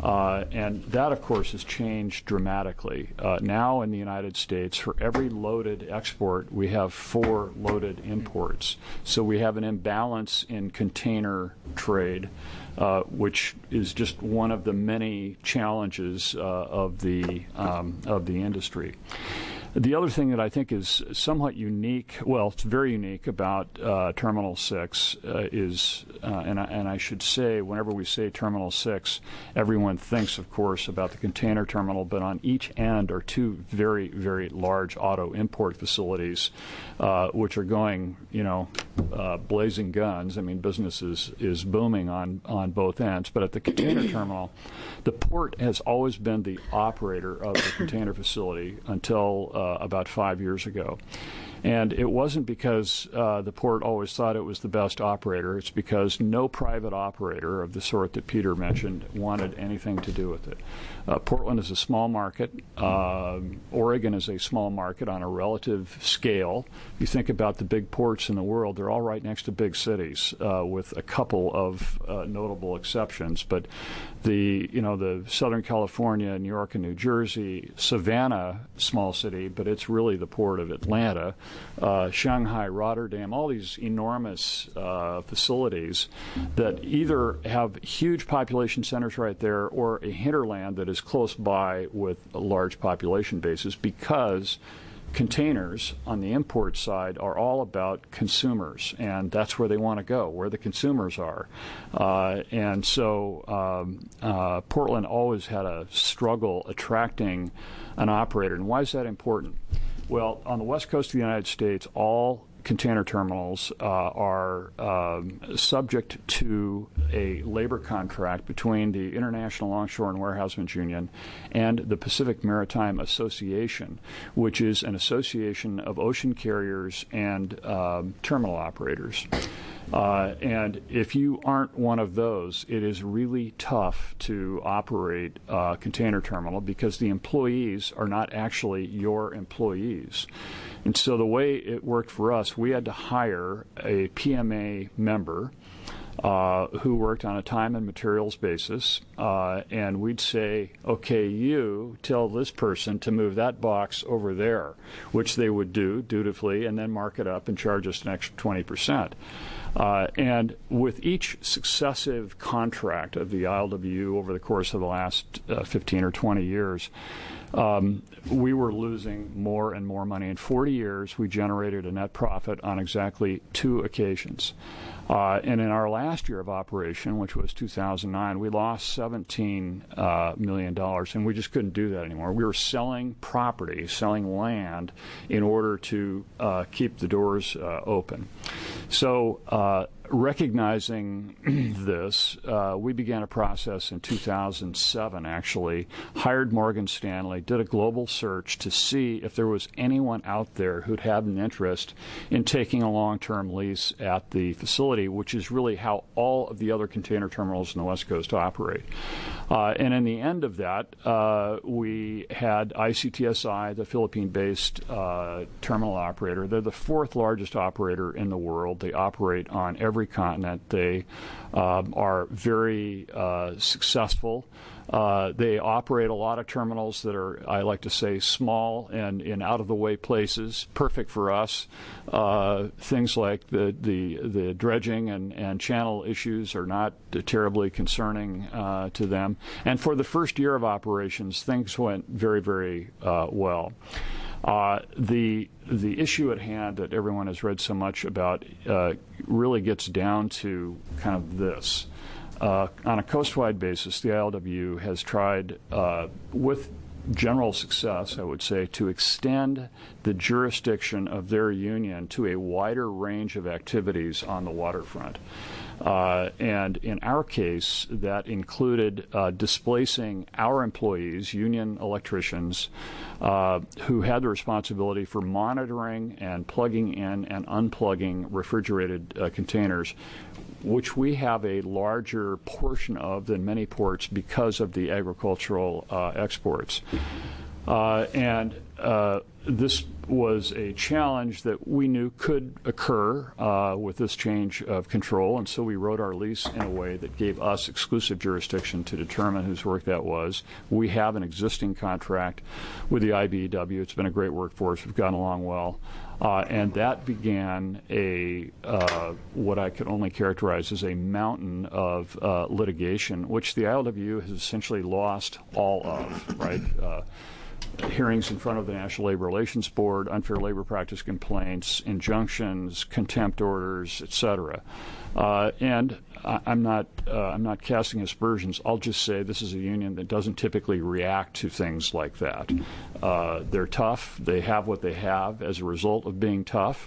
And that, of course, has changed dramatically. Now in the United States, for every loaded export, we have 4 loaded imports. So we have an imbalance in container trade, which is just one of the many challenges of the industry. The other thing that I think is somewhat unique, well, it's very unique about Terminal 6 is, and I should say, whenever we say Terminal 6, everyone thinks, of course, about the container terminal, but on each end are 2 very, very large auto import facilities, which are going, blazing guns. I mean, business is booming on both ends. But at the container terminal, the port has always been the operator of the container facility until about 5 years ago. And it wasn't because the port always thought it was the best operator. It's because no private operator of the sort that Peter mentioned wanted anything to do with it. Portland is a small market. Oregon is a small market on a relative scale. If you think about the big ports in the world, they're all right next to big cities, with a couple of notable exceptions. But the Southern California, New York, and New Jersey, Savannah, small city, but it's really the port of Atlanta, Shanghai, Rotterdam, all these enormous facilities that either have huge population centers right there or a hinterland that is close by with large population bases, because containers on the import side are all about consumers, and that's where they want to go, where the consumers are. And so Portland always had a struggle attracting an operator. And why is that important? Well, on the west coast of the United States, all container terminals are subject to a labor contract between the International Longshore and Warehousemen's Union and the Pacific Maritime Association, which is an association of ocean carriers and terminal operators. And if you aren't one of those, it is really tough to operate a container terminal because the employees are not actually your employees. And so the way it worked for us, we had to hire a PMA member who worked on a time and materials basis, and we'd say, okay, you tell this person to move that box over there, which they would do dutifully, and then mark it up and charge us an extra 20%. And with each successive contract of the ILWU over the course of the last 15 or 20 years, we were losing more and more money. In 40 years, we generated a net profit on exactly 2 occasions. And in our last year of operation, which was 2009, we lost $17 million, and we just couldn't do that anymore. We were selling property, selling land, in order to keep the doors open. So recognizing this, we began a process in 2007, actually, hired Morgan Stanley, did a global search to see if there was anyone out there who'd have an interest in taking a long-term lease at the facility, which is really how all of the other container terminals in the West Coast operate. And in the end of that, we had ICTSI, the Philippine-based terminal operator. They're the 4th largest operator in the world. They operate on every continent. They are very successful. They operate a lot of terminals that are, I like to say, small and in out-of-the-way places, perfect for us. Things like the dredging and channel issues are not terribly concerning to them. And for the first year of operations, things went very, very well. The issue at hand that everyone has read so much about really gets down to kind of this. On a coast-wide basis, the ILWU has tried, with general success, I would say, to extend the jurisdiction of their union to a wider range of activities on the waterfront. And in our case, that included displacing our employees, union electricians, who had the responsibility for monitoring and plugging in and unplugging refrigerated containers, which we have a larger portion of than many ports because of the agricultural exports. And this was a challenge that we knew could occur with this change of control, and so we wrote our lease in a way that gave us exclusive jurisdiction to determine whose work that was. We have an existing contract with the IBEW. It's been a great work for us. We've gotten along well. And that began what I could only characterize as a mountain of litigation, which the ILWU has essentially lost all of, right? Hearings in front of the National Labor Relations Board, unfair labor practice complaints, injunctions, contempt orders, etc. And I'm not casting aspersions. I'll just say this is a union that doesn't typically react to things like that. They're tough. They have what they have as a result of being tough,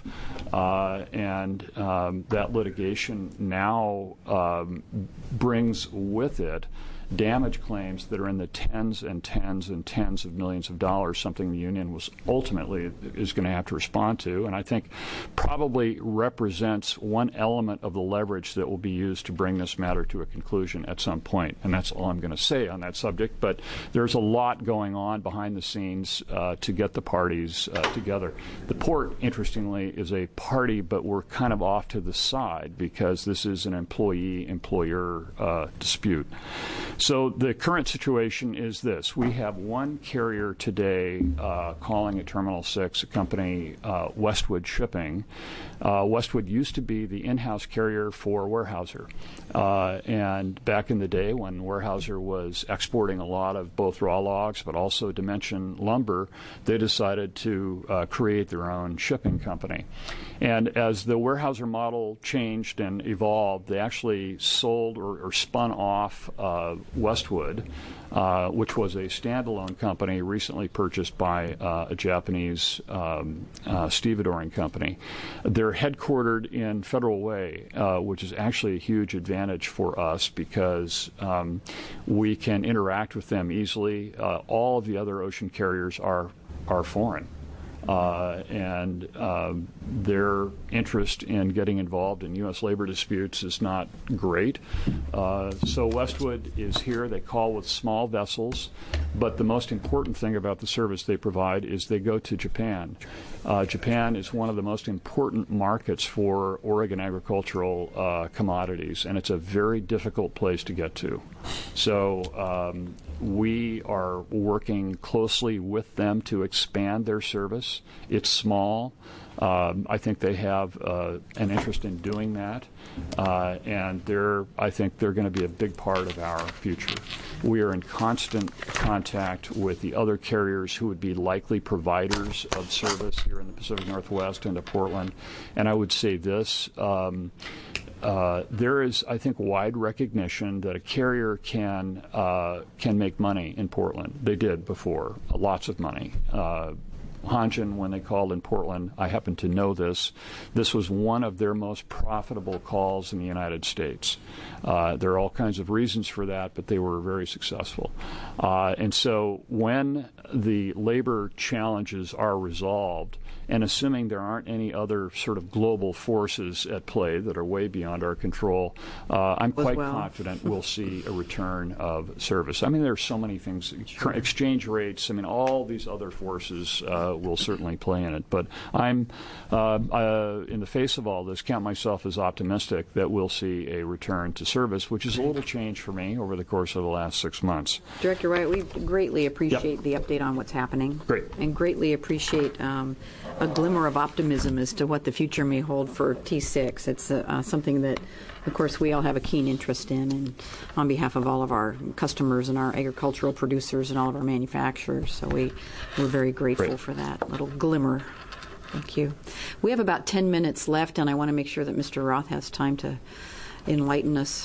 and that litigation now brings with it damage claims that are in the tens and tens and tens of millions of dollars, something the union was ultimately is going to have to respond to, and I think probably represents one element of the leverage that will be used to bring this matter to a conclusion at some point. And that's all I'm going to say on that subject. But there's a lot going on behind the scenes to get the parties together. The port, interestingly, is a party, but we're kind of off to the side because this is an employee-employer dispute. So the current situation is this. We have one carrier today calling at Terminal 6, a company, Westwood Shipping. Westwood used to be the in-house carrier for Weyerhaeuser. And back in the day when Weyerhaeuser was exporting a lot of both raw logs but also dimension lumber, they decided to create their own shipping company. And as the Weyerhaeuser model changed and evolved, they actually sold or spun off Westwood, which was a standalone company recently purchased by a Japanese stevedoring company. They're headquartered in Federal Way, which is actually a huge advantage for us because we can interact with them easily. All of the other ocean carriers are foreign. And their interest in getting involved in U.S. labor disputes is not great. So Westwood is here. They call with small vessels, but the most important thing about the service they provide is they go to Japan. Japan is one of the most important markets for Oregon agricultural commodities, and it's a very difficult place to get to. So we are working closely with them to expand their service. It's small. I think they have an interest in doing that, and I think they're going to be a big part of our future. We are in constant contact with the other carriers who would be likely providers of service here in the Pacific Northwest and to Portland. And I would say this. There is, I think, wide recognition that a carrier can make money in Portland. They did before, lots of money. Hanjin, when they called in Portland, I happen to know this was one of their most profitable calls in the United States. There are all kinds of reasons for that, but they were very successful. And so when the labor challenges are resolved, and assuming there aren't any other sort of global forces at play that are way beyond our control, I'm quite confident we'll see a return of service. I mean, there are so many things, exchange rates, I mean, all these other forces will certainly play in it. But I'm, in the face of all this, count myself as optimistic that we'll see a return to service, which is a little change for me over the course of the last 6 months. Director Wright, we greatly appreciate the update on what's happening. Great. And greatly appreciate a glimmer of optimism as to what the future may hold for T6. It's something that, of course, we all have a keen interest in, and on behalf of all of our customers and our agricultural producers and all of our manufacturers. So we're very grateful for that little glimmer. Thank you. We have about 10 minutes left, and I want to make sure that Mr. Roth has time to enlighten us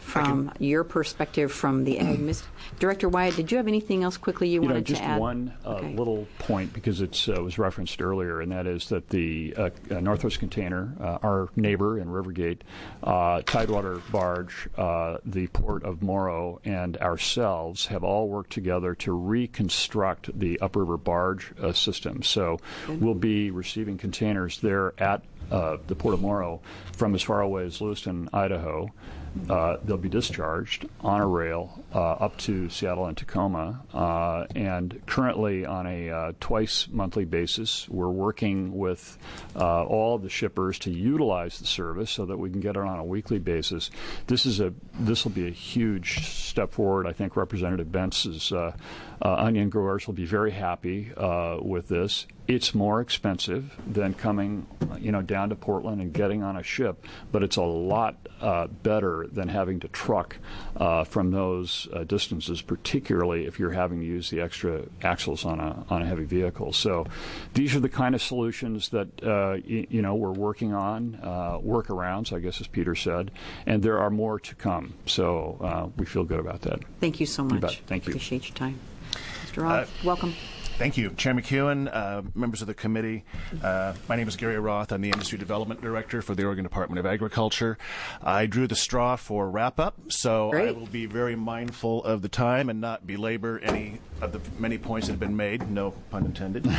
from your perspective from the ag. Director Wyatt, did you have anything else quickly you wanted just to add? One little point, because it was referenced earlier, and that is that the Northwest Container, our neighbor in Rivergate, Tidewater Barge, the Port of Morrow, and ourselves have all worked together to reconstruct the upriver barge system. So we'll be receiving containers there at the Port of Morrow from as far away as Lewiston, Idaho. They'll be discharged on a rail up to Seattle and Tacoma. And currently, on a twice monthly basis, we're working with all the shippers to utilize the service so that we can get it on a weekly basis. This will be a huge step forward. I think Representative Bentz's onion growers will be very happy with this. It's more expensive than coming, down to Portland and getting on a ship, but it's a lot better than having to truck from those distances, particularly if you're having to use the extra axles on a heavy vehicle. So these are the kind of solutions that we're working on, workarounds, I guess, as Peter said, and there are more to come. So we feel good about that. Thank you so much. You bet. Thank you. Appreciate your time. Mr. Roth, welcome. Thank you. Chair McEwen, members of the committee. My name is Gary Roth. I'm the Industry Development Director for the Oregon Department of Agriculture. I drew the straw for wrap-up, so I will be very mindful of the time and not belabor any of the many points that have been made, no pun intended.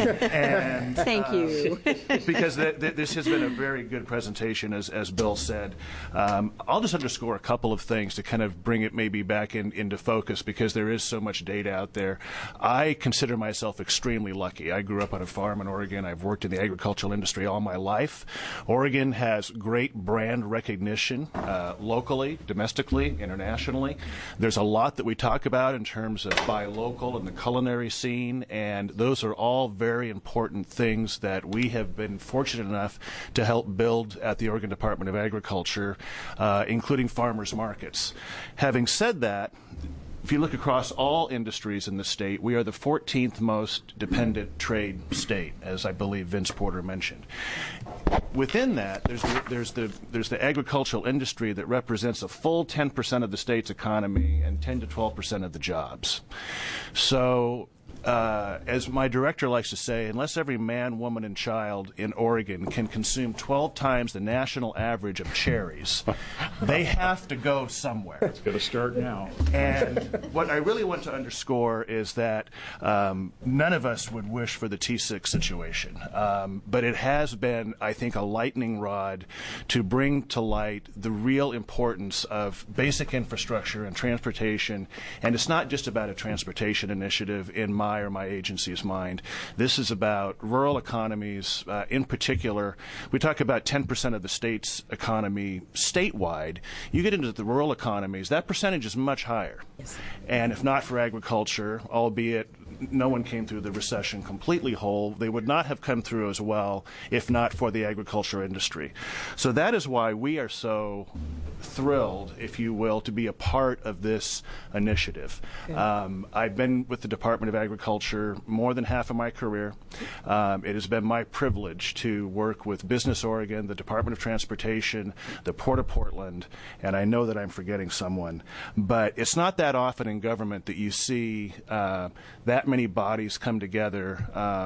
And, thank you. Because this has been a very good presentation, as Bill said. I'll just underscore a couple of things to kind of bring it maybe back into focus, because there is so much data out there. I consider myself extremely lucky. I grew up on a farm in Oregon. I've worked in the agricultural industry all my life. Oregon has great brand recognition locally, domestically, internationally. There's a lot that we talk about in terms of buy local and the culinary scene, and those are all very important things that we have been fortunate enough to help build at the Oregon Department of Agriculture, including farmers markets. Having said that, if you look across all industries in the state, we are the 14th most dependent trade state, as I believe Vince Porter mentioned. Within that, there's the agricultural industry that represents a full 10% of the state's economy and 10 to 12% of the jobs. So, as my director likes to say, unless every man, woman, and child in Oregon can consume 12 times the national average of cherries, they have to go somewhere. It's going to start now. And what I really want to underscore is that none of us would wish for the T6 situation. But it has been, I think, a lightning rod to bring to light the real importance of basic infrastructure and transportation. And it's not just about a transportation initiative in my or my agency's mind. This is about rural economies. In particular, we talk about 10% of the state's economy statewide. You get into the rural economies, that percentage is much higher. Yes. And if not for agriculture, albeit no one came through the recession completely whole, they would not have come through as well if not for the agriculture industry. So that is why we are so thrilled, if you will, to be a part of this initiative. I've been with the Department of Agriculture more than half of my career. It has been my privilege to work with Business Oregon, the Department of Transportation, the Port of Portland, and I know that I'm forgetting someone. But it's not that often in government that you see that many bodies come together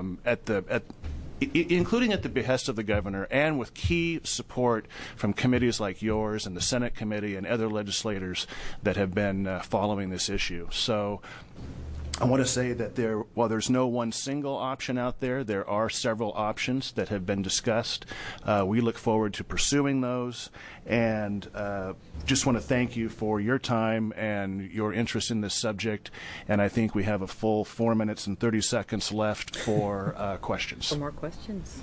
including at the behest of the governor and with key support from committees like yours and the Senate committee and other legislators that have been following this issue. So I want to say that while there's no one single option out there, there are several options that have been discussed. We look forward to pursuing those, and just want to thank you for your time and your interest in this subject. And I think we have a full 4 minutes and 30 seconds left for questions. For more questions.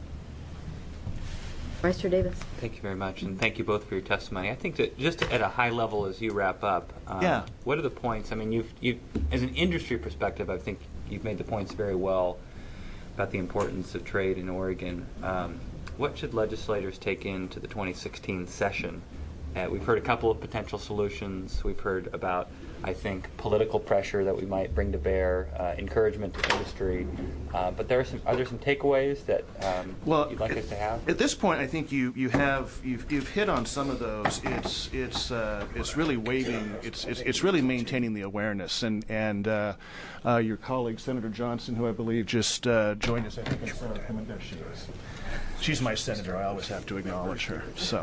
Vice Chair Davis. Thank you very much, and thank you both for your testimony. I think that just at a high level as you wrap up, what are the points? I mean, you've, as an industry perspective, I think you've made the points very well about the importance of trade in Oregon. What should legislators take into the 2016 session? We've heard a couple of potential solutions. We've heard about I think political pressure that we might bring to bear, encouragement to industry. But are there some takeaways that you'd like us to have? At this point, I think you've hit on some of those. It's really waving. It's really maintaining the awareness. And your colleague Senator Johnson, who I believe just joined us, I think I saw her coming. There she is. She's my senator. I always have to acknowledge her. So,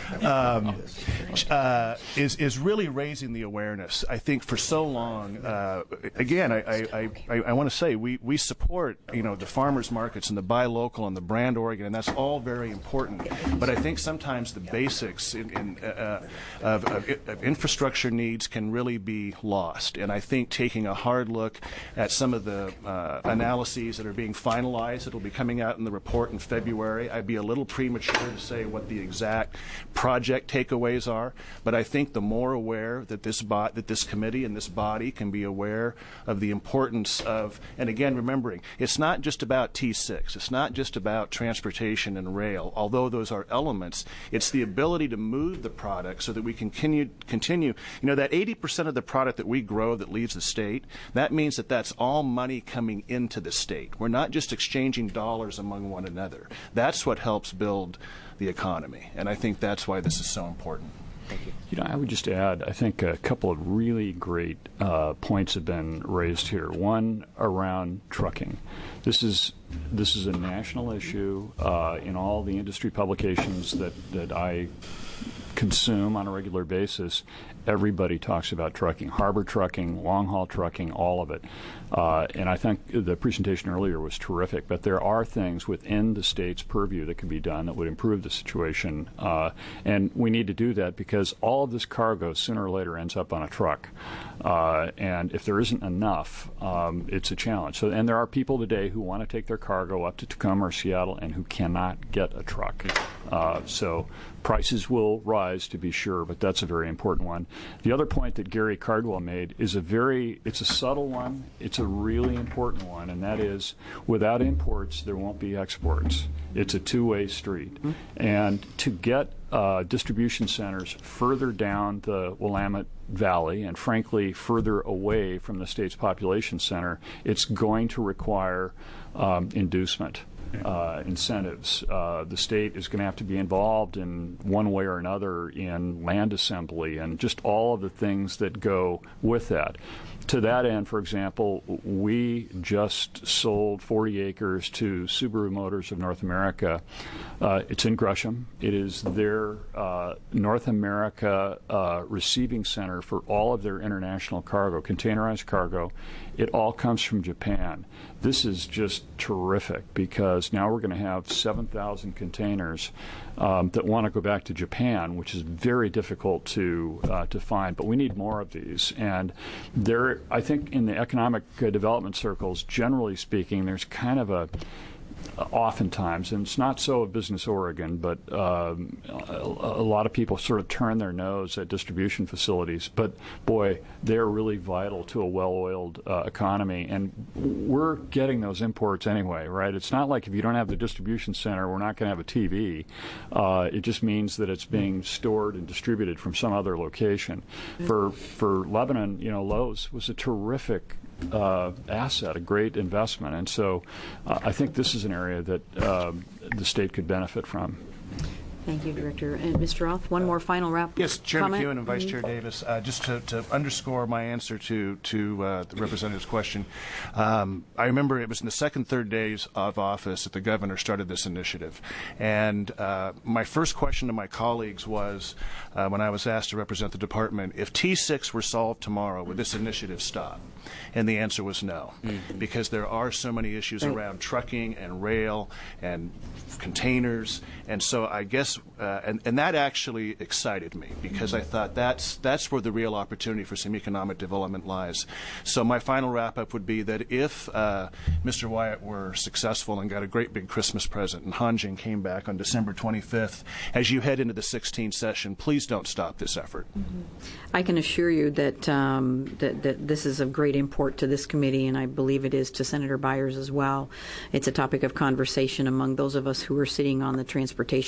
is really raising the awareness. I think for so long, again, I want to say we support the farmers markets and the buy local and the brand Oregon, and that's all very important. But I think sometimes the basics of infrastructure needs can really be lost. And I think taking a hard look at some of the analyses that are being finalized, that will be coming out in the report in February. I'd be a little premature to say what the exact project takeaways are, but I think the more aware that this committee and this body can be aware of the importance of, and again, remembering, it's not just about T6, it's not just about transportation and rail, although those are elements. It's the ability to move the product so that we can continue. That 80% of the product that we grow that leaves the state, that means that that's all money coming into the state. We're not just exchanging dollars among one another. That's what helps build the economy, and I think that's why this is so important. Thank you. I would just add, I think a couple of really great points have been raised here. One around trucking. This is a national issue in all the industry publications that I consume on a regular basis. Everybody talks about trucking, harbor trucking, long-haul trucking, all of it. And I think the presentation earlier was terrific, but there are things within the state's purview that can be done that would improve the situation. And we need to do that because all of this cargo sooner or later ends up on a truck. And if there isn't enough, it's a challenge. And there are people today who want to take their cargo up to Tacoma or Seattle and who cannot get a truck. So prices will rise, to be sure, but that's a very important one. The other point that Gary Cardwell made is it's a subtle one. It's a really important one, and that is without imports, there won't be exports. It's a two-way street. Mm-hmm. And to get distribution centers further down the Willamette Valley and, frankly, further away from the state's population center, it's going to require inducement. Incentives. The state is going to have to be involved in one way or another in land assembly and just all of the things that go with that. To that end, for example, we just sold 40 acres to Subaru Motors of North America. It's in Gresham. It is their North America receiving center for all of their international cargo, containerized cargo. It all comes from Japan. This is just terrific because now we're going to have 7,000 containers that want to go back to Japan, which is very difficult to find. But we need more of these. And I think in the economic development circles, generally speaking, there's kind of oftentimes, and it's not so of Business Oregon, but a lot of people sort of turn their nose at distribution facilities. But, boy, they're really vital to a well-oiled economy. And we're getting those imports anyway, right? It's not like if you don't have the distribution center, we're not going to have a TV. It just means that it's being stored and distributed from some other location. For Lebanon, Lowe's was a terrific asset, a great investment. And so I think this is an area that the state could benefit from. Thank you, Director. And Mr. Roth, one more final wrap. Yes, Chairman comment? McEwen and Vice Chair Davis, just to underscore my answer to the representative's question. I remember it was in the third days of office that the governor started this initiative. And my first question to my colleagues was, when I was asked to represent the department, if T6 were solved tomorrow, would this initiative stop? And the answer was no, because there are so many issues around trucking and rail and containers. And so I guess, and that actually excited me, because I thought that's where the real opportunity for some economic development lies. So my final wrap-up would be that if Mr. Wyatt were successful and got a great big Christmas present and Hanjin came back on December 25th, as you head into the 16th session, please don't stop this effort. I can assure you that that this is of great import to this committee, and I believe it is to Senator Byers as well. It's a topic of conversation among those of us who are sitting on the Transportation Committee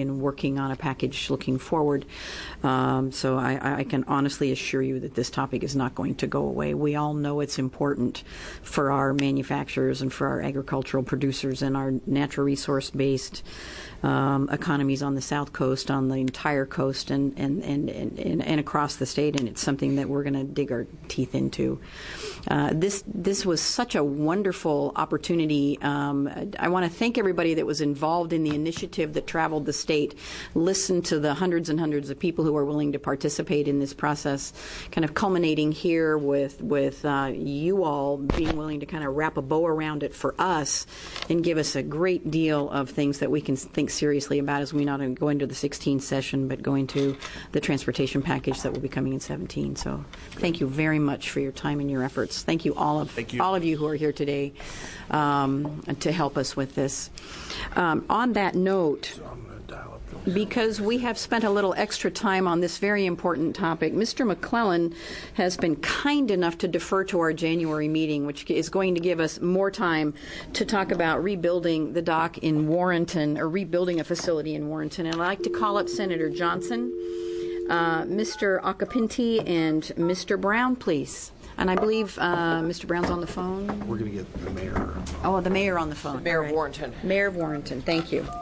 and working on a package looking forward. So I can honestly assure you that this topic is not going to go away. We all know it's important for our manufacturers and for our agricultural producers and our natural resource-based economies on the South Coast, on the entire coast, and across the state, and it's something that we're going to dig our teeth into. This was such a wonderful opportunity. I want to thank everybody that was involved in the initiative that traveled the state, listened to the hundreds and hundreds of people who are willing to participate in this process, kind of culminating here with you all being willing to kind of wrap a bow around it for us and give us a great deal of things that we can think seriously about as we not only go into the 16 session, but go into the transportation package that will be coming in 17. So thank you very much for your time and your efforts. Thank you all of you who are here today to help us with this. On that note, because we have spent a little extra time on this very important topic, Mr. McClellan has been kind enough to defer to our January meeting, which is going to give us more time to talk about rebuilding the dock in Warrenton, or rebuilding a facility in Warrenton. And I'd like to call up Senator Johnson, Mr. Acapinti, and Mr. Brown, please. And I believe Mr. Brown's on the phone. We're going to get the mayor. Oh, the mayor on the phone. The mayor of Warrenton. Mayor of Warrenton. Thank you.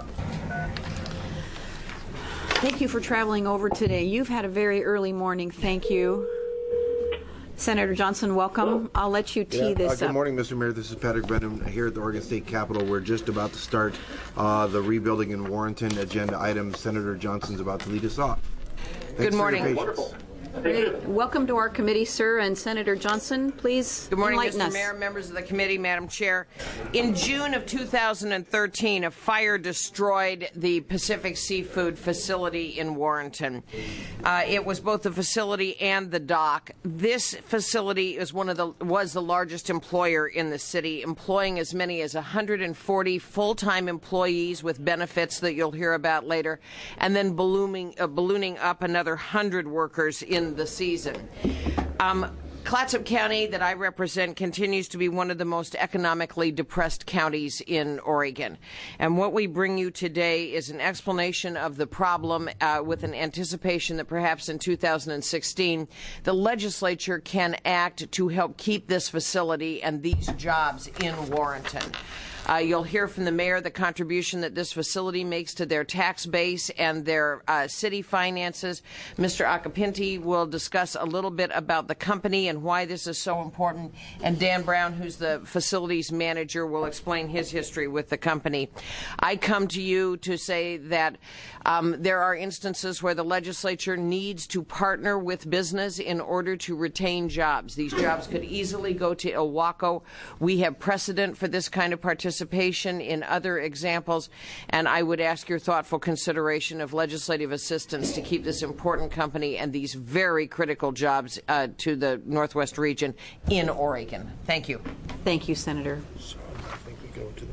Thank you for traveling over today. You've had a very early morning. Thank you. Senator Johnson, welcome. I'll let you tee this up. Good morning, Mr. Mayor. This is Patrick Brennan here at the Oregon State Capitol. We're just about to start the rebuilding in Warrenton agenda item. Senator Johnson's about to lead us off. Good morning. Wonderful. Welcome to our committee, sir. And Senator Johnson, please Good morning, enlighten Mr. us. Mayor, members of the committee, Madam Chair. In June of 2013, a fire destroyed the Pacific Seafood facility in Warrenton. It was both the facility and the dock. This facility is was the largest employer in the city, employing as many as 140 full-time employees with benefits that you'll hear about later, and then ballooning up another 100 workers in the season. Clatsop County, that I represent, continues to be one of the most economically depressed counties in Oregon. And what we bring you today is an explanation of the problem with an anticipation that perhaps in 2016 the legislature can act to help keep this facility and these jobs in Warrenton. You'll hear from the mayor the contribution that this facility makes to their tax base and their city finances. Mr. Acapinti will discuss a little bit about the company and why this is so important. And Dan Brown, who's the facilities manager, will explain his history with the company. I come to you to say that there are instances where the legislature needs to partner with business in order to retain jobs. These jobs could easily go to Ilwaco. We have precedent for this kind of participation in other examples, and I would ask your thoughtful consideration of legislative assistance to keep this important company and these very critical jobs to the Northwest region in Oregon. Thank you. Thank you, Senator. So I think we go to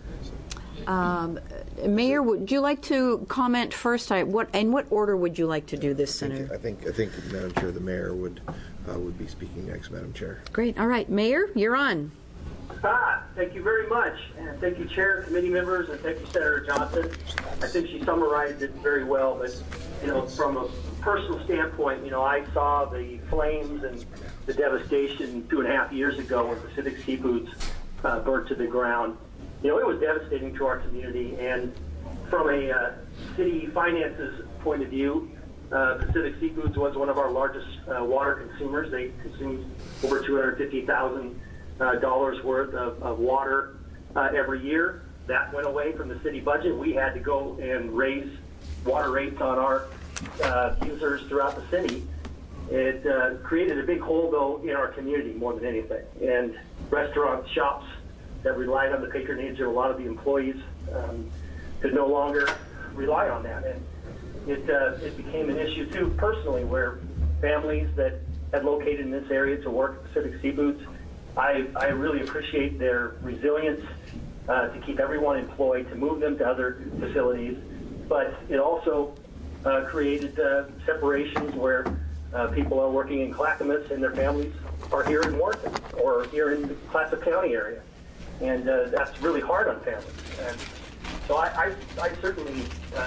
the mayor. Mayor, would you like to comment first? In what order would you like to do this, Senator? I think, Madam Chair, the mayor would be speaking next, Madam Chair. Great. All right, Mayor, you're on. Thank you very much, and thank you, Chair, committee members, and thank you, Senator Johnson. I think she summarized it very well, but, from a personal standpoint, I saw the flames and the devastation 2.5 years ago when Pacific Seafoods burnt to the ground. It was devastating to our community, and from a city finances point of view, Pacific Seafoods was one of our largest water consumers. They consumed over $250,000 worth of water every year. That went away from the city budget. We had to go and raise water rates on our users throughout the city. It created a big hole, though, in our community more than anything. And restaurant shops that relied on the patronage of a lot of the employees could no longer rely on that. And it became an issue, too, personally, where families that had located in this area to work at Pacific Seafoods, I really appreciate their resilience to keep everyone employed, to move them to other facilities. But it also created separations where people are working in Clackamas and their families are here in Warrenton or here in the Clatsop County area. And that's really hard on families. And so I certainly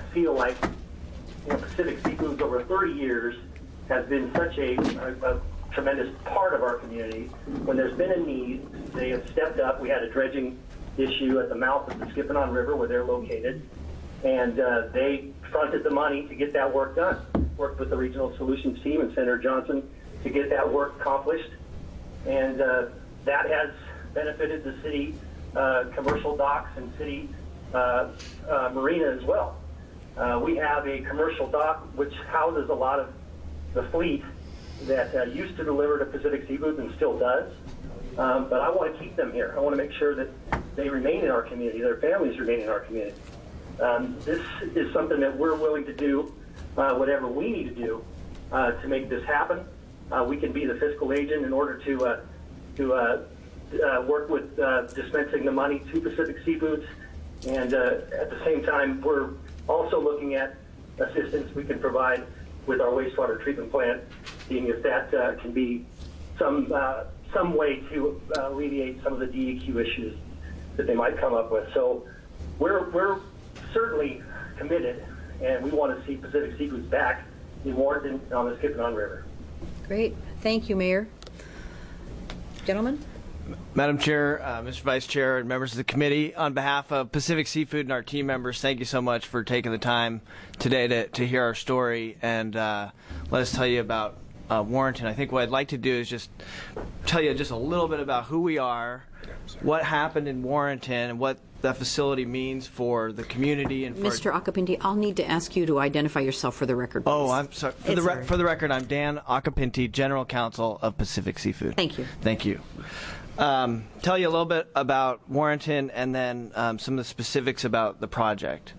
feel like Pacific Seafoods over 30 years has been such a tremendous part of our community. When there's been a need, they have stepped up. We had a dredging issue at the mouth of the Skippon River where they're located, and they fronted the money to get that work done. Worked with the Regional Solutions team and Senator Johnson to get that work accomplished, and that has benefited the city commercial docks and city marina as well. We have a commercial dock which houses a lot of the fleet that used to deliver to Pacific Seafoods and still does. But I want to keep them here. I want to make sure that they remain in our community, their families remain in our community. This is something that we're willing to do whatever we need to do to make this happen. We can be the fiscal agent in order to work with dispensing the money to Pacific Seafoods. And at the same time, we're also looking at assistance we can provide with our wastewater treatment plant, seeing if that can be some way to alleviate some of the DEQ issues that they might come up with. So we're certainly committed, and we want to see Pacific Seafoods back in Warrenton on the Skippon River. Great. Thank you, Mayor. Gentlemen? Madam Chair, Mr. Vice Chair, and members of the committee, on behalf of Pacific Seafood and our team members, thank you so much for taking the time today to hear our story and let us tell you about Warrenton. I think what I'd like to do is just tell you just a little bit about who we are, what happened in Warrenton, and what that facility means for the community. And for Mr. Acapinti, I'll need to ask you to identify yourself for the record, please. Oh, I'm sorry. For the record, I'm Dan Acapinti, General Counsel of Pacific Seafood. Thank you. Thank you. Tell you a little bit about Warrenton and then some of the specifics about the project.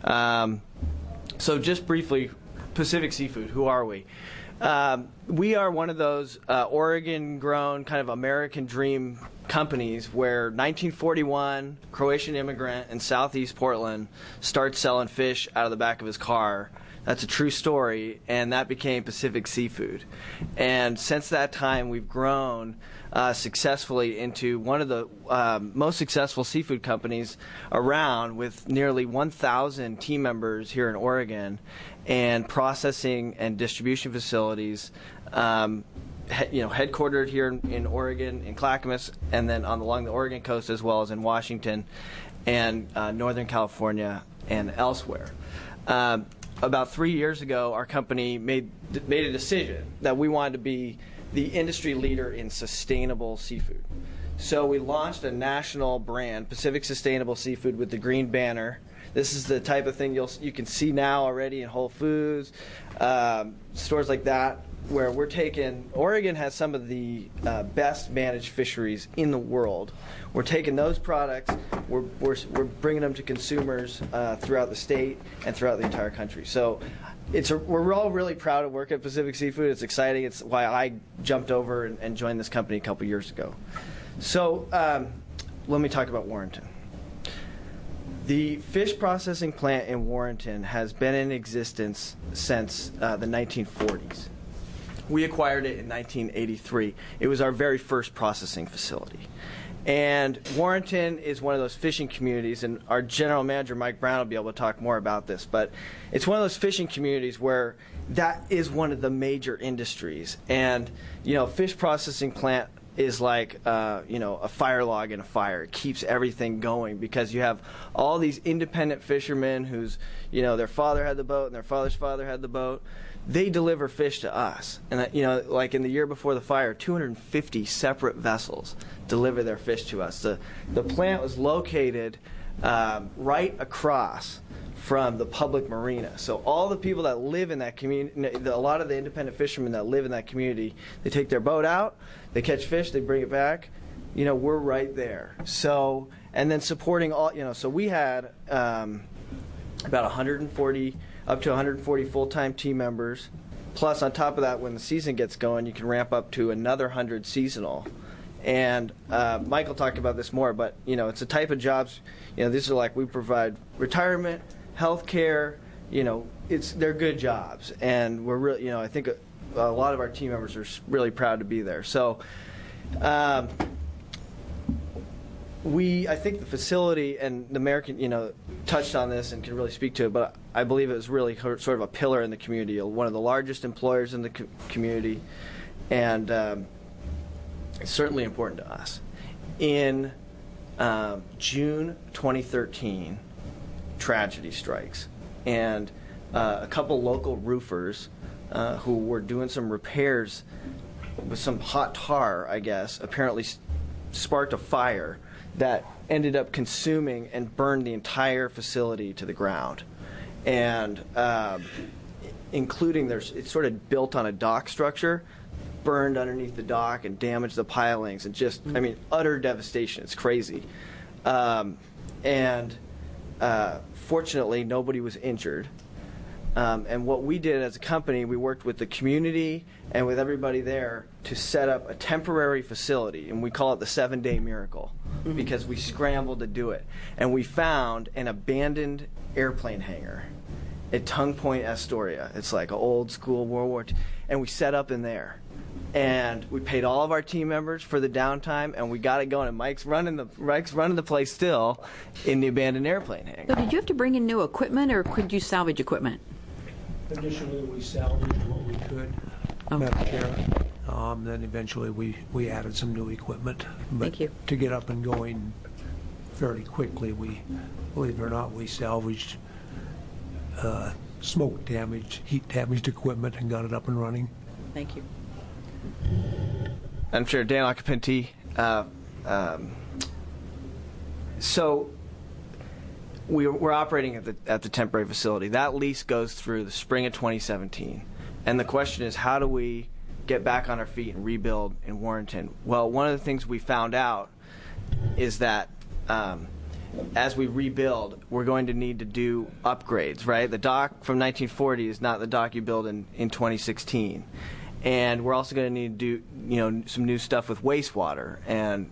So just briefly, Pacific Seafood, who are we? We are one of those Oregon-grown kind of American dream companies where 1941, Croatian immigrant in southeast Portland starts selling fish out of the back of his car. That's a true story, and that became Pacific Seafood. And since that time, we've grown successfully into one of the most successful seafood companies around, with nearly 1,000 team members here in Oregon and processing and distribution facilities, headquartered here in Oregon, in Clackamas, and then along the Oregon coast, as well as in Washington and Northern California and elsewhere. About 3 years ago, our company made a decision that we wanted to be the industry leader in sustainable seafood. So we launched a national brand, Pacific Sustainable Seafood, with the green banner. This is the type of thing you can see now already in Whole Foods, stores like that, where we're taking, Oregon has some of the best managed fisheries in the world. We're taking those products, we're bringing them to consumers throughout the state and throughout the entire country. So we're all really proud to work at Pacific Seafood. It's exciting. It's why I jumped over and joined this company a couple years ago. So let me talk about Warrenton. The fish processing plant in Warrenton has been in existence since the 1940s. We acquired it in 1983. It was our very first processing facility. And Warrenton is one of those fishing communities, and our general manager, Mike Brown, will be able to talk more about this, but it's one of those fishing communities where that is one of the major industries. And, fish processing plant is like, a fire log in a fire. It keeps everything going because you have all these independent fishermen whose, their father had the boat and their father's father had the boat. They deliver fish to us. And, like in the year before the fire, 250 separate vessels deliver their fish to us. The plant was located right across from the public marina. So all the people that live in that community, a lot of the independent fishermen that live in that community, they take their boat out, they catch fish, they bring it back. We're right there. So, and then supporting all, so we had about 140, up to 140 full-time team members. Plus, on top of that, when the season gets going, you can ramp up to another 100 seasonal. And Michael talked about this more, but, it's a type of jobs, these are like we provide retirement, health care, they're good jobs. And we're really, I think a lot of our team members are really proud to be there. So I think the facility and the American, touched on this and can really speak to it, but I believe it was really sort of a pillar in the community, one of the largest employers in the community, and it's certainly important to us. In June 2013, tragedy strikes, and a couple local roofers who were doing some repairs with some hot tar, I guess, apparently sparked a fire that ended up consuming and burned the entire facility to the ground. And including it's sort of built on a dock structure, burned underneath the dock and damaged the pilings, and just, I mean, utter devastation. It's crazy. Fortunately, nobody was injured. And what we did as a company, we worked with the community and with everybody there to set up a temporary facility, and we call it the 7-Day Miracle, because we scrambled to do it. And we found an abandoned airplane hangar at Tongue Point, Astoria. It's like an old school World War II. And we set up in there. And we paid all of our team members for the downtime, and we got it going. And Mike's running the place still in the abandoned airplane hangar. So did you have to bring in new equipment, or could you salvage equipment? Initially, we salvaged what we could, Madam Chair. Then eventually we added some new equipment. But Thank you. To get up and going fairly quickly, believe it or not, we salvaged smoke damaged, heat damaged equipment and got it up and running. Thank you. I'm Chair Dan Occhipinti. So we're operating at the temporary facility. That lease goes through the spring of 2017. And the question is, how do we get back on our feet and rebuild in Warrenton? Well, one of the things we found out is that as we rebuild, we're going to need to do upgrades, right? The dock from 1940 is not the dock you build in 2016. And we're also going to need to do, some new stuff with wastewater, and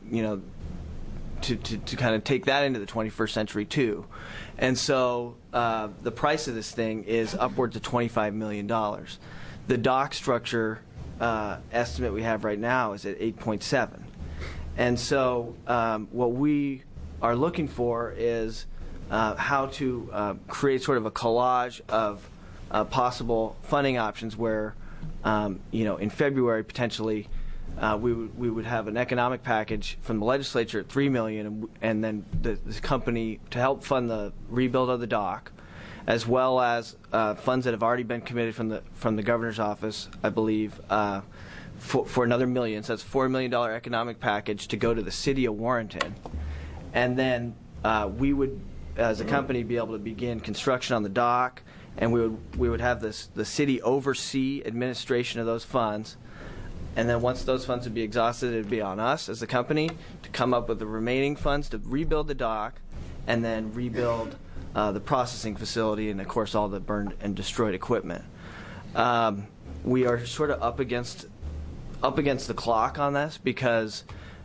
to kind of take that into the 21st century too. And so the price of this thing is upwards of $25 million. The dock structure estimate we have right now is at 8.7. And so what we are looking for is how to create sort of a collage of possible funding options where in February, potentially, we would have an economic package from the legislature at $3 million, and then the company to help fund the rebuild of the dock, as well as funds that have already been committed from the governor's office, I believe, for another $1 million. So that's a $4 million economic package to go to the city of Warrenton, and then we would, as a company, be able to begin construction on the dock. And we would have the city oversee administration of those funds, and then once those funds would be exhausted, it would be on us as a company to come up with the remaining funds to rebuild the dock, and then rebuild the processing facility, and of course all the burned and destroyed equipment. We are sort of up against the clock on this because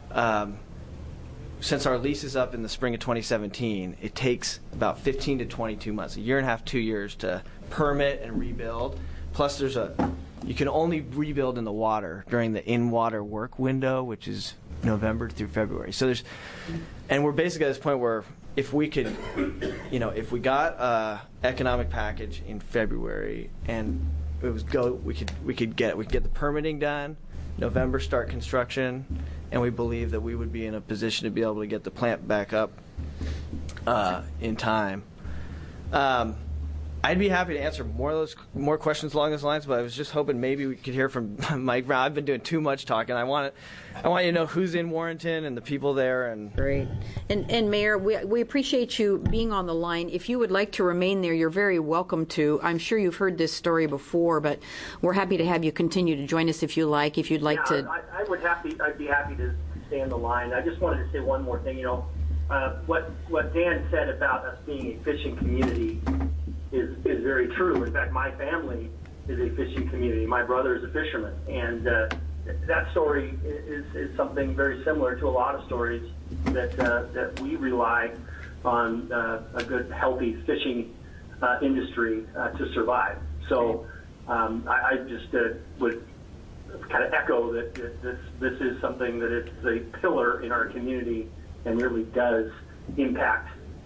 since our lease is up in the spring of 2017, it takes about 15 to 22 months, a year and a half, 2 years to permit and rebuild. Plus, you can only rebuild in the water during the in-water work window, which is November through February. So and we're basically at this point where if we could, if we got a economic package in February and it was we could get the permitting done, November start construction, and we believe that we would be in a position to be able to get the plant back up in time. I'd be happy to answer more questions along those lines, but I was just hoping maybe we could hear from Mike Brown. I've been doing too much talking. I want you to know who's in Warrenton and the people there. And great. And Mayor, we appreciate you being on the line. If you would like to remain there, you're very welcome to. I'm sure you've heard this story before, but we're happy to have you continue to join us if you like. If you'd like to, I'd be happy to stay on the line. I just wanted to say one more thing. What Dan said about us being a fishing community is very true. In fact, my family is a fishing community. My brother is a fisherman, and that story is something very similar to a lot of stories that we rely on a good, healthy fishing industry to survive. So I just would kind of echo that this is something that is a pillar in our community and really does impact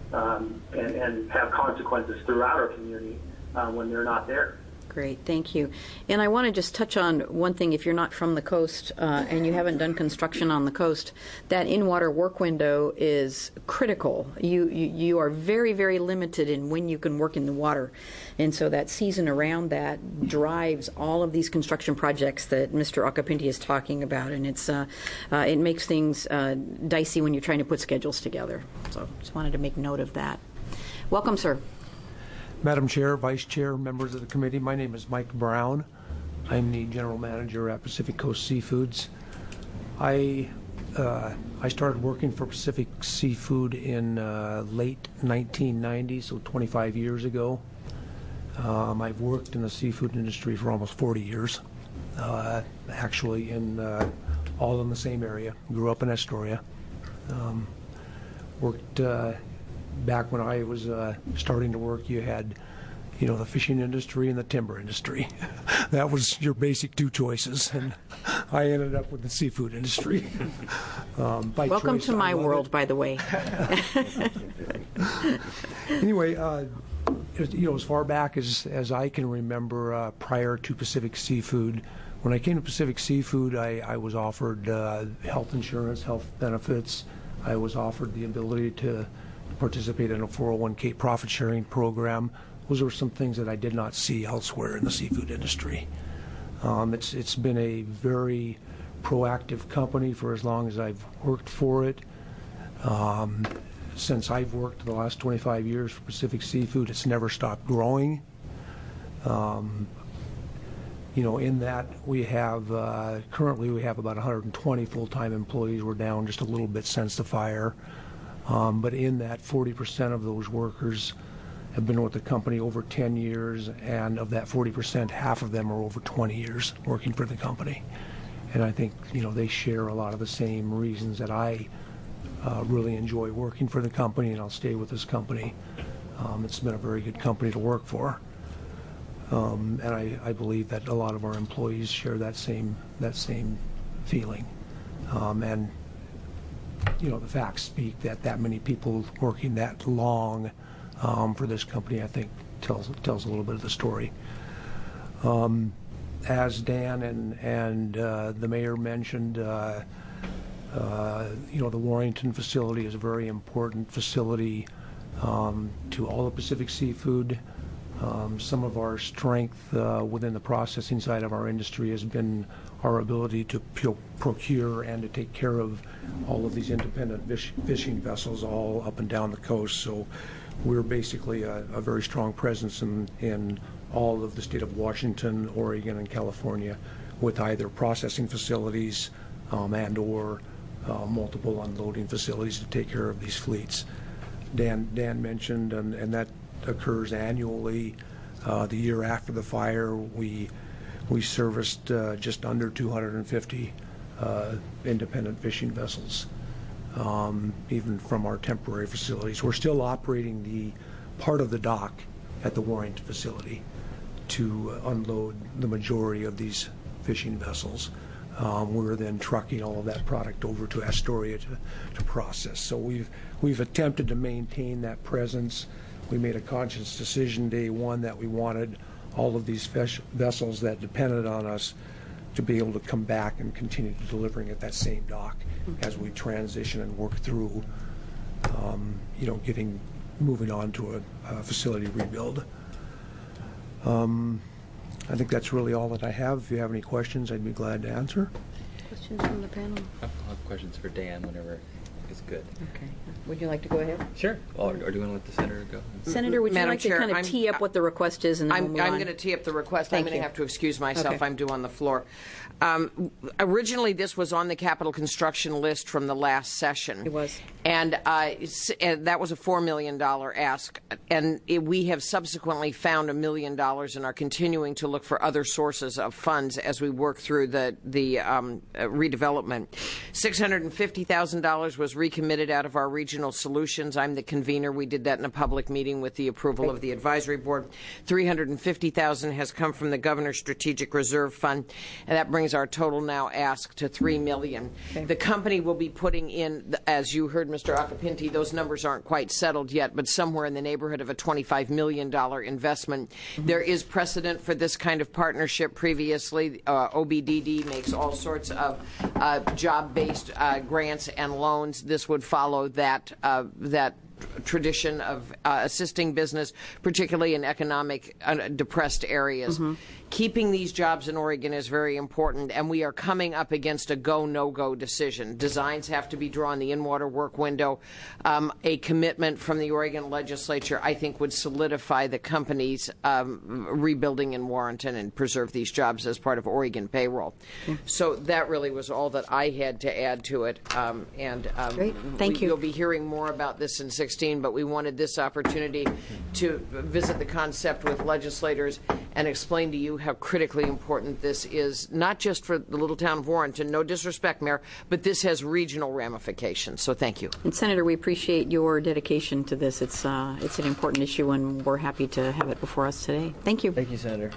and have consequences throughout our community when they're not there. Great, thank you. And I want to just touch on one thing. If you're not from the coast and you haven't done construction on the coast, that in-water work window is critical. You are very, very limited in when you can work in the water. And so that season around that drives all of these construction projects that Mr. Occhipinti is talking about. And it makes things dicey when you're trying to put schedules together. So just wanted to make note of that. Welcome, sir. Madam Chair, Vice Chair, members of the committee, my name is Mike Brown. I'm the General Manager at Pacific Coast Seafoods. I started working for Pacific Seafood in late 1990, so 25 years ago. I've worked in the seafood industry for almost 40 years, actually all in the same area. Grew up in Astoria. Worked back when I was starting to work, you had, the fishing industry and the timber industry. That was your basic two choices, and I ended up with the seafood industry. Welcome to my world, by the way. Anyway, as far back as I can remember, prior to Pacific Seafood, when I came to Pacific Seafood, I was offered health insurance, health benefits. I was offered the ability to participate in a 401k profit sharing program. Those were some things that I did not see elsewhere in the seafood industry. It's been a very proactive company for as long as I've worked for it. Since I've worked the last 25 years for Pacific Seafood, it's never stopped growing. In that we have currently we have about 120 full-time employees. We're down just a little bit since the fire. But in that, 40% of those workers have been with the company over 10 years, and of that 40%, half of them are over 20 years working for the company. And I think, they share a lot of the same reasons that I really enjoy working for the company, and I'll stay with this company. It's been a very good company to work for. And I believe that a lot of our employees share that same feeling. And the facts speak that many people working that long for this company, I think, tells a little bit of the story. As Dan and the mayor mentioned, the Warrington facility is a very important facility to all of Pacific Seafood. Some of our strength within the processing side of our industry has been our ability to procure and to take care of all of these independent fishing vessels all up and down the coast. So we're basically a very strong presence in all of the state of Washington, Oregon, and California, with either processing facilities and or multiple unloading facilities to take care of these fleets. Dan mentioned, and that occurs annually. The year after the fire, we serviced just under 250 independent fishing vessels, even from our temporary facilities. We're still operating the part of the dock at the Warrington facility to unload the majority of these fishing vessels. We're then trucking all of that product over to Astoria to process. So we've attempted to maintain that presence. We made a conscious decision day one that we wanted all of these vessels that depended on us to be able to come back and continue delivering at that same dock as we transition and work through, moving on to a facility rebuild. I think that's really all that I have. If you have any questions, I'd be glad to answer. Questions from the panel? I'll have questions for Dan whenever it's good. Okay. Would you like to go ahead? Sure. Or do you want to let the senator go? Senator, would you like to kind of tee up what the request is, and then we'll move on? I'm going to tee up the request. I'm going to have to excuse myself. Okay. I'm due on the floor. Originally, this was on the capital construction list from the last session. It was. And that was a $4 million ask. And we have subsequently found $1 million and are continuing to look for other sources of funds as we work through the redevelopment. $650,000 was recommitted out of our regional solutions. I'm the convener. We did that in a public meeting with the approval of the advisory board. $350,000 has come from the Governor's Strategic Reserve Fund, and that brings our total now ask to $3 million. Okay. The company will be putting in, as you heard Mr. Mr. Acapinti, those numbers aren't quite settled yet, but somewhere in the neighborhood of a $25 million investment. There is precedent for this kind of partnership previously. OBDD makes all sorts of job-based grants and loans. This would follow that tradition of assisting business, particularly in economic depressed areas. Keeping these jobs in Oregon is very important, and we are coming up against a go, no-go decision. Designs have to be drawn, the in-water work window. A commitment from the Oregon legislature, I think, would solidify the companies rebuilding in Warrenton and preserve these jobs as part of Oregon payroll. So that really was all that I had to add to it. Great. Thank you. You'll be hearing more about this in 16, but we wanted this opportunity to visit the concept with legislators and explain to you how critically important this is, not just for the little town of Warrenton, no disrespect, Mayor, but this has regional ramifications. So thank you. And Senator, we appreciate your dedication to this. It's an important issue, and we're happy to have it before us today. Thank you. Thank you, Senator.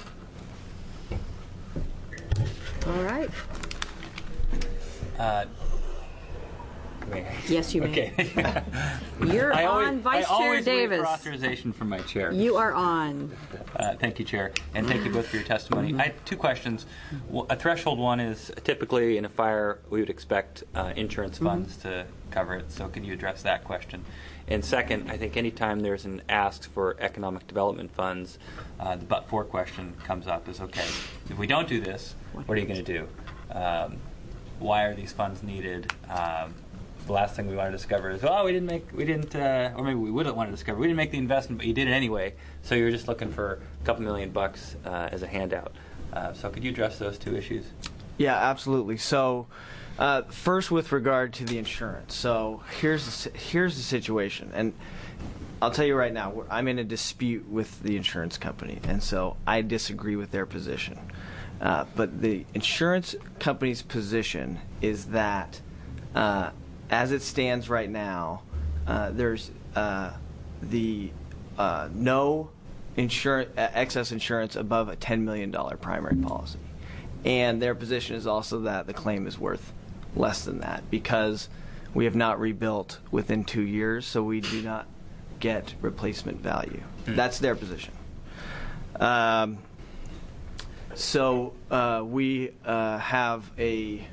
All right. Yes, you may. Okay. You're on, Vice Chair Davis. Wait for authorization from my chair. You are on. Thank you, Chair, and thank you both for your testimony. I have two questions. A threshold one is typically in a fire we would expect insurance funds to cover it, so can you address that question? And second, I think anytime there's an ask for economic development funds, the but-for question comes up is, okay, if we don't do this, what are you going to do? Why are these funds needed? The last thing we want to discover is, or maybe we wouldn't want to discover, we didn't make the investment, but you did it anyway, so you're just looking for a couple $1 million as a handout. So could you address those two issues? Yeah, absolutely. So first with regard to the insurance. So here's the situation. And I'll tell you right now, I'm in a dispute with the insurance company, and so I disagree with their position. But the insurance company's position is that as it stands right now, there's no excess insurance above a $10 million primary policy. And their position is also that the claim is worth less than that because we have not rebuilt within 2 years, so we do not get replacement value. That's their position. So we have a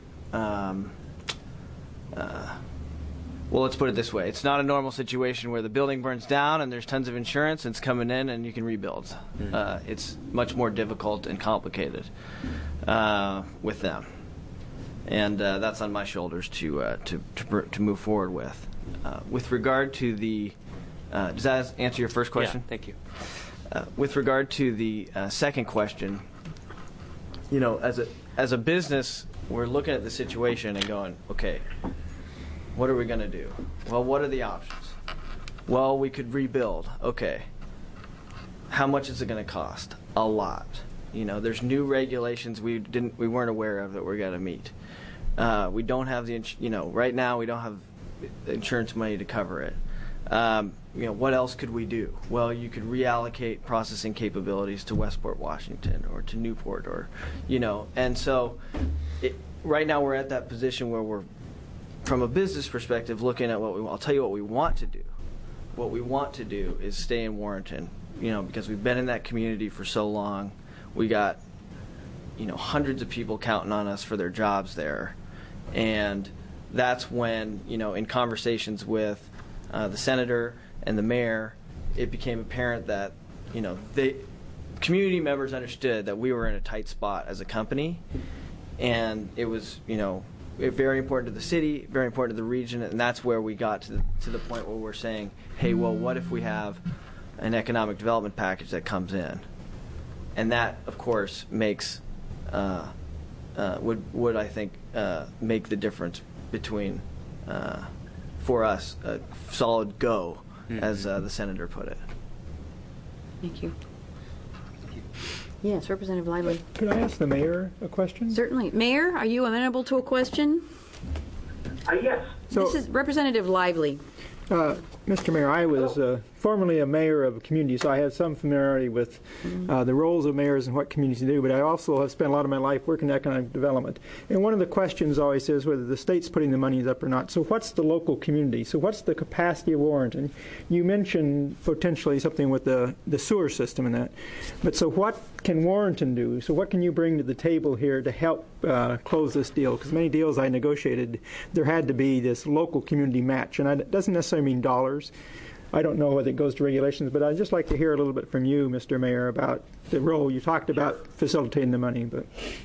well, let's put it this way. It's not a normal situation where the building burns down and there's tons of insurance and it's coming in and you can rebuild. It's much more difficult and complicated with them. And that's on my shoulders to move forward with. With regard to the does that answer your first question? Yeah, thank you. With regard to the second question, you know, as a business, we're looking at the situation and going, okay, what are we going to do? Well, what are the options? Well, we could rebuild. Okay. How much is it going to cost? A lot. You know, there's new regulations we weren't aware of that we're going to meet. We don't have right now we don't have insurance money to cover it. You know, what else could we do? Well, you could reallocate processing capabilities to Westport, Washington, or to Newport, or, you know. And so right now we're at that position where we're, from a business perspective, looking at I'll tell you what we want to do. What we want to do is stay in Warrenton, you know, because we've been in that community for so long. We got, you know, hundreds of people counting on us for their jobs there. And that's when, you know, in conversations with the senator and the mayor, it became apparent that, you know, community members understood that we were in a tight spot as a company, and it was, you know, very important to the city, very important to the region, and that's where we got to the point where we're saying, hey, well, what if we have an economic development package that comes in? And that, of course, makes would I think make the difference between for us a solid go, as the senator put it. Thank you. Yes, Representative Lively. Could I ask the mayor a question? Certainly. Mayor, are you amenable to a question? Yes. So, this is Representative Lively. Mr. Mayor, I was formerly a mayor of a community, so I have some familiarity with the roles of mayors and what communities do, but I also have spent a lot of my life working in economic development. And one of the questions always is whether the state's putting the monies up or not. So what's the local community? So what's the capacity of Warrenton? You mentioned potentially something with the sewer system and that. But so what can Warrenton do? So what can you bring to the table here to help close this deal? Because many deals I negotiated, there had to be this local community match. And it doesn't necessarily mean dollars. I don't know whether it goes to regulations, but I'd just like to hear a little bit from you, Mr. Mayor, about the role. You talked about facilitating the money, but...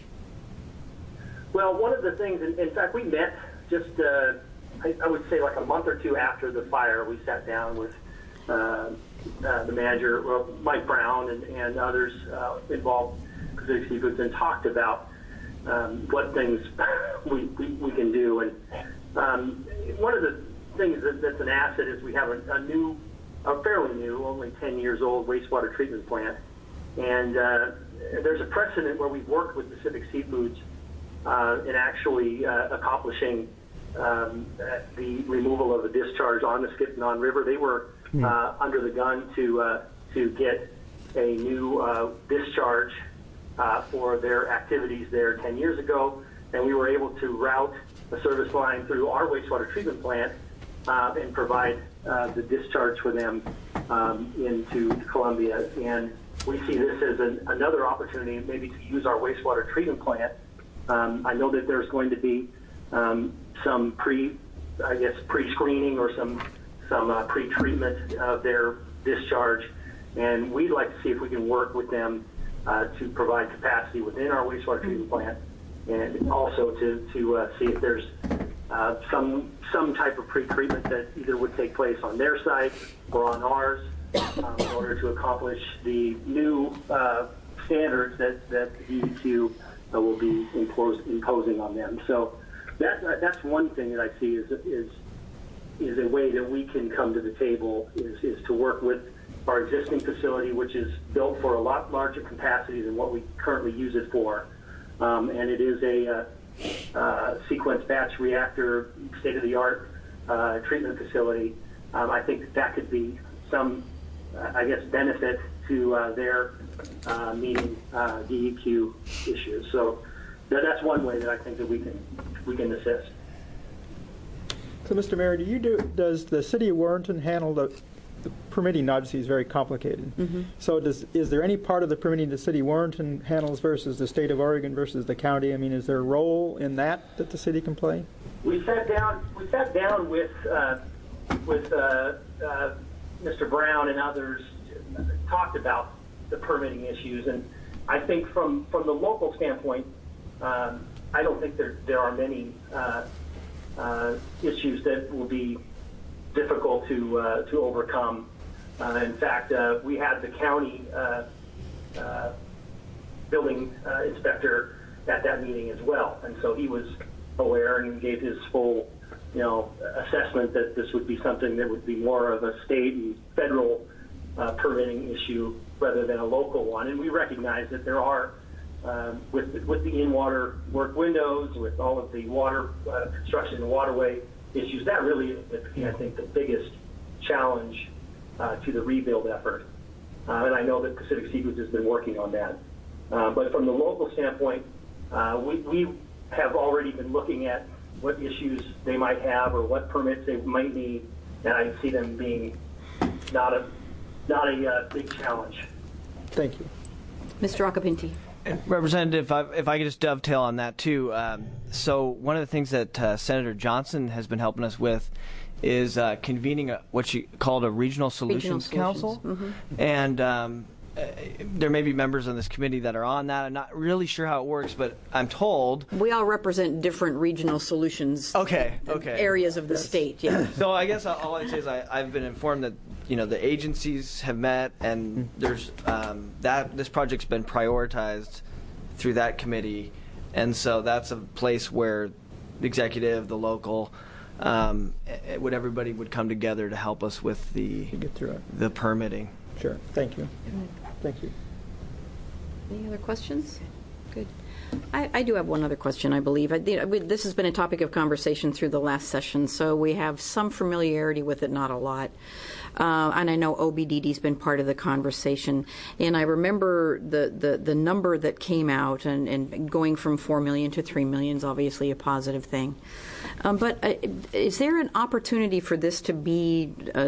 Well, one of the things, in fact, we met just, I would say like a month or two after the fire. We sat down with the manager, Mike Brown, and others involved in Pacific Seafoods and talked about what things we can do. And one of the things that's an asset is we have a fairly new, only 10 years old wastewater treatment plant. And there's a precedent where we've worked with Pacific Seafoods in actually accomplishing the removal of a discharge on the Skipanon River. They were under the gun to get a new discharge for their activities there 10 years ago, and we were able to route a service line through our wastewater treatment plant and provide the discharge for them into Columbia. And we see this as another opportunity maybe to use our wastewater treatment plant. I know that there's going to be some pre-screening or some pre-treatment of their discharge, and we'd like to see if we can work with them to provide capacity within our wastewater treatment plant, and also to see if there's some type of pre-treatment that either would take place on their site or on ours in order to accomplish the new standards that the DEQ will be imposing on them. So that's one thing that I see is a way that we can come to the table is to work with our existing facility, which is built for a lot larger capacity than what we currently use it for. And it is a sequence batch reactor, state-of-the-art treatment facility. I think that could be some, benefit to their meeting DEQ issues. So that's one way that I think that we can assist. So, Mr. Mayor, does the city of Warrenton handle the permitting? Obviously is very complicated. So is there any part of the permitting the city of Warrenton handles versus the state of Oregon versus the county? I mean, is there a role in that the city can play? We sat down with Mr. Brown and others, talked about the permitting issues, and I think from the local standpoint, I don't think there are many issues that will be difficult to overcome. In fact, we had the county building inspector at that meeting as well, and so he was aware and gave his full, assessment that this would be something that would be more of a state and federal permitting issue rather than a local one. And we recognize that there are, with the in-water work windows, with all of the water construction and waterway issues, that really is, I think, the biggest challenge to the rebuild effort. And I know that Pacific Seafoods has been working on that. But from the local standpoint, we have already been looking at what issues they might have or what permits they might need, and I see them being not a big challenge. Thank you. Mr. Acapinti. Representative, if I could just dovetail on that too. So one of the things that Senator Johnson has been helping us with is convening what she called a Regional Solutions Council. And there may be members on this committee that are on that. I'm not really sure how it works, but I'm told we all represent different regional solutions. Areas of the state. Yeah. So I guess all I say is I've been informed that the agencies have met, and there's that this project's been prioritized through that committee, and so that's a place where the executive, the local, everybody would come together to help us with the permitting. Sure. Thank you. Thank you. Any other questions? Good. I do have one other question, I believe. This has been a topic of conversation through the last session, so we have some familiarity with it, not a lot. And I know OBDD's been part of the conversation. And I remember the number that came out, and going from 4 million to 3 million is obviously a positive thing. But is there an opportunity for this to be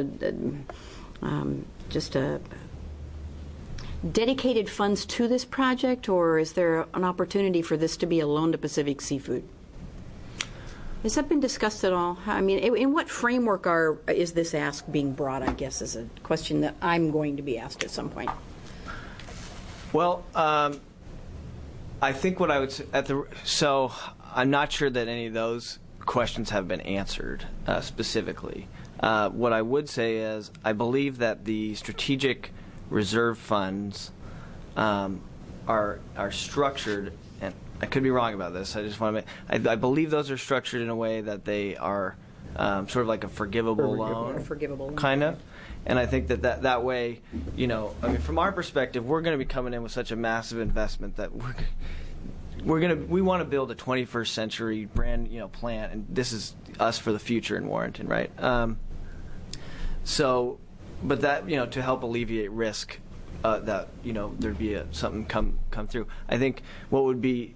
just a dedicated funds to this project, or is there an opportunity for this to be a loan to Pacific Seafood? Has that been discussed at all? I mean, in what framework is this ask being brought, I guess, is a question that I'm going to be asked at some point. Well, I think what I would say so I'm not sure that any of those questions have been answered specifically. What I would say is I believe that the strategic reserve funds are structured, and I could be wrong about this. I just want to I believe those are structured in a way that they are sort of like a forgivable loan, kind of. And I think that way, I mean, from our perspective, we're going to be coming in with such a massive investment that we want to build a 21st century brand plant, and this is us for the future in Warrenton, right? But that to help alleviate risk, that there'd be something come through. I think what would be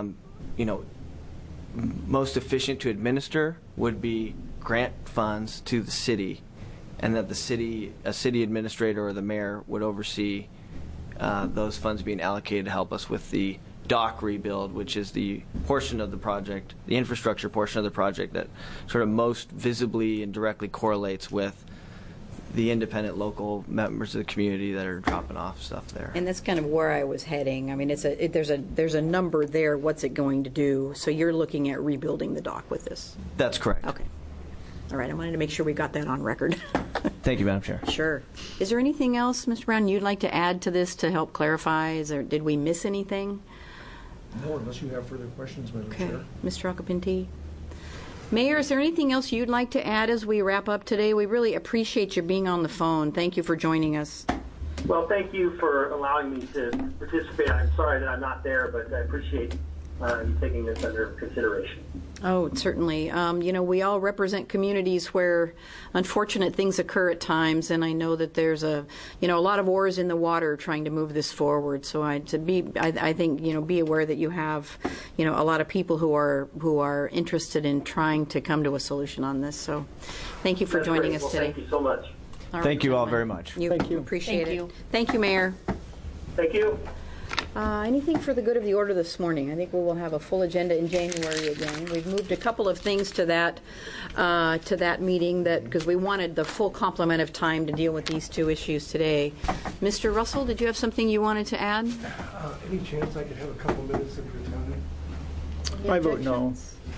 most efficient to administer would be grant funds to the city, and that a city administrator or the mayor would oversee those funds being allocated to help us with the dock rebuild, which is the portion of the project, the infrastructure portion of the project that sort of most visibly and directly correlates with the independent local members of the community that are dropping off stuff there. And that's kind of where I was heading. I mean, there's a number there. What's it going to do? So you're looking at rebuilding the dock with this. That's correct. Okay. All right. I wanted to make sure we got that on record. Thank you, Madam Chair. Sure. Is there anything else, Mr. Brown, you'd like to add to this to help clarify? Did we miss anything? No, unless you have further questions, Madam Chair. Mr. Occhipinti? Mayor, is there anything else you'd like to add as we wrap up today? We really appreciate you being on the phone. Thank you for joining us. Well, thank you for allowing me to participate. I'm sorry that I'm not there, but I appreciate you taking this under consideration. Oh, certainly. We all represent communities where unfortunate things occur at times, and I know that there's a lot of oars in the water trying to move this forward. So I think be aware that you have a lot of people who are interested in trying to come to a solution on this. So thank you for joining us today. Thank you so much. Thank you all very much. Thank you. Appreciate it. Thank you, Mayor. Thank you. Anything for the good of the order this morning? I think we will have a full agenda in January again. We've moved a couple of things to that meeting because we wanted the full complement of time to deal with these two issues today. Mr. Russell, did you have something you wanted to add? Any chance I could have a couple minutes of your time? I vote no.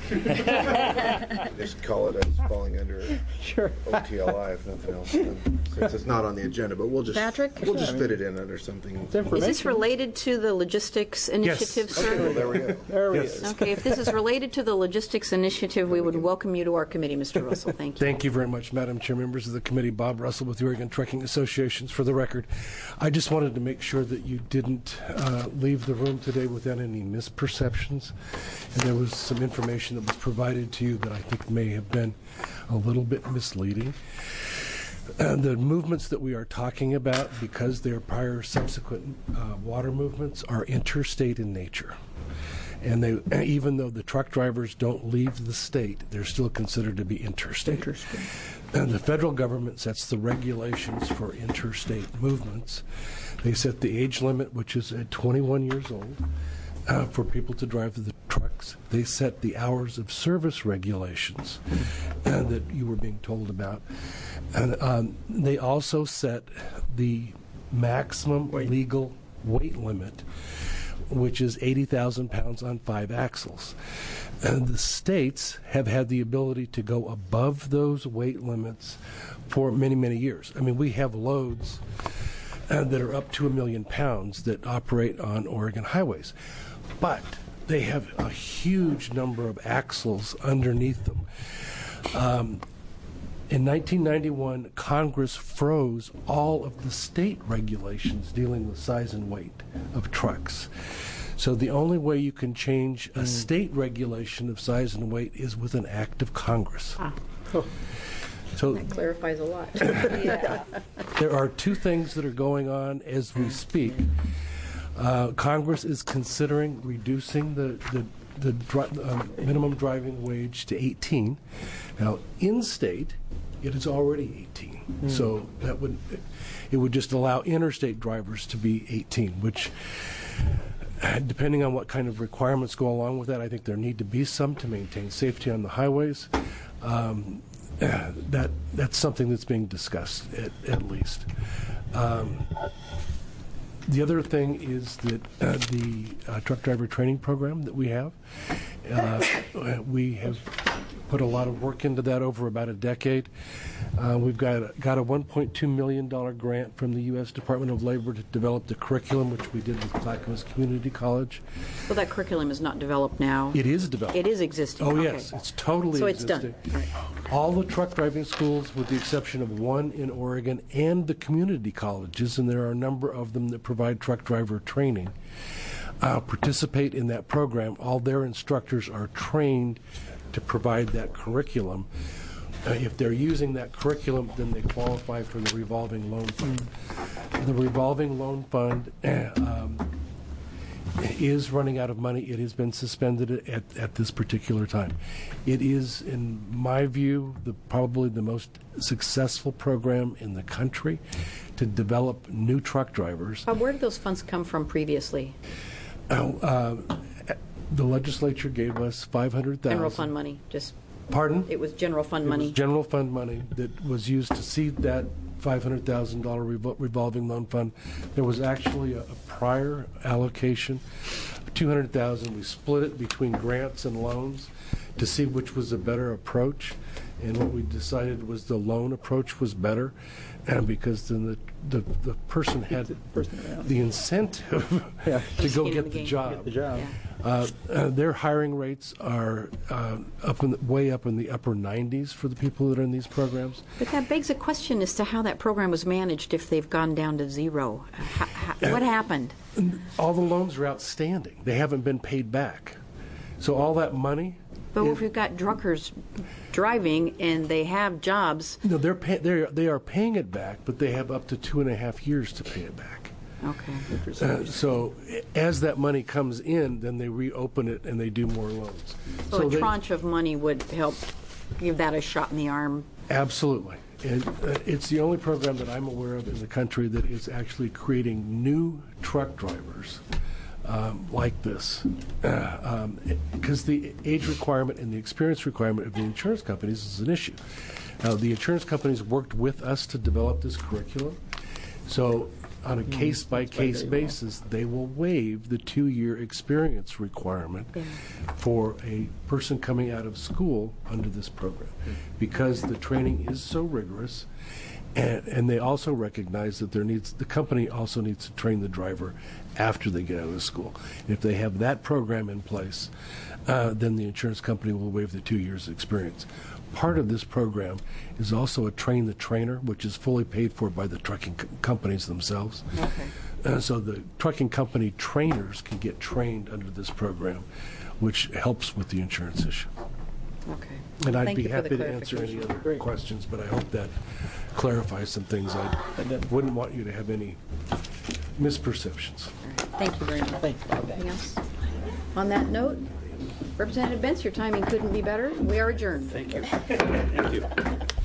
Just call it as falling under OTLI if nothing else. Since it's not on the agenda, but we'll just fit it in under something. Is this related to the logistics initiative, sir? Okay, well, there we go. There it is. Okay, if this is related to the logistics initiative, we would welcome you to our committee, Mr. Russell. Thank you. Thank you very much, Madam Chair, members of the committee. Bob Russell with the Oregon Trucking Associations. For the record, I just wanted to make sure that you didn't leave the room today without any misperceptions. And there was some information that was provided to you that I think may have been a little bit misleading. The movements that we are talking about, because they are prior subsequent water movements, are interstate in nature. And even though the truck drivers don't leave the state, they're still considered to be interstate. And the federal government sets the regulations for interstate movements. They set the age limit, which is at 21 years old. For people to drive the trucks. They set the hours of service regulations that you were being told about. And they also set the maximum legal weight limit, which is 80,000 pounds on 5 axles. And the states have had the ability to go above those weight limits for many, many years. I mean, we have loads that are up to 1 million pounds that operate on Oregon highways. But they have a huge number of axles underneath them. In 1991, Congress froze all of the state regulations dealing with size and weight of trucks. So the only way you can change a state regulation of size and weight is with an act of Congress. So That clarifies a lot. there are two things that are going on as we speak. Congress is considering reducing the minimum driving wage to 18. Now, in state, it is already 18. So it would just allow interstate drivers to be 18, which, depending on what kind of requirements go along with that, I think there need to be some to maintain safety on the highways. That's something that's being discussed at least. The other thing is that the truck driver training program that we have put a lot of work into that over about a decade. We've got a $1.2 million grant from the U.S. Department of Labor to develop the curriculum, which we did with Clackamas Community College. Well, that curriculum is not developed now. It is developed. It is existing. Oh, Okay. yes. It's totally so existing. It's done. Right. All the truck driving schools, with the exception of one in Oregon, and the community colleges, and there are a number of them that provide truck driver training, participate in that program. All their instructors are trained to provide that curriculum. If they're using that curriculum, then they qualify for the revolving loan fund. The revolving loan fund is running out of money. It has been suspended at this particular time. It is, in my view, probably the most successful program in the country to develop new truck drivers. Where did those funds come from previously? The legislature gave us $500,000. General fund money. Pardon? It was general fund money. It was general fund money that was used to seed that $500,000 revolving loan fund. There was actually a prior allocation, $200,000. We split it between grants and loans to see which was a better approach. And what we decided was the loan approach was better, and because then the person had the incentive to go get the job. Their hiring rates are way up in the upper 90s for the people that are in these programs. But that begs a question as to how that program was managed if they've gone down to zero. What happened? All the loans are outstanding. They haven't been paid back. So all that money... But if you've got truckers driving and they have jobs... No, they are paying it back, but they have up to 2.5 years to pay it back. Okay. So as that money comes in, then they reopen it and they do more loans. So a tranche of money would help give that a shot in the arm? Absolutely. And it's the only program that I'm aware of in the country that is actually creating new truck drivers like this. Because the age requirement and the experience requirement of the insurance companies is an issue. Now, the insurance companies worked with us to develop this curriculum. So on a case-by-case basis, they will waive the 2-year experience requirement for a person coming out of school under this program, because the training is so rigorous, and they also recognize that the company also needs to train the driver after they get out of school. If they have that program in place, then the insurance company will waive the 2 years experience. Part of this program is also a train the trainer, which is fully paid for by the trucking companies themselves. Okay. So the trucking company trainers can get trained under this program, which helps with the insurance issue. Okay. And I'd be happy to answer any other questions, but I hope that clarifies some things. I wouldn't want you to have any misperceptions. Thank you very much. Anything else? On that note, Representative Bentz, your timing couldn't be better. We are adjourned. Thank you. Thank you.